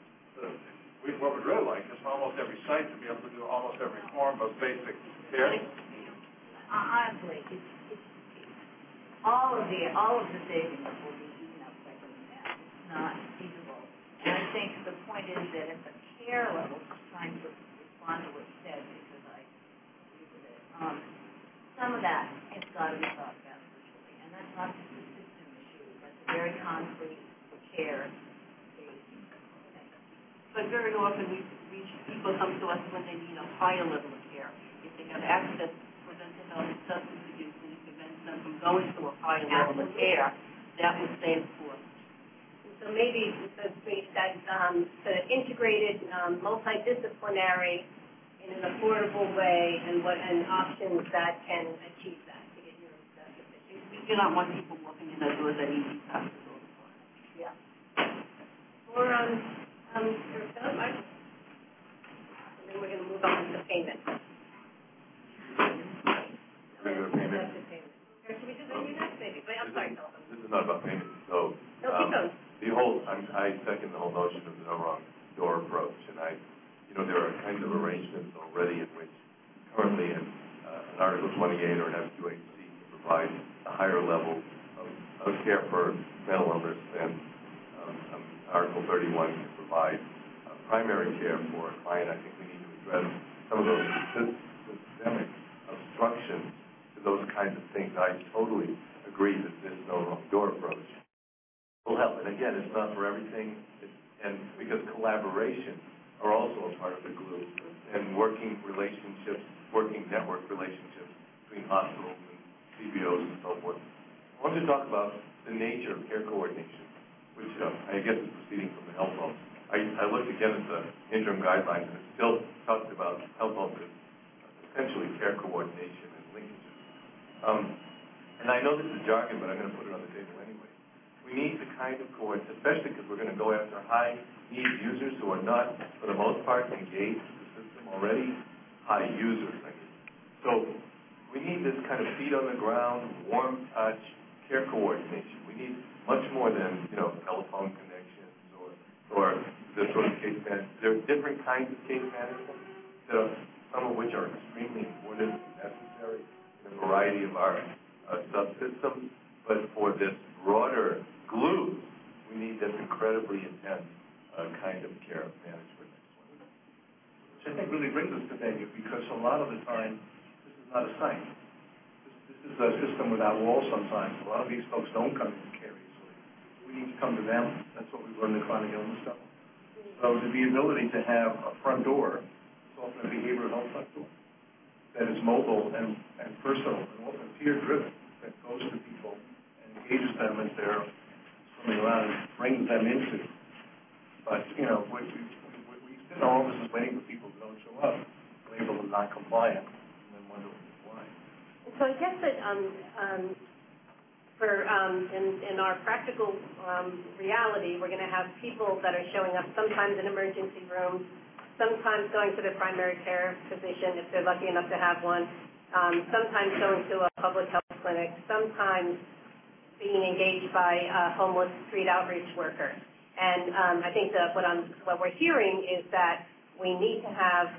we'd really like is for almost every site to be able to do almost every form of basic care. Honestly, all of the savings will be eaten up by doing that. It's not feasible. And I think the point is that at the care level, trying to respond to what you said, because I agree with it, some of that has got to be thought about virtually. And that's not just a system issue. That's a very concrete care. But very often people come to us when they need a higher level of care. If they have access for mental health and substance abuse, and it prevents them from going to a higher level of care, that would save for them. So maybe that integrated, multidisciplinary, in an affordable way, and options that can achieve that to get your objective. We do not want people walking in the door that easy past the door. Yeah. Or and then we're going to move on to payment. Regular payment. Should we do venue next, maybe? But I'm sorry, Philip. This is not about payment. So, no, keep going. I second the whole notion of the no wrong door approach, and there are kinds of arrangements already in which currently an Article 28 or an FQHC can provide a higher level of care for mental illness than Article 31 can provide primary care for a client. I think we need to address some of those systemic obstructions to those kinds of things. I totally agree that this no wrong door approach will help. And again, it's not for everything, and because collaboration are also a part of the glue, and working network relationships between hospitals and CBOs and so forth. I want to talk about the nature of care coordination, which I guess is proceeding from the health home. I looked again at the interim guidelines, and it still talks about health home as essentially care coordination and linkages. And I know this is jargon, but I'm going to put it on the table anyway. We We need the kind of courts, especially because we're going to go after high-need users who are not, for the most part, engaged in the system already, high users. So we need this kind of feet on the ground, warm touch, care coordination. We need much more than, telephone connections or the sort of case management. There are different kinds of case management, some of which are extremely important and necessary in a variety of our subsystems. But for this broader glue, we need this incredibly intense kind of care management. Which I think really brings us to venue, because a lot of the time, this is not a site. This is a system without walls sometimes. A lot of these folks don't come into care easily. We need to come to them. That's what we learned in chronic illness stuff. So the ability to have a front door, it's often a behavioral health front door, that is mobile and personal and often peer-driven, that goes to people and engages them as they're swimming around and brings them into. But, we sit in our offices waiting for people who don't show up, labeled as not compliant, and then wonder why. So I guess that in our practical reality, we're going to have people that are showing up sometimes in emergency rooms, sometimes going to their primary care physician if they're lucky enough to have one, sometimes going to a public health clinic, sometimes being engaged by a homeless street outreach worker. And I think that what we're hearing is that we need to have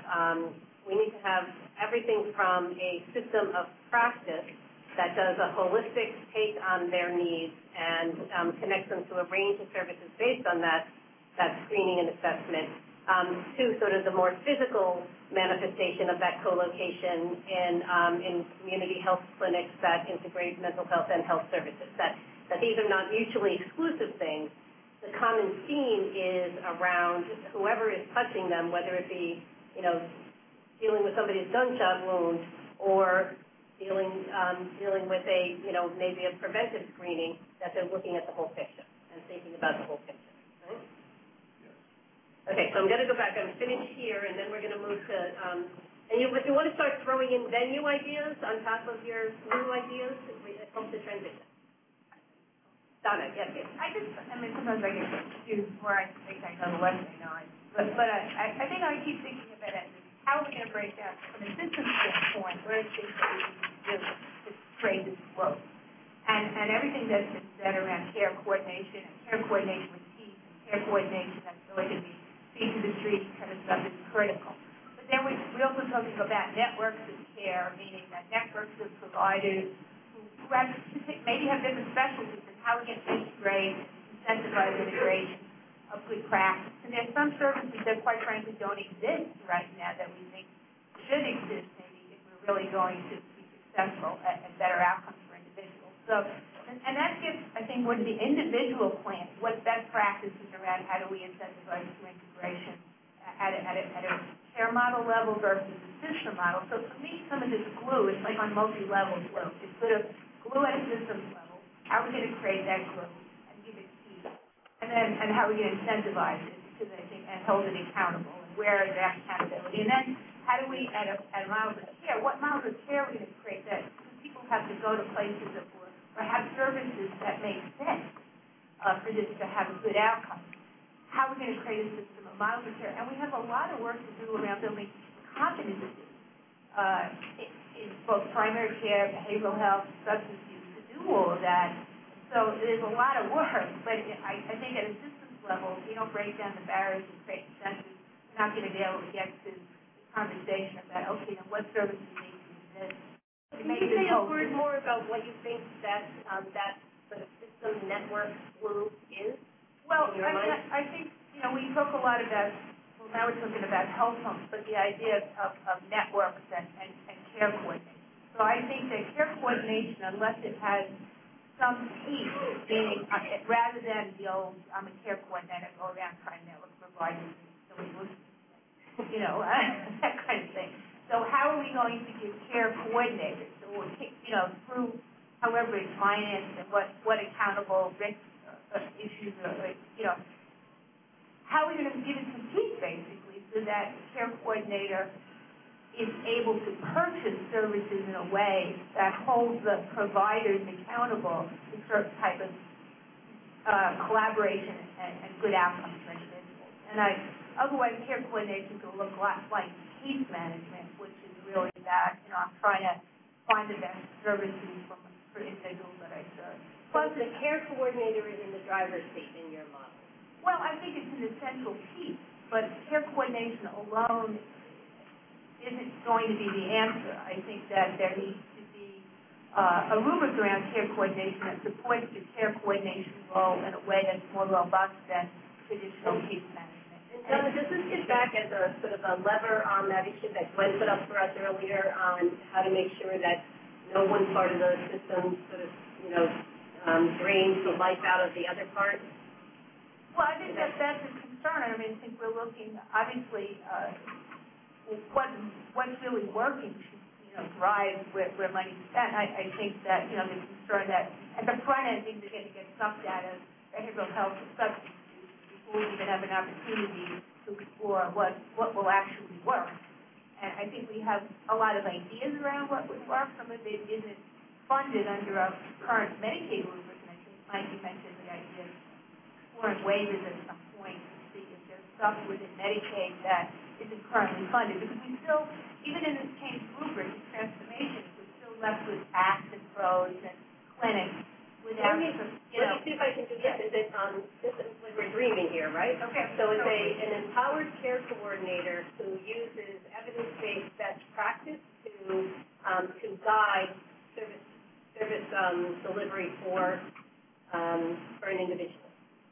everything from a system of practice that does a holistic take on their needs and connects them to a range of services based on that screening and assessment, to sort of the more physical manifestation of that co-location in community health clinics that integrate mental health and health services. That these are not mutually exclusive things. The common theme is around whoever is touching them, whether it be, dealing with somebody's gunshot wound or dealing with maybe a preventive screening, that they're looking at the whole picture and thinking about the whole picture, right? Yes. Okay, so I'm going to go back. I'm finished here, and then we're going to move to, if you want to start throwing in venue ideas on top of your new ideas, it helps the transition. Donna, yes. Sometimes I get confused where I think I know the less I know. But I think I keep thinking about it. How are we going to break down from a system standpoint? Where are things that we can do to create this growth? And everything that's been said around care coordination and care coordination with teams and care coordination that's really going to be feet to the street kind of stuff is critical. But then we're also talking about networks of care, meaning that networks of providers who maybe have different specialties, and how we can integrate, incentivize integration of good practice. And there's some services that, quite frankly, don't exist right now that we think should exist, maybe, if we're really going to be successful at better outcomes for individuals. So, and that gets, I think, what the individual plan, what best practices around how do we incentivize integration at a care model level versus a system model. So for me, some of this glue is like on multi-level glue. It's sort of glue at a systems level. How are we going to create that glue and give it speed? And how are we going to incentivize it, because I think, and hold it accountable, and where is that accountability? And then how do we, at models of care, what models of care are we going to create that, because people have to go to places or have services that make sense for this to have a good outcome. How are we going to create a system of models of care? And we have a lot of work to do around building competencies in both primary care, behavioral health, substance use, to do all of that. So there's a lot of work, but I think at a systems level, if you don't break down the barriers and create incentives, you're not going to be able to get to the conversation about, okay, then what services need to exist. Can you say a word more about what you think that sort of system network glue is? Well, I think, we talk a lot about, well, now we're talking about health homes, but the idea of networks and care coordination. So I think that care coordination, unless it has some teeth, meaning rather than the old, I'm a care coordinator, go around trying to network providers, that kind of thing. So how are we going to give care coordinators, or, through however it's financed and what accountable risk issues are, how are we going to give it some teeth, basically, so that the care coordinator is able to purchase services in a way that holds the providers accountable to certain type of collaboration and good outcomes for individuals. And otherwise, care coordination can look like case management, which is really that, I'm trying to find the best services for individuals that I serve. Plus, the care coordinator is in the driver's seat in your model. Well, I think it's an essential piece, but care coordination alone isn't going to be the answer. I think that there needs to be a rubric around care coordination that supports the care coordination role in a way that's more robust than traditional case management. And Donna, does this get back as a sort of a lever on that issue that Gwen put up for us earlier on how to make sure that no one part of the system sort of, drains the life out of the other part? Well, I think that's a concern. I mean, I think we're looking, obviously, what's really working should, drive where money's spent. I think that, the concern that at the front end, things are going to get sucked out of behavioral health and substance use before we even have an opportunity to explore what will actually work. And I think we have a lot of ideas around what would work. Some of it isn't funded under our current Medicaid rubric, and I think Mikey mentioned the idea of exploring waivers at some point to see if there's stuff within Medicaid that isn't currently funded. Because we still, even in this change rubric, the transformation, we're still left with acts and pros and clinics without Let me see if I can do this. This is like we're dreaming here, right? Okay. So it's an empowered care coordinator who uses evidence-based best practice to guide service delivery for an individual.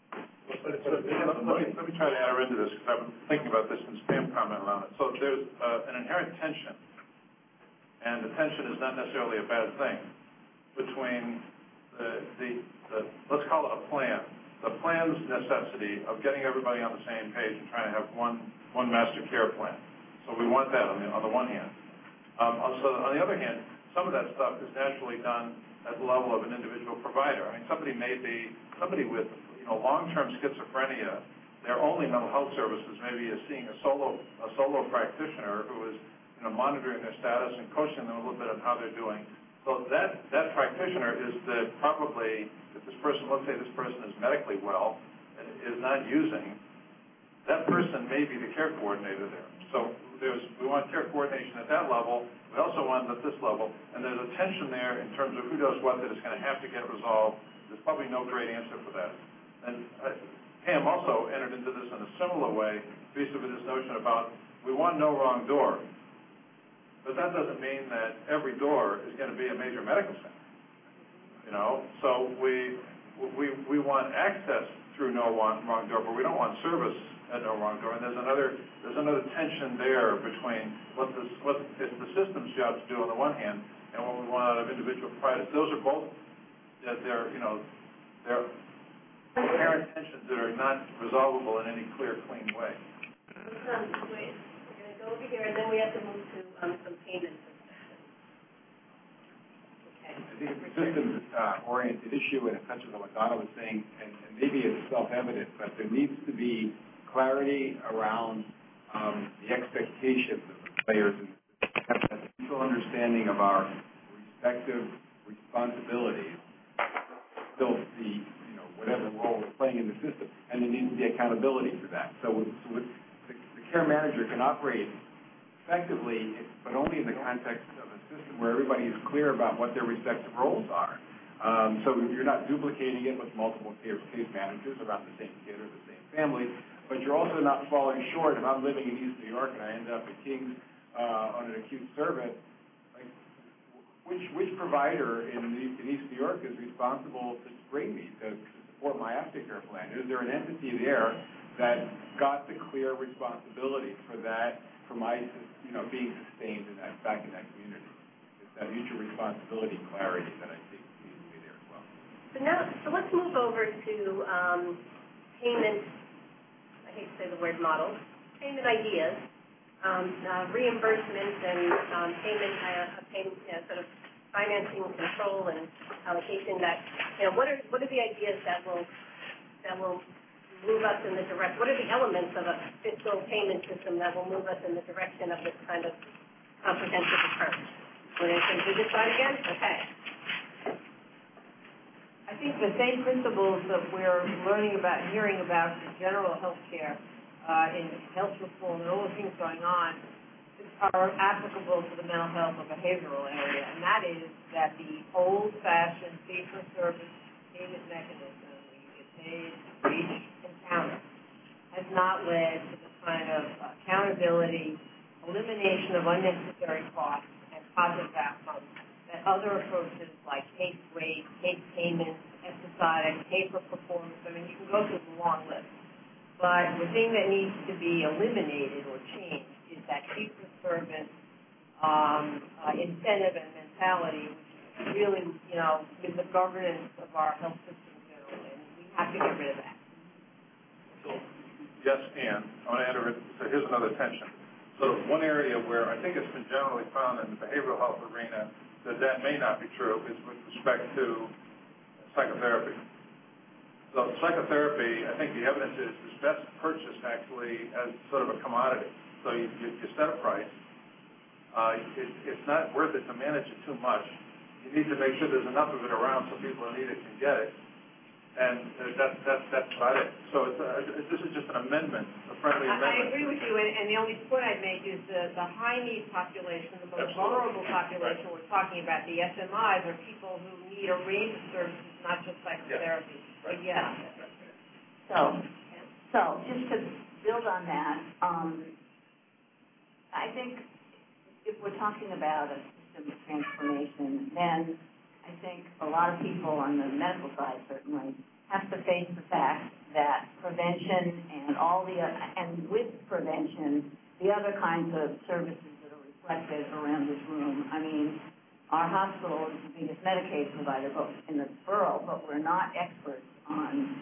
Let me try to add her into this because I've been thinking about this since Pam commented on it. So there's an inherent tension, and the tension is not necessarily a bad thing, between the let's call it a plan, the plan's necessity of getting everybody on the same page and trying to have one master care plan. So we want that on the one hand. So on the other hand, some of that stuff is naturally done at the level of an individual provider. I mean, somebody with long-term schizophrenia, their only mental health services maybe is seeing a solo practitioner who is monitoring their status and coaching them a little bit on how they're doing. So that practitioner is probably, if this person, let's say this person is medically well and is not using, that person may be the care coordinator there. So we want care coordination at that level. We also want it at this level, and there's a tension there in terms of who does what that is going to have to get resolved. There's probably no great answer for that. And Pam also entered into this in a similar way, vis-a-vis this notion about we want no wrong door. But that doesn't mean that every door is going to be a major medical center. So we want access through no wrong door, but we don't want service at no wrong door. And there's another tension there between what it's the system's job to do on the one hand, and what we want out of individual providers. Those are both they're inherent tensions that are not resolvable in any clear, clean way. We're going to go over here, and then we have to move to some payment systems. Okay. I think it's a systems-oriented issue, and it touches on what Donna was saying, and maybe it's self-evident, but there needs to be clarity around the expectations of the players and have a mutual understanding of our respective responsibilities, still see whatever role we're playing in the system, and there needs to be accountability for that. So the care manager can operate effectively, but only in the context of a system where everybody is clear about what their respective roles are. So you're not duplicating it with multiple case managers around the same kid or the same family, but you're also not falling short. If I'm living in East New York and I end up at King's on an acute service, which provider in East New York is responsible to bring me to support my aftercare plan? Is there an entity there that got the clear responsibility for that, for my being sustained back in that community? It's that mutual responsibility clarity that I think needs to be there as well. So let's move over to payment. I hate to say the word model. Payment ideas, reimbursement and payment, sort of financing control and allocation. What are the ideas that will move us in the direction? What are the elements of a fiscal payment system that will move us in the direction of this kind of comprehensive approach? Can you do this slide again? Okay. I think the same principles that we're learning about, hearing about in general healthcare, in health reform and all the things going on, are applicable to the mental health or behavioral area, and that is that the old-fashioned fee-for-service payment mechanism, where you get paid for each encounter, has not led to the kind of accountability, elimination of unnecessary costs, and positive outcomes that other approaches like case rate, case payments, episodic, pay-for-performance, I mean, you can go through the long list. But the thing that needs to be eliminated or changed is that fee-for-service incentive and mentality, which really, is the governance of our health system generally, and we have to get rid of that. So, yes, Ann, I want to enter it. So here's another tension. So one area where I think it's been generally found in the behavioral health arena that may not be true is with respect to psychotherapy. So psychotherapy, I think the evidence is best purchased actually as sort of a commodity. So you set a price. It's not worth it to manage it too much. You need to make sure there's enough of it around so people who need it can get it. And that's about it. So this is just an amendment, a friendly amendment. I agree with you, and the only point I'd make is the high-need population, the most vulnerable population we're talking about, the SMIs, are people who need a range of services, not just psychotherapy. But yeah. So just to build on that, I think if we're talking about a system transformation, then I think a lot of people on the medical side certainly have to face the fact that prevention and with prevention, the other kinds of services that are reflected around this room. I mean, our hospital is the biggest Medicaid provider in the borough, but we're not experts on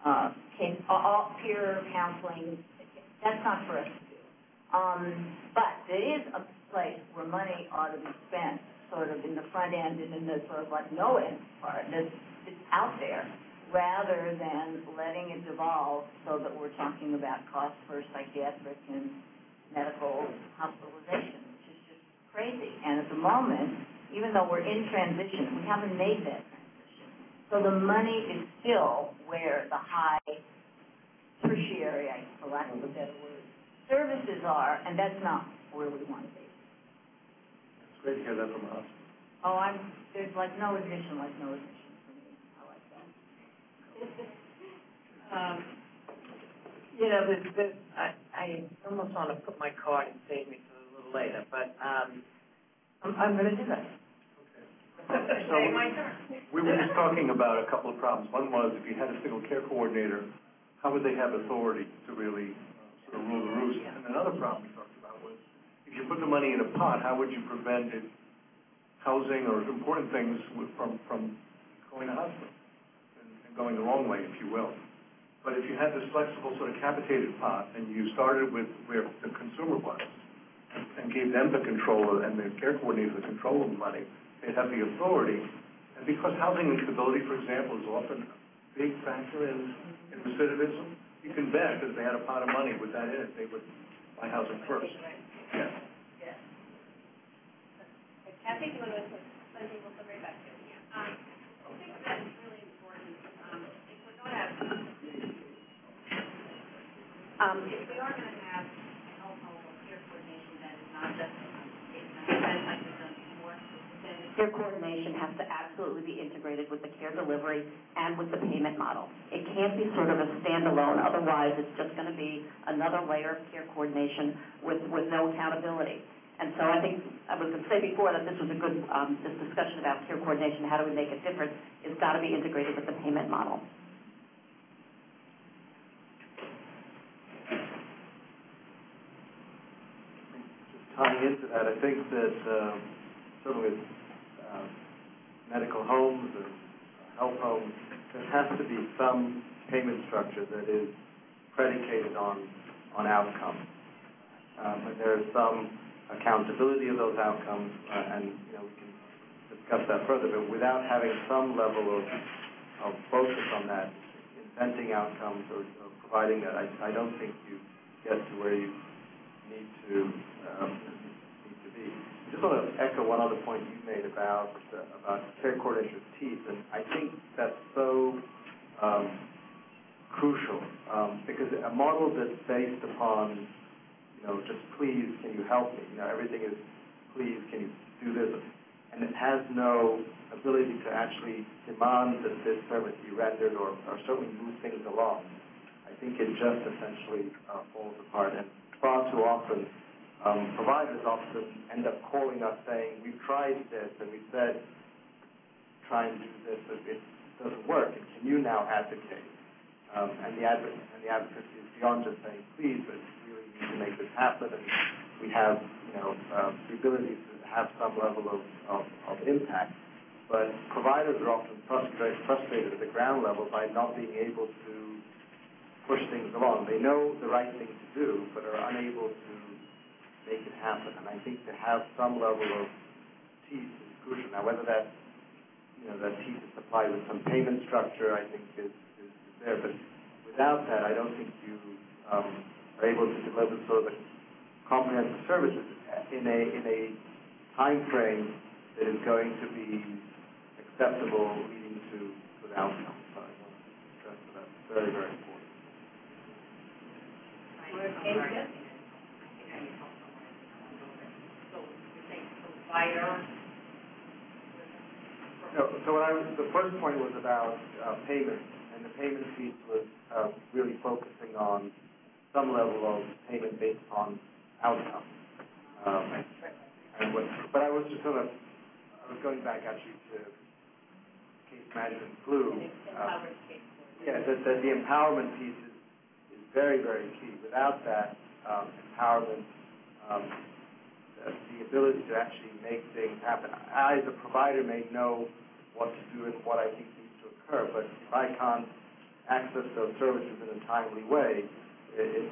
peer counseling. That's not for us to do. But there is a place where money ought to be spent sort of in the front end and in the sort of like no end part that's out there, rather than letting it devolve so that we're talking about costs for psychiatric and medical hospitalization, which is just crazy. And at the moment, even though we're in transition, we haven't made that transition. So the money is still where the high tertiary, for lack of a better word, services are, and that's not where we want to be. It's great to hear that from us. Oh, there's like no admission for me. I like that. I almost want to put my card and save me for a little later, but I'm going to do that. So we were just talking about a couple of problems. One was if you had a single care coordinator, how would they have authority to really sort of rule the roost? And another problem we talked about was if you put the money in a pot, how would you prevent it, housing or important things from going to hospital and going the wrong way, if you will. But if you had this flexible sort of capitated pot and you started with where the consumer was and gave them the control and the care coordinator the control of the money, they'd have the authority. And because housing instability, for example, is often a big factor in recidivism, you can bet if they had a pot of money with that in it, they would buy housing first. Yeah. Kathy, do you want to Lindsay, we'll come right back to you. I think that's really important. If we are going to have household care coordination that is not just like we've done before, then care coordination has to absolutely be integrated with the care delivery and with the payment model. It can't be sort of a standalone. Otherwise, it's just going to be another layer of care coordination with no accountability. And so I think I was going to say before that this was a good this discussion about care coordination, how do we make it different, it's got to be integrated with the payment model. Just tying into that, I think that certainly with medical homes or health homes, there has to be some payment structure that is predicated on outcomes. And there is some accountability of those outcomes, and we can discuss that further. But without having some level of focus on that, inventing outcomes or providing that, I don't think you get to where you need to be. Just want to echo one other point you made about care coordination teeth, and I think that's so crucial because a model that's based upon, just please, can you help me? Everything is please, can you do this? And it has no ability to actually demand that this service be rendered or certainly move things along. I think it just essentially falls apart. And far too often, providers often end up calling us saying, we've tried this and we said, try and do this, but it doesn't work. And can you now advocate? And the advocacy is beyond just saying, please, but really need to make this happen. And we have, the ability to have some level of impact. But providers are often frustrated at the ground level by not being able to push things along. They know the right thing to do, but are unable to make it happen. And I think to have some level of teeth is crucial. Now, whether that teeth is supplied with some payment structure, I think is there. But without that, I don't think you are able to deliver sort of the comprehensive services in a time frame that is going to be acceptable, leading to good outcomes. So I want to stress that that's very, very important. So the first point was about payment, and the payment piece was really focusing on some level of payment based on outcome. But I was just I was going back actually to case management flu. The empowerment piece is very, very key. Without that empowerment, the ability to actually make things happen. I, as a provider, may know what to do and what I think needs to occur, but if I can't access those services in a timely way, it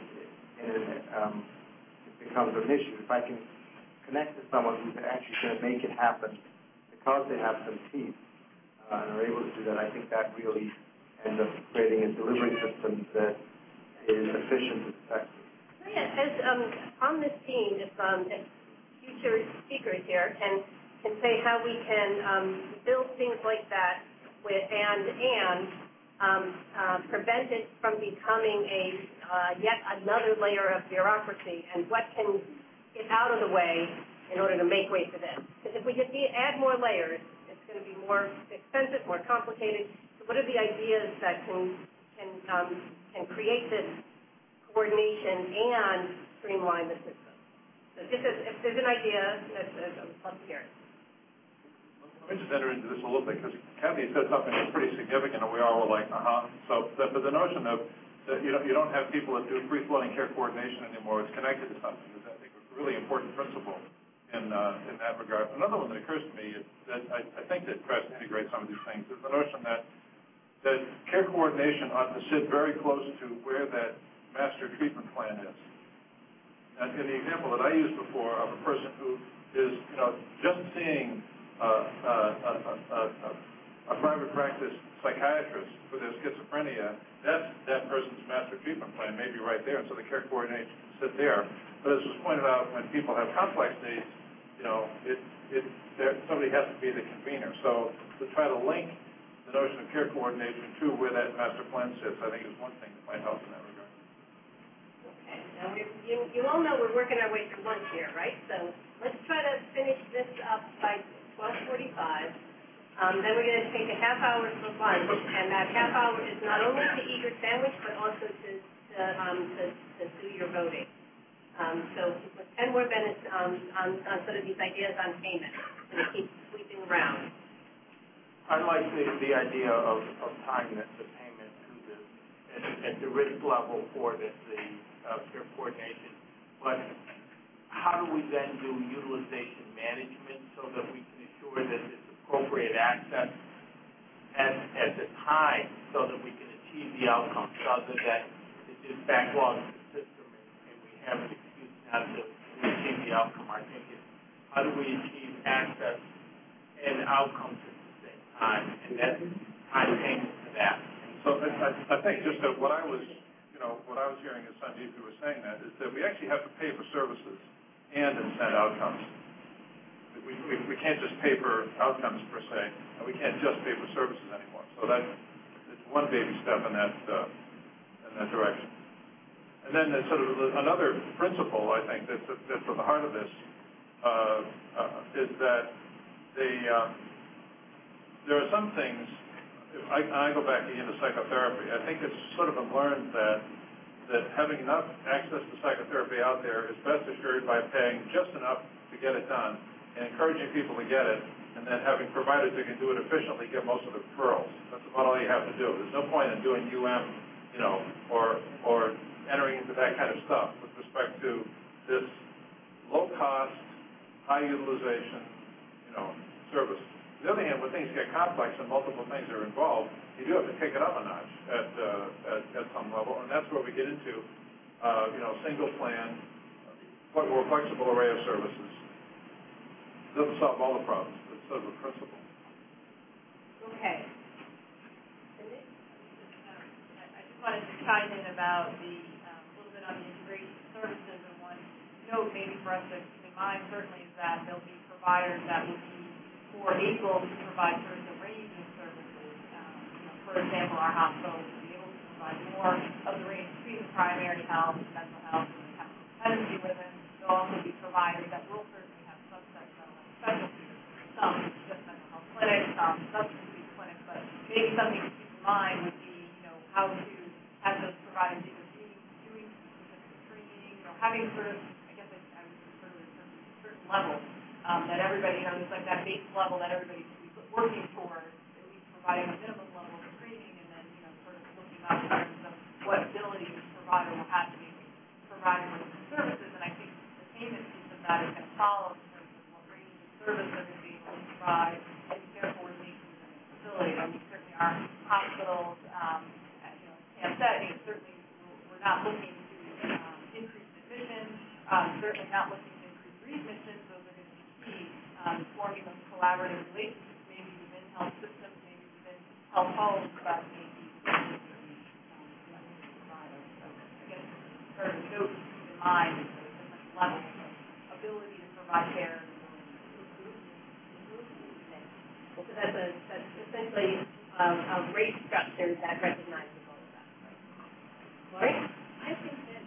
becomes an issue. If I can connect to someone who's actually going to make it happen because they have some teeth and are able to do that, I think that really ends up creating a delivery system that is efficient and effective. On this theme, if future speakers here can say how we can build things like that and prevent it from becoming yet another layer of bureaucracy, and what can get out of the way in order to make way for this. Because if we just add more layers, it's going to be more expensive, more complicated. So what are the ideas that can create this coordination and streamline the system? So just if there's an idea, I would love to hear it. Let me just enter into this a little bit, because Kathy said something that's pretty significant, and we all were like, So, but the notion of that you don't have people that do free-flowing care coordination anymore, it's connected to something, is I think a really important principle in that regard. Another one that occurs to me is that I think that tries to integrate some of these things is the notion that care coordination ought to sit very close to where that master treatment plan is. And in the example that I used before of a person who is, just seeing a private practice psychiatrist for their schizophrenia, that person's master treatment plan may be right there, and so the care coordination can sit there. But as was pointed out, when people have complex needs, somebody has to be the convener. So to try to link the notion of care coordination to where that master plan sits, I think is one thing that might help in that regard. Okay. Now, you all know we're working our way through lunch here, right? So let's try to finish this up by 12:45. Then we're going to take a half hour for lunch, and that half hour is not only to eat your sandwich, but also to do your voting. So 10 more minutes on sort of these ideas on payment, and to keep sweeping around. I like the idea of tying the payment to at the risk level for the care coordination. But how do we then do utilization management so that we can ensure that it's appropriate access at the time so that we can achieve the outcomes, other than it's just backlogged the system and we have an excuse not to achieve the outcome. I think it's how do we achieve access and outcomes at the same time, and that's time payment to that. So I think just that what I was hearing as Sanjeev who was saying that is that we actually have to pay for services and incent outcomes. we can't just pay for outcomes per se, and we can't just pay for services anymore. So it's one baby step in that direction. And then there's sort of another principle, I think, that's at the heart of this is that there are some things. I go back again to psychotherapy. I think it's sort of been learned that having enough access to psychotherapy out there is best assured by paying just enough to get it done and encouraging people to get it, and then having providers that can do it efficiently get most of the referrals. That's about all you have to do. There's no point in doing or entering into that kind of stuff with respect to this low-cost, high-utilization, service. On the other hand, when things get complex and multiple things are involved, you do have to take it up a notch at some level, and that's where we get into, single plan, more flexible array of services. It doesn't solve all the problems, but it's sort of a principle. Okay. I just wanted to chime in about a little bit on the integration services, and one note maybe for us to keep in mind certainly is that there'll be providers that will be more able to provide sort of the range of services. For example, our hospital will be able to provide more of the range between primary health, mental health, and chemical dependency within. There'll also be providers that will certainly have subsets of specialties. Some just mental health clinics, some substance abuse clinics, but maybe something to keep in mind would be, how to have those providers either doing specific training, having sort of, I guess I would refer to it as a certain level. That everybody, there's like that base level that everybody should be working towards, at least providing a minimum level of training, and then, sort of looking up in terms of what ability the provider will have to be providing with the services. And I think the payment piece of that is going to follow in terms of what range of service they're going to be able to provide and care coordination within the facility. I mean, certainly our hospitals, as Pam said, certainly we're not looking to increase admissions, certainly not looking to increase readmissions. Forming those collaborative relationships, maybe within health systems, maybe within health homes, but maybe providers. So I guess sort of note to keep in mind is the different levels of ability to provide care. So that's essentially a rate structure that recognizes all of that. Lori? I think that,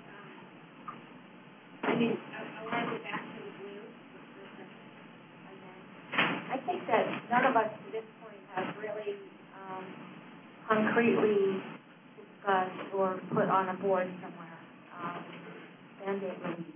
I want to go back to the blue. I think that none of us to this point have really concretely discussed or put on a board somewhere mandate relief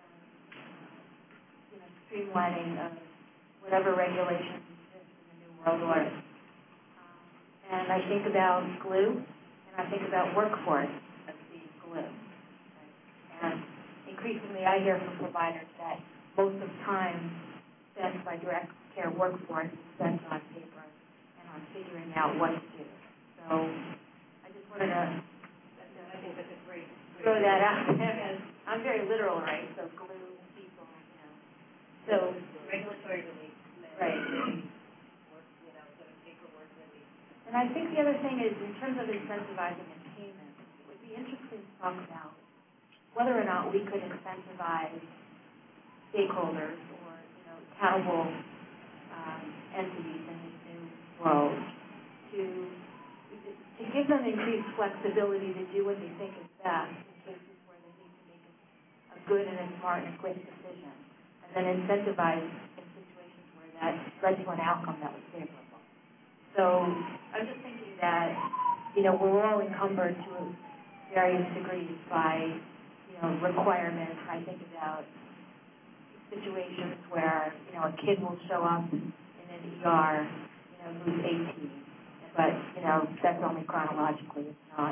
and streamlining of whatever regulations exist in the New World Order. And I think about glue, and I think about workforce as being glue. Right? And increasingly I hear from providers that most of the time spent by direct care workforce is spent on paper and on figuring out what to do. So I just wanted to I think that's a great throw that out to him as I'm very literal, right? So glue people, So regulatory relief. Right. Sort of paperwork relief. And I think the other thing is in terms of incentivizing and payment, it would be interesting to talk about whether or not we could incentivize stakeholders or accountable entities in this new world to give them increased flexibility to do what they think is best in cases where they need to make a good and a smart and a quick decision, and then incentivize in situations where that led to an outcome that was favorable. So I'm just thinking that, we're all encumbered to various degrees by, requirements. I think about situations where, a kid will show up in an ER, who's 18, but, that's only chronologically, it's not,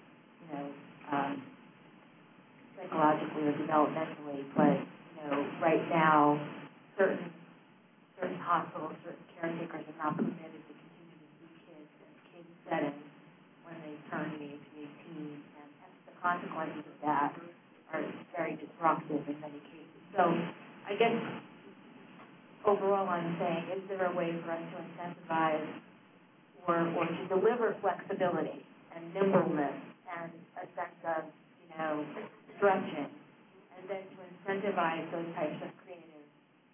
psychologically or developmentally, but, right now, certain hospitals, certain caretakers are not permitted to continue to see kids in a kid setting when they turn the age of 18, and the consequences of that are very disruptive in many cases. So I guess overall I'm saying, is there a way for us to incentivize or to deliver flexibility and nimbleness and a sense of, stretching, and then to incentivize those types of creative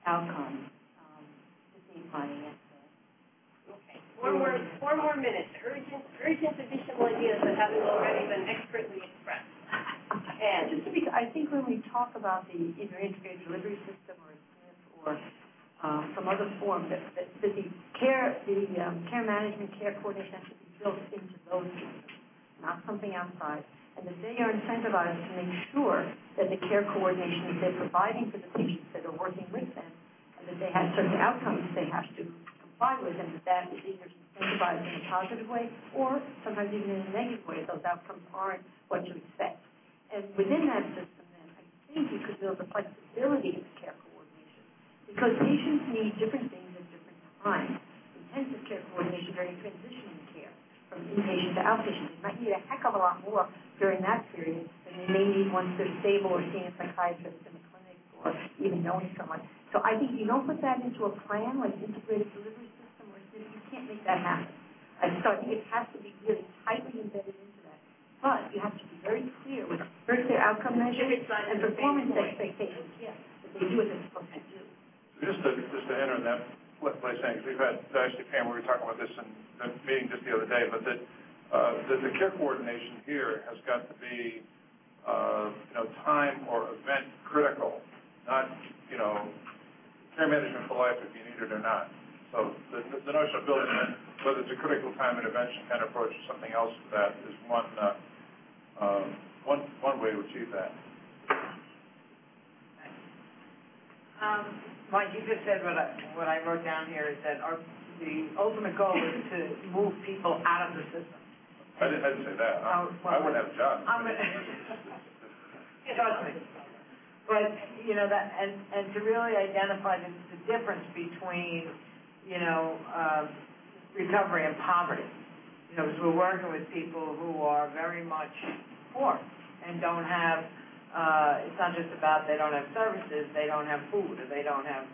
outcomes, to save money and Okay. Four more minutes. Urgent additional ideas that haven't already been expertly expressed. And Just to be, I think when we talk about the either integrated delivery system or SNF or some other form, that the care management, care coordination should be built into those systems, not something outside, and that they are incentivized to make sure that the care coordination that they're providing for the patients that are working with them, and that they have certain outcomes they have to comply with, and that is either incentivized in a positive way or sometimes even in a negative way if those outcomes aren't what you expect. And within that system, then, I think you could build the flexibility of care coordination because patients need different things at different times. Intensive care coordination during transitioning care from inpatient to outpatient. They might need a heck of a lot more during that period than they may need once they're stable or seeing a psychiatrist in the clinic or even knowing someone. So I think you don't put that into a plan like integrated delivery system or you can't make that happen. So I think it has to be really tightly embedded into that. But you have to be very clear with very clear outcome measures and performance expectations. Yeah, that they do what they're supposed to do. Just to enter in that place, saying, we've had, actually, Pam, we were talking about this in the meeting just the other day, but that the care coordination here has got to be, time or event critical, not, care management for life if you need it or not. So the notion of building in, whether it's a critical time intervention kind of approach or something else to that is one way to achieve that. Mike, you just said what I wrote down here is that the ultimate goal is to move people out of the system. I didn't say that. I wouldn't have a job. Trust me. But, that, and to really identify the difference between, recovery and poverty. Because we're working with people who are very much poor and don't have, it's not just about they don't have services, they don't have food, or they don't have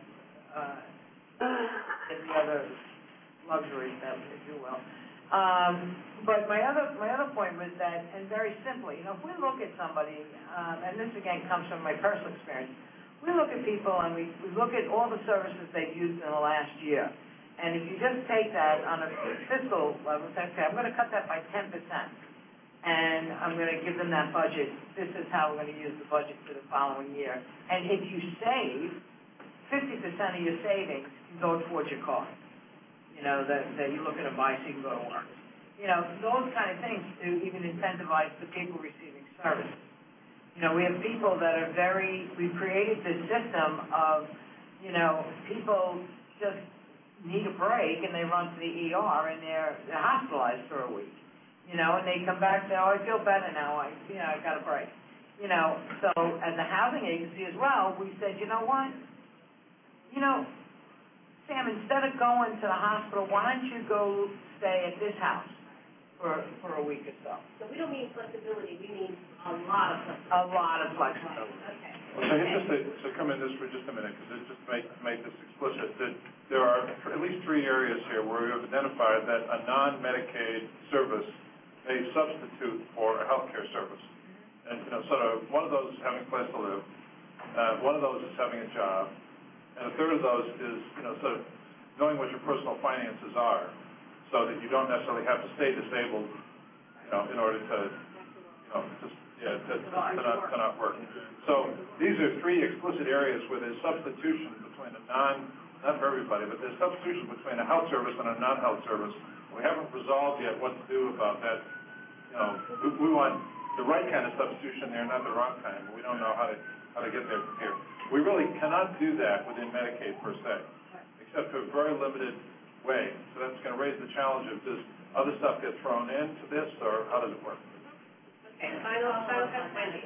any other luxuries, if you will. But my other point was that, and very simply, if we look at somebody, and this again comes from my personal experience, we look at people and we look at all the services they've used in the last year. And if you just take that on a fiscal level, say, okay, I'm going to cut that by 10%, and I'm going to give them that budget. This is how we're going to use the budget for the following year. And if you save, 50% of your savings can go towards your car. That you're looking to buy so you can go to work. Those kind of things to even incentivize the people receiving services. We have people that are we've created this system of, people just need a break and they run to the ER and they're hospitalized for a week. And they come back and say, I feel better now. I've got a break. So as a housing agency as well, we said, you know what? Sam, instead of going to the hospital, why don't you go stay at this house for a week or so? So we don't mean flexibility, we mean a lot of flexibility. A lot of flexibility. Okay. Well, so just to come in this for just a minute, because just to make this explicit, that there are at least 3 areas here where we have identified that a non-Medicaid service may substitute for a health care service. And, sort of one of those is having a place to live, one of those is having a job, and a third of those is, sort of knowing what your personal finances are so that you don't necessarily have to stay disabled, in order to not work. So these are 3 explicit areas where there's substitution between not for everybody, but there's substitution between a health service and a non-health service. We haven't resolved yet what to do about that. We want the right kind of substitution there, not the wrong kind. But we don't know how to get there from here. We really cannot do that within Medicaid per se, except to a very limited way. So that's going to raise the challenge of does other stuff get thrown into this, or how does it work? Okay, final comment, Wendy.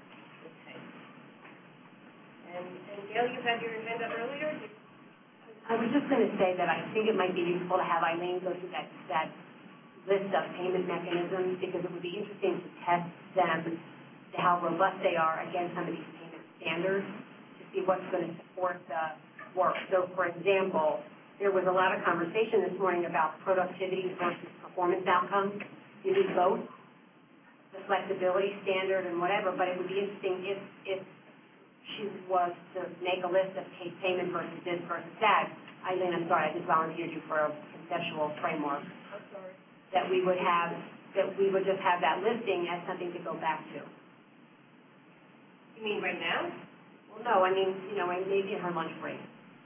I I was just going to say that I think it might be useful to have Eileen go through that list of payment mechanisms, because it would be interesting to test them, to how robust they are against some of these payment standards, to see what's going to support the work. So, for example, there was a lot of conversation this morning about productivity versus performance outcomes. You need both, the flexibility standard and whatever, but it would be interesting if she was to make a list of payment versus this versus that. Eileen, I'm sorry, I just volunteered you for a conceptual framework. I'm sorry. That we would just have that listing as something to go back to. You mean right now? Well, no, I mean, maybe in her lunch break.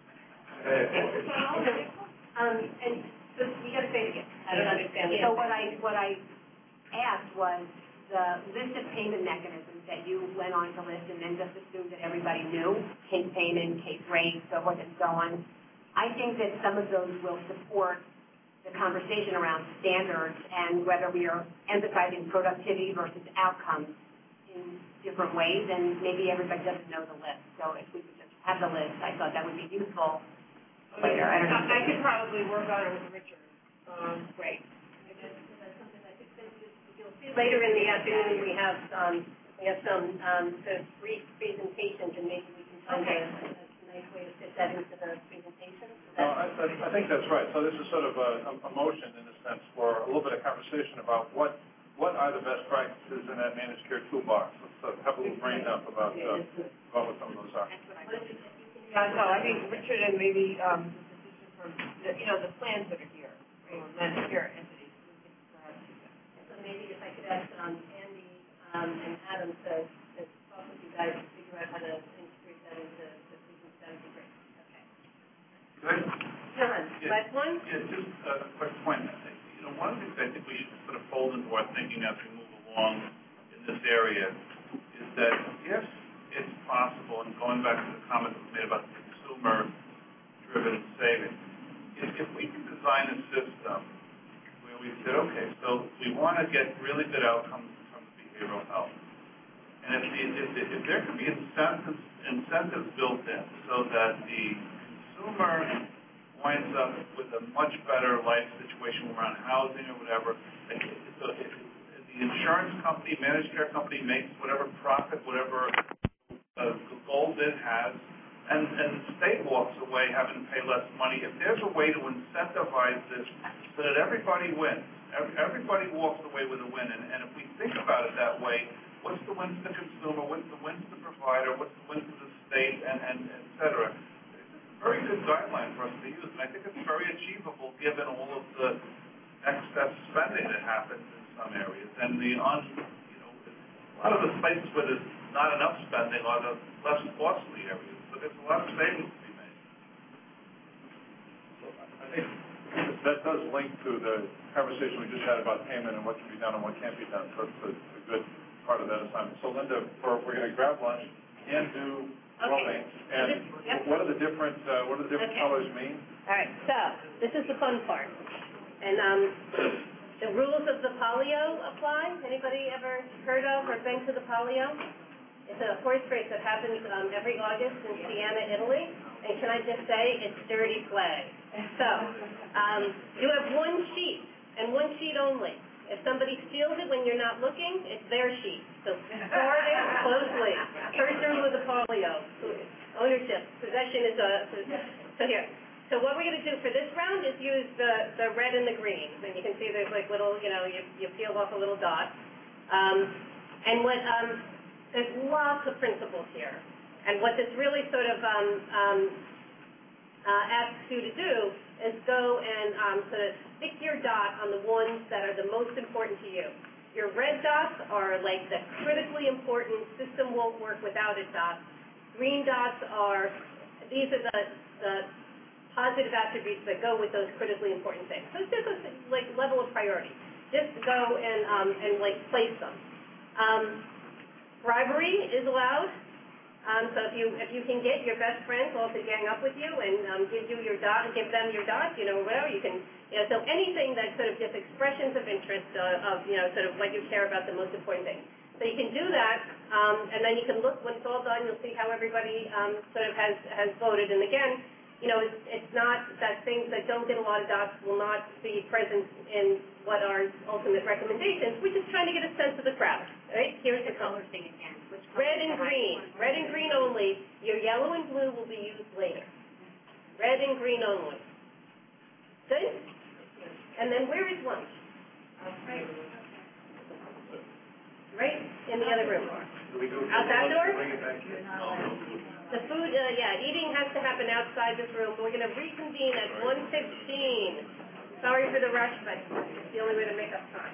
And so you got to say it again. I don't understand. So what I asked was the list of payment mechanisms that you went on to list, and then just assumed that everybody knew, case payment, case rate, so forth and so on. I think that some of those will support the conversation around standards and whether we are emphasizing productivity versus outcomes in different ways, and maybe everybody doesn't know the list. So if we could just have the list, I thought that would be useful later. I don't know. I could probably work on it with Richard. Great. You'll see later in the afternoon we have some sort of brief presentations, and maybe we can find a nice way to fit that into the presentation. No, I think that's right. So this is sort of a motion, in a sense, for a little bit of conversation about what are the best practices in that managed care toolbox. Let's have a little brain dump about what some of those are. Yeah, no, I think Richard and maybe from the plans that are here, right? Managed care entities. So maybe if I could ask Andy and Adam to talk with you guys to figure out how to integrate that into the business, that would be great. Okay. Good. John, last one? Yeah, just a quick point. One of the things I think we should sort of fold into our thinking as we move along in this area is that if it's possible, and going back to the comment that was made about the consumer-driven savings, if we can design a system where we said, okay, so we want to get really good outcomes from the behavioral health, and if there can be incentives built in so that the consumer winds up with a much better life situation around housing or whatever. So if the insurance company, managed care company makes whatever profit, whatever goals it has, and the state walks away having to pay less money. If there's a way to incentivize this so that everybody wins, everybody walks away with a win, and if we think about it that way, what's the win to the consumer, what's the win to the provider, what's the win to the state, and et cetera. Very good guideline for us to use, and I think it's very achievable given all of the excess spending that happens in some areas, and a lot of the places where there's not enough spending are the less costly areas, but there's a lot of savings to be made. So I think that does link to the conversation we just had about payment and what can be done and what can't be done. So it's a good part of that assignment. So Linda, we're going to grab lunch and do rolling. And what are the different colors mean? All right, so this is the fun part. And the rules of the polio apply. Anybody ever heard of or been to the polio? It's a horse race that happens every August in Siena, Italy. And can I just say, it's dirty play. So you have one sheet, and one sheet only. If somebody steals it when you're not looking, it's their sheet. So guard it closely. Person with a polio. Ownership. Possession is so here. So what we're going to do for this round is use the red and the green. And you can see there's like little, you peel off a little dot. And there's lots of principles here. And what this really sort of asks you to do is go and sort of stick your dot on the ones that are the most important to you. Your red dots are like the critically important, system won't work without it dots. Green dots these are the positive attributes that go with those critically important things. So it's just a level of priority. Just go and place them. Bribery is allowed. So if you can get your best friends all to gang up with you and give you your dot and give them your dot, whatever you can, so anything that sort of just expressions of interest of sort of what you care about, the most important thing. So you can do that, and then you can look when it's all done. You'll see how everybody sort of has voted. And again, it's not that things that don't get a lot of dots will not be present in what are ultimate recommendations. We're just trying to get a sense of the crowd, right? Here's the color thing again. Red and green only. Your yellow and blue will be used later. Red and green only. Good? And then where is lunch? Right in the other room. Out that door? The food, eating has to happen outside this room. We're going to reconvene at 1:15. Sorry for the rush, but it's the only way to make up time.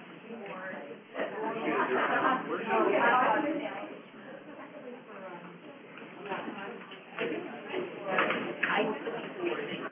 I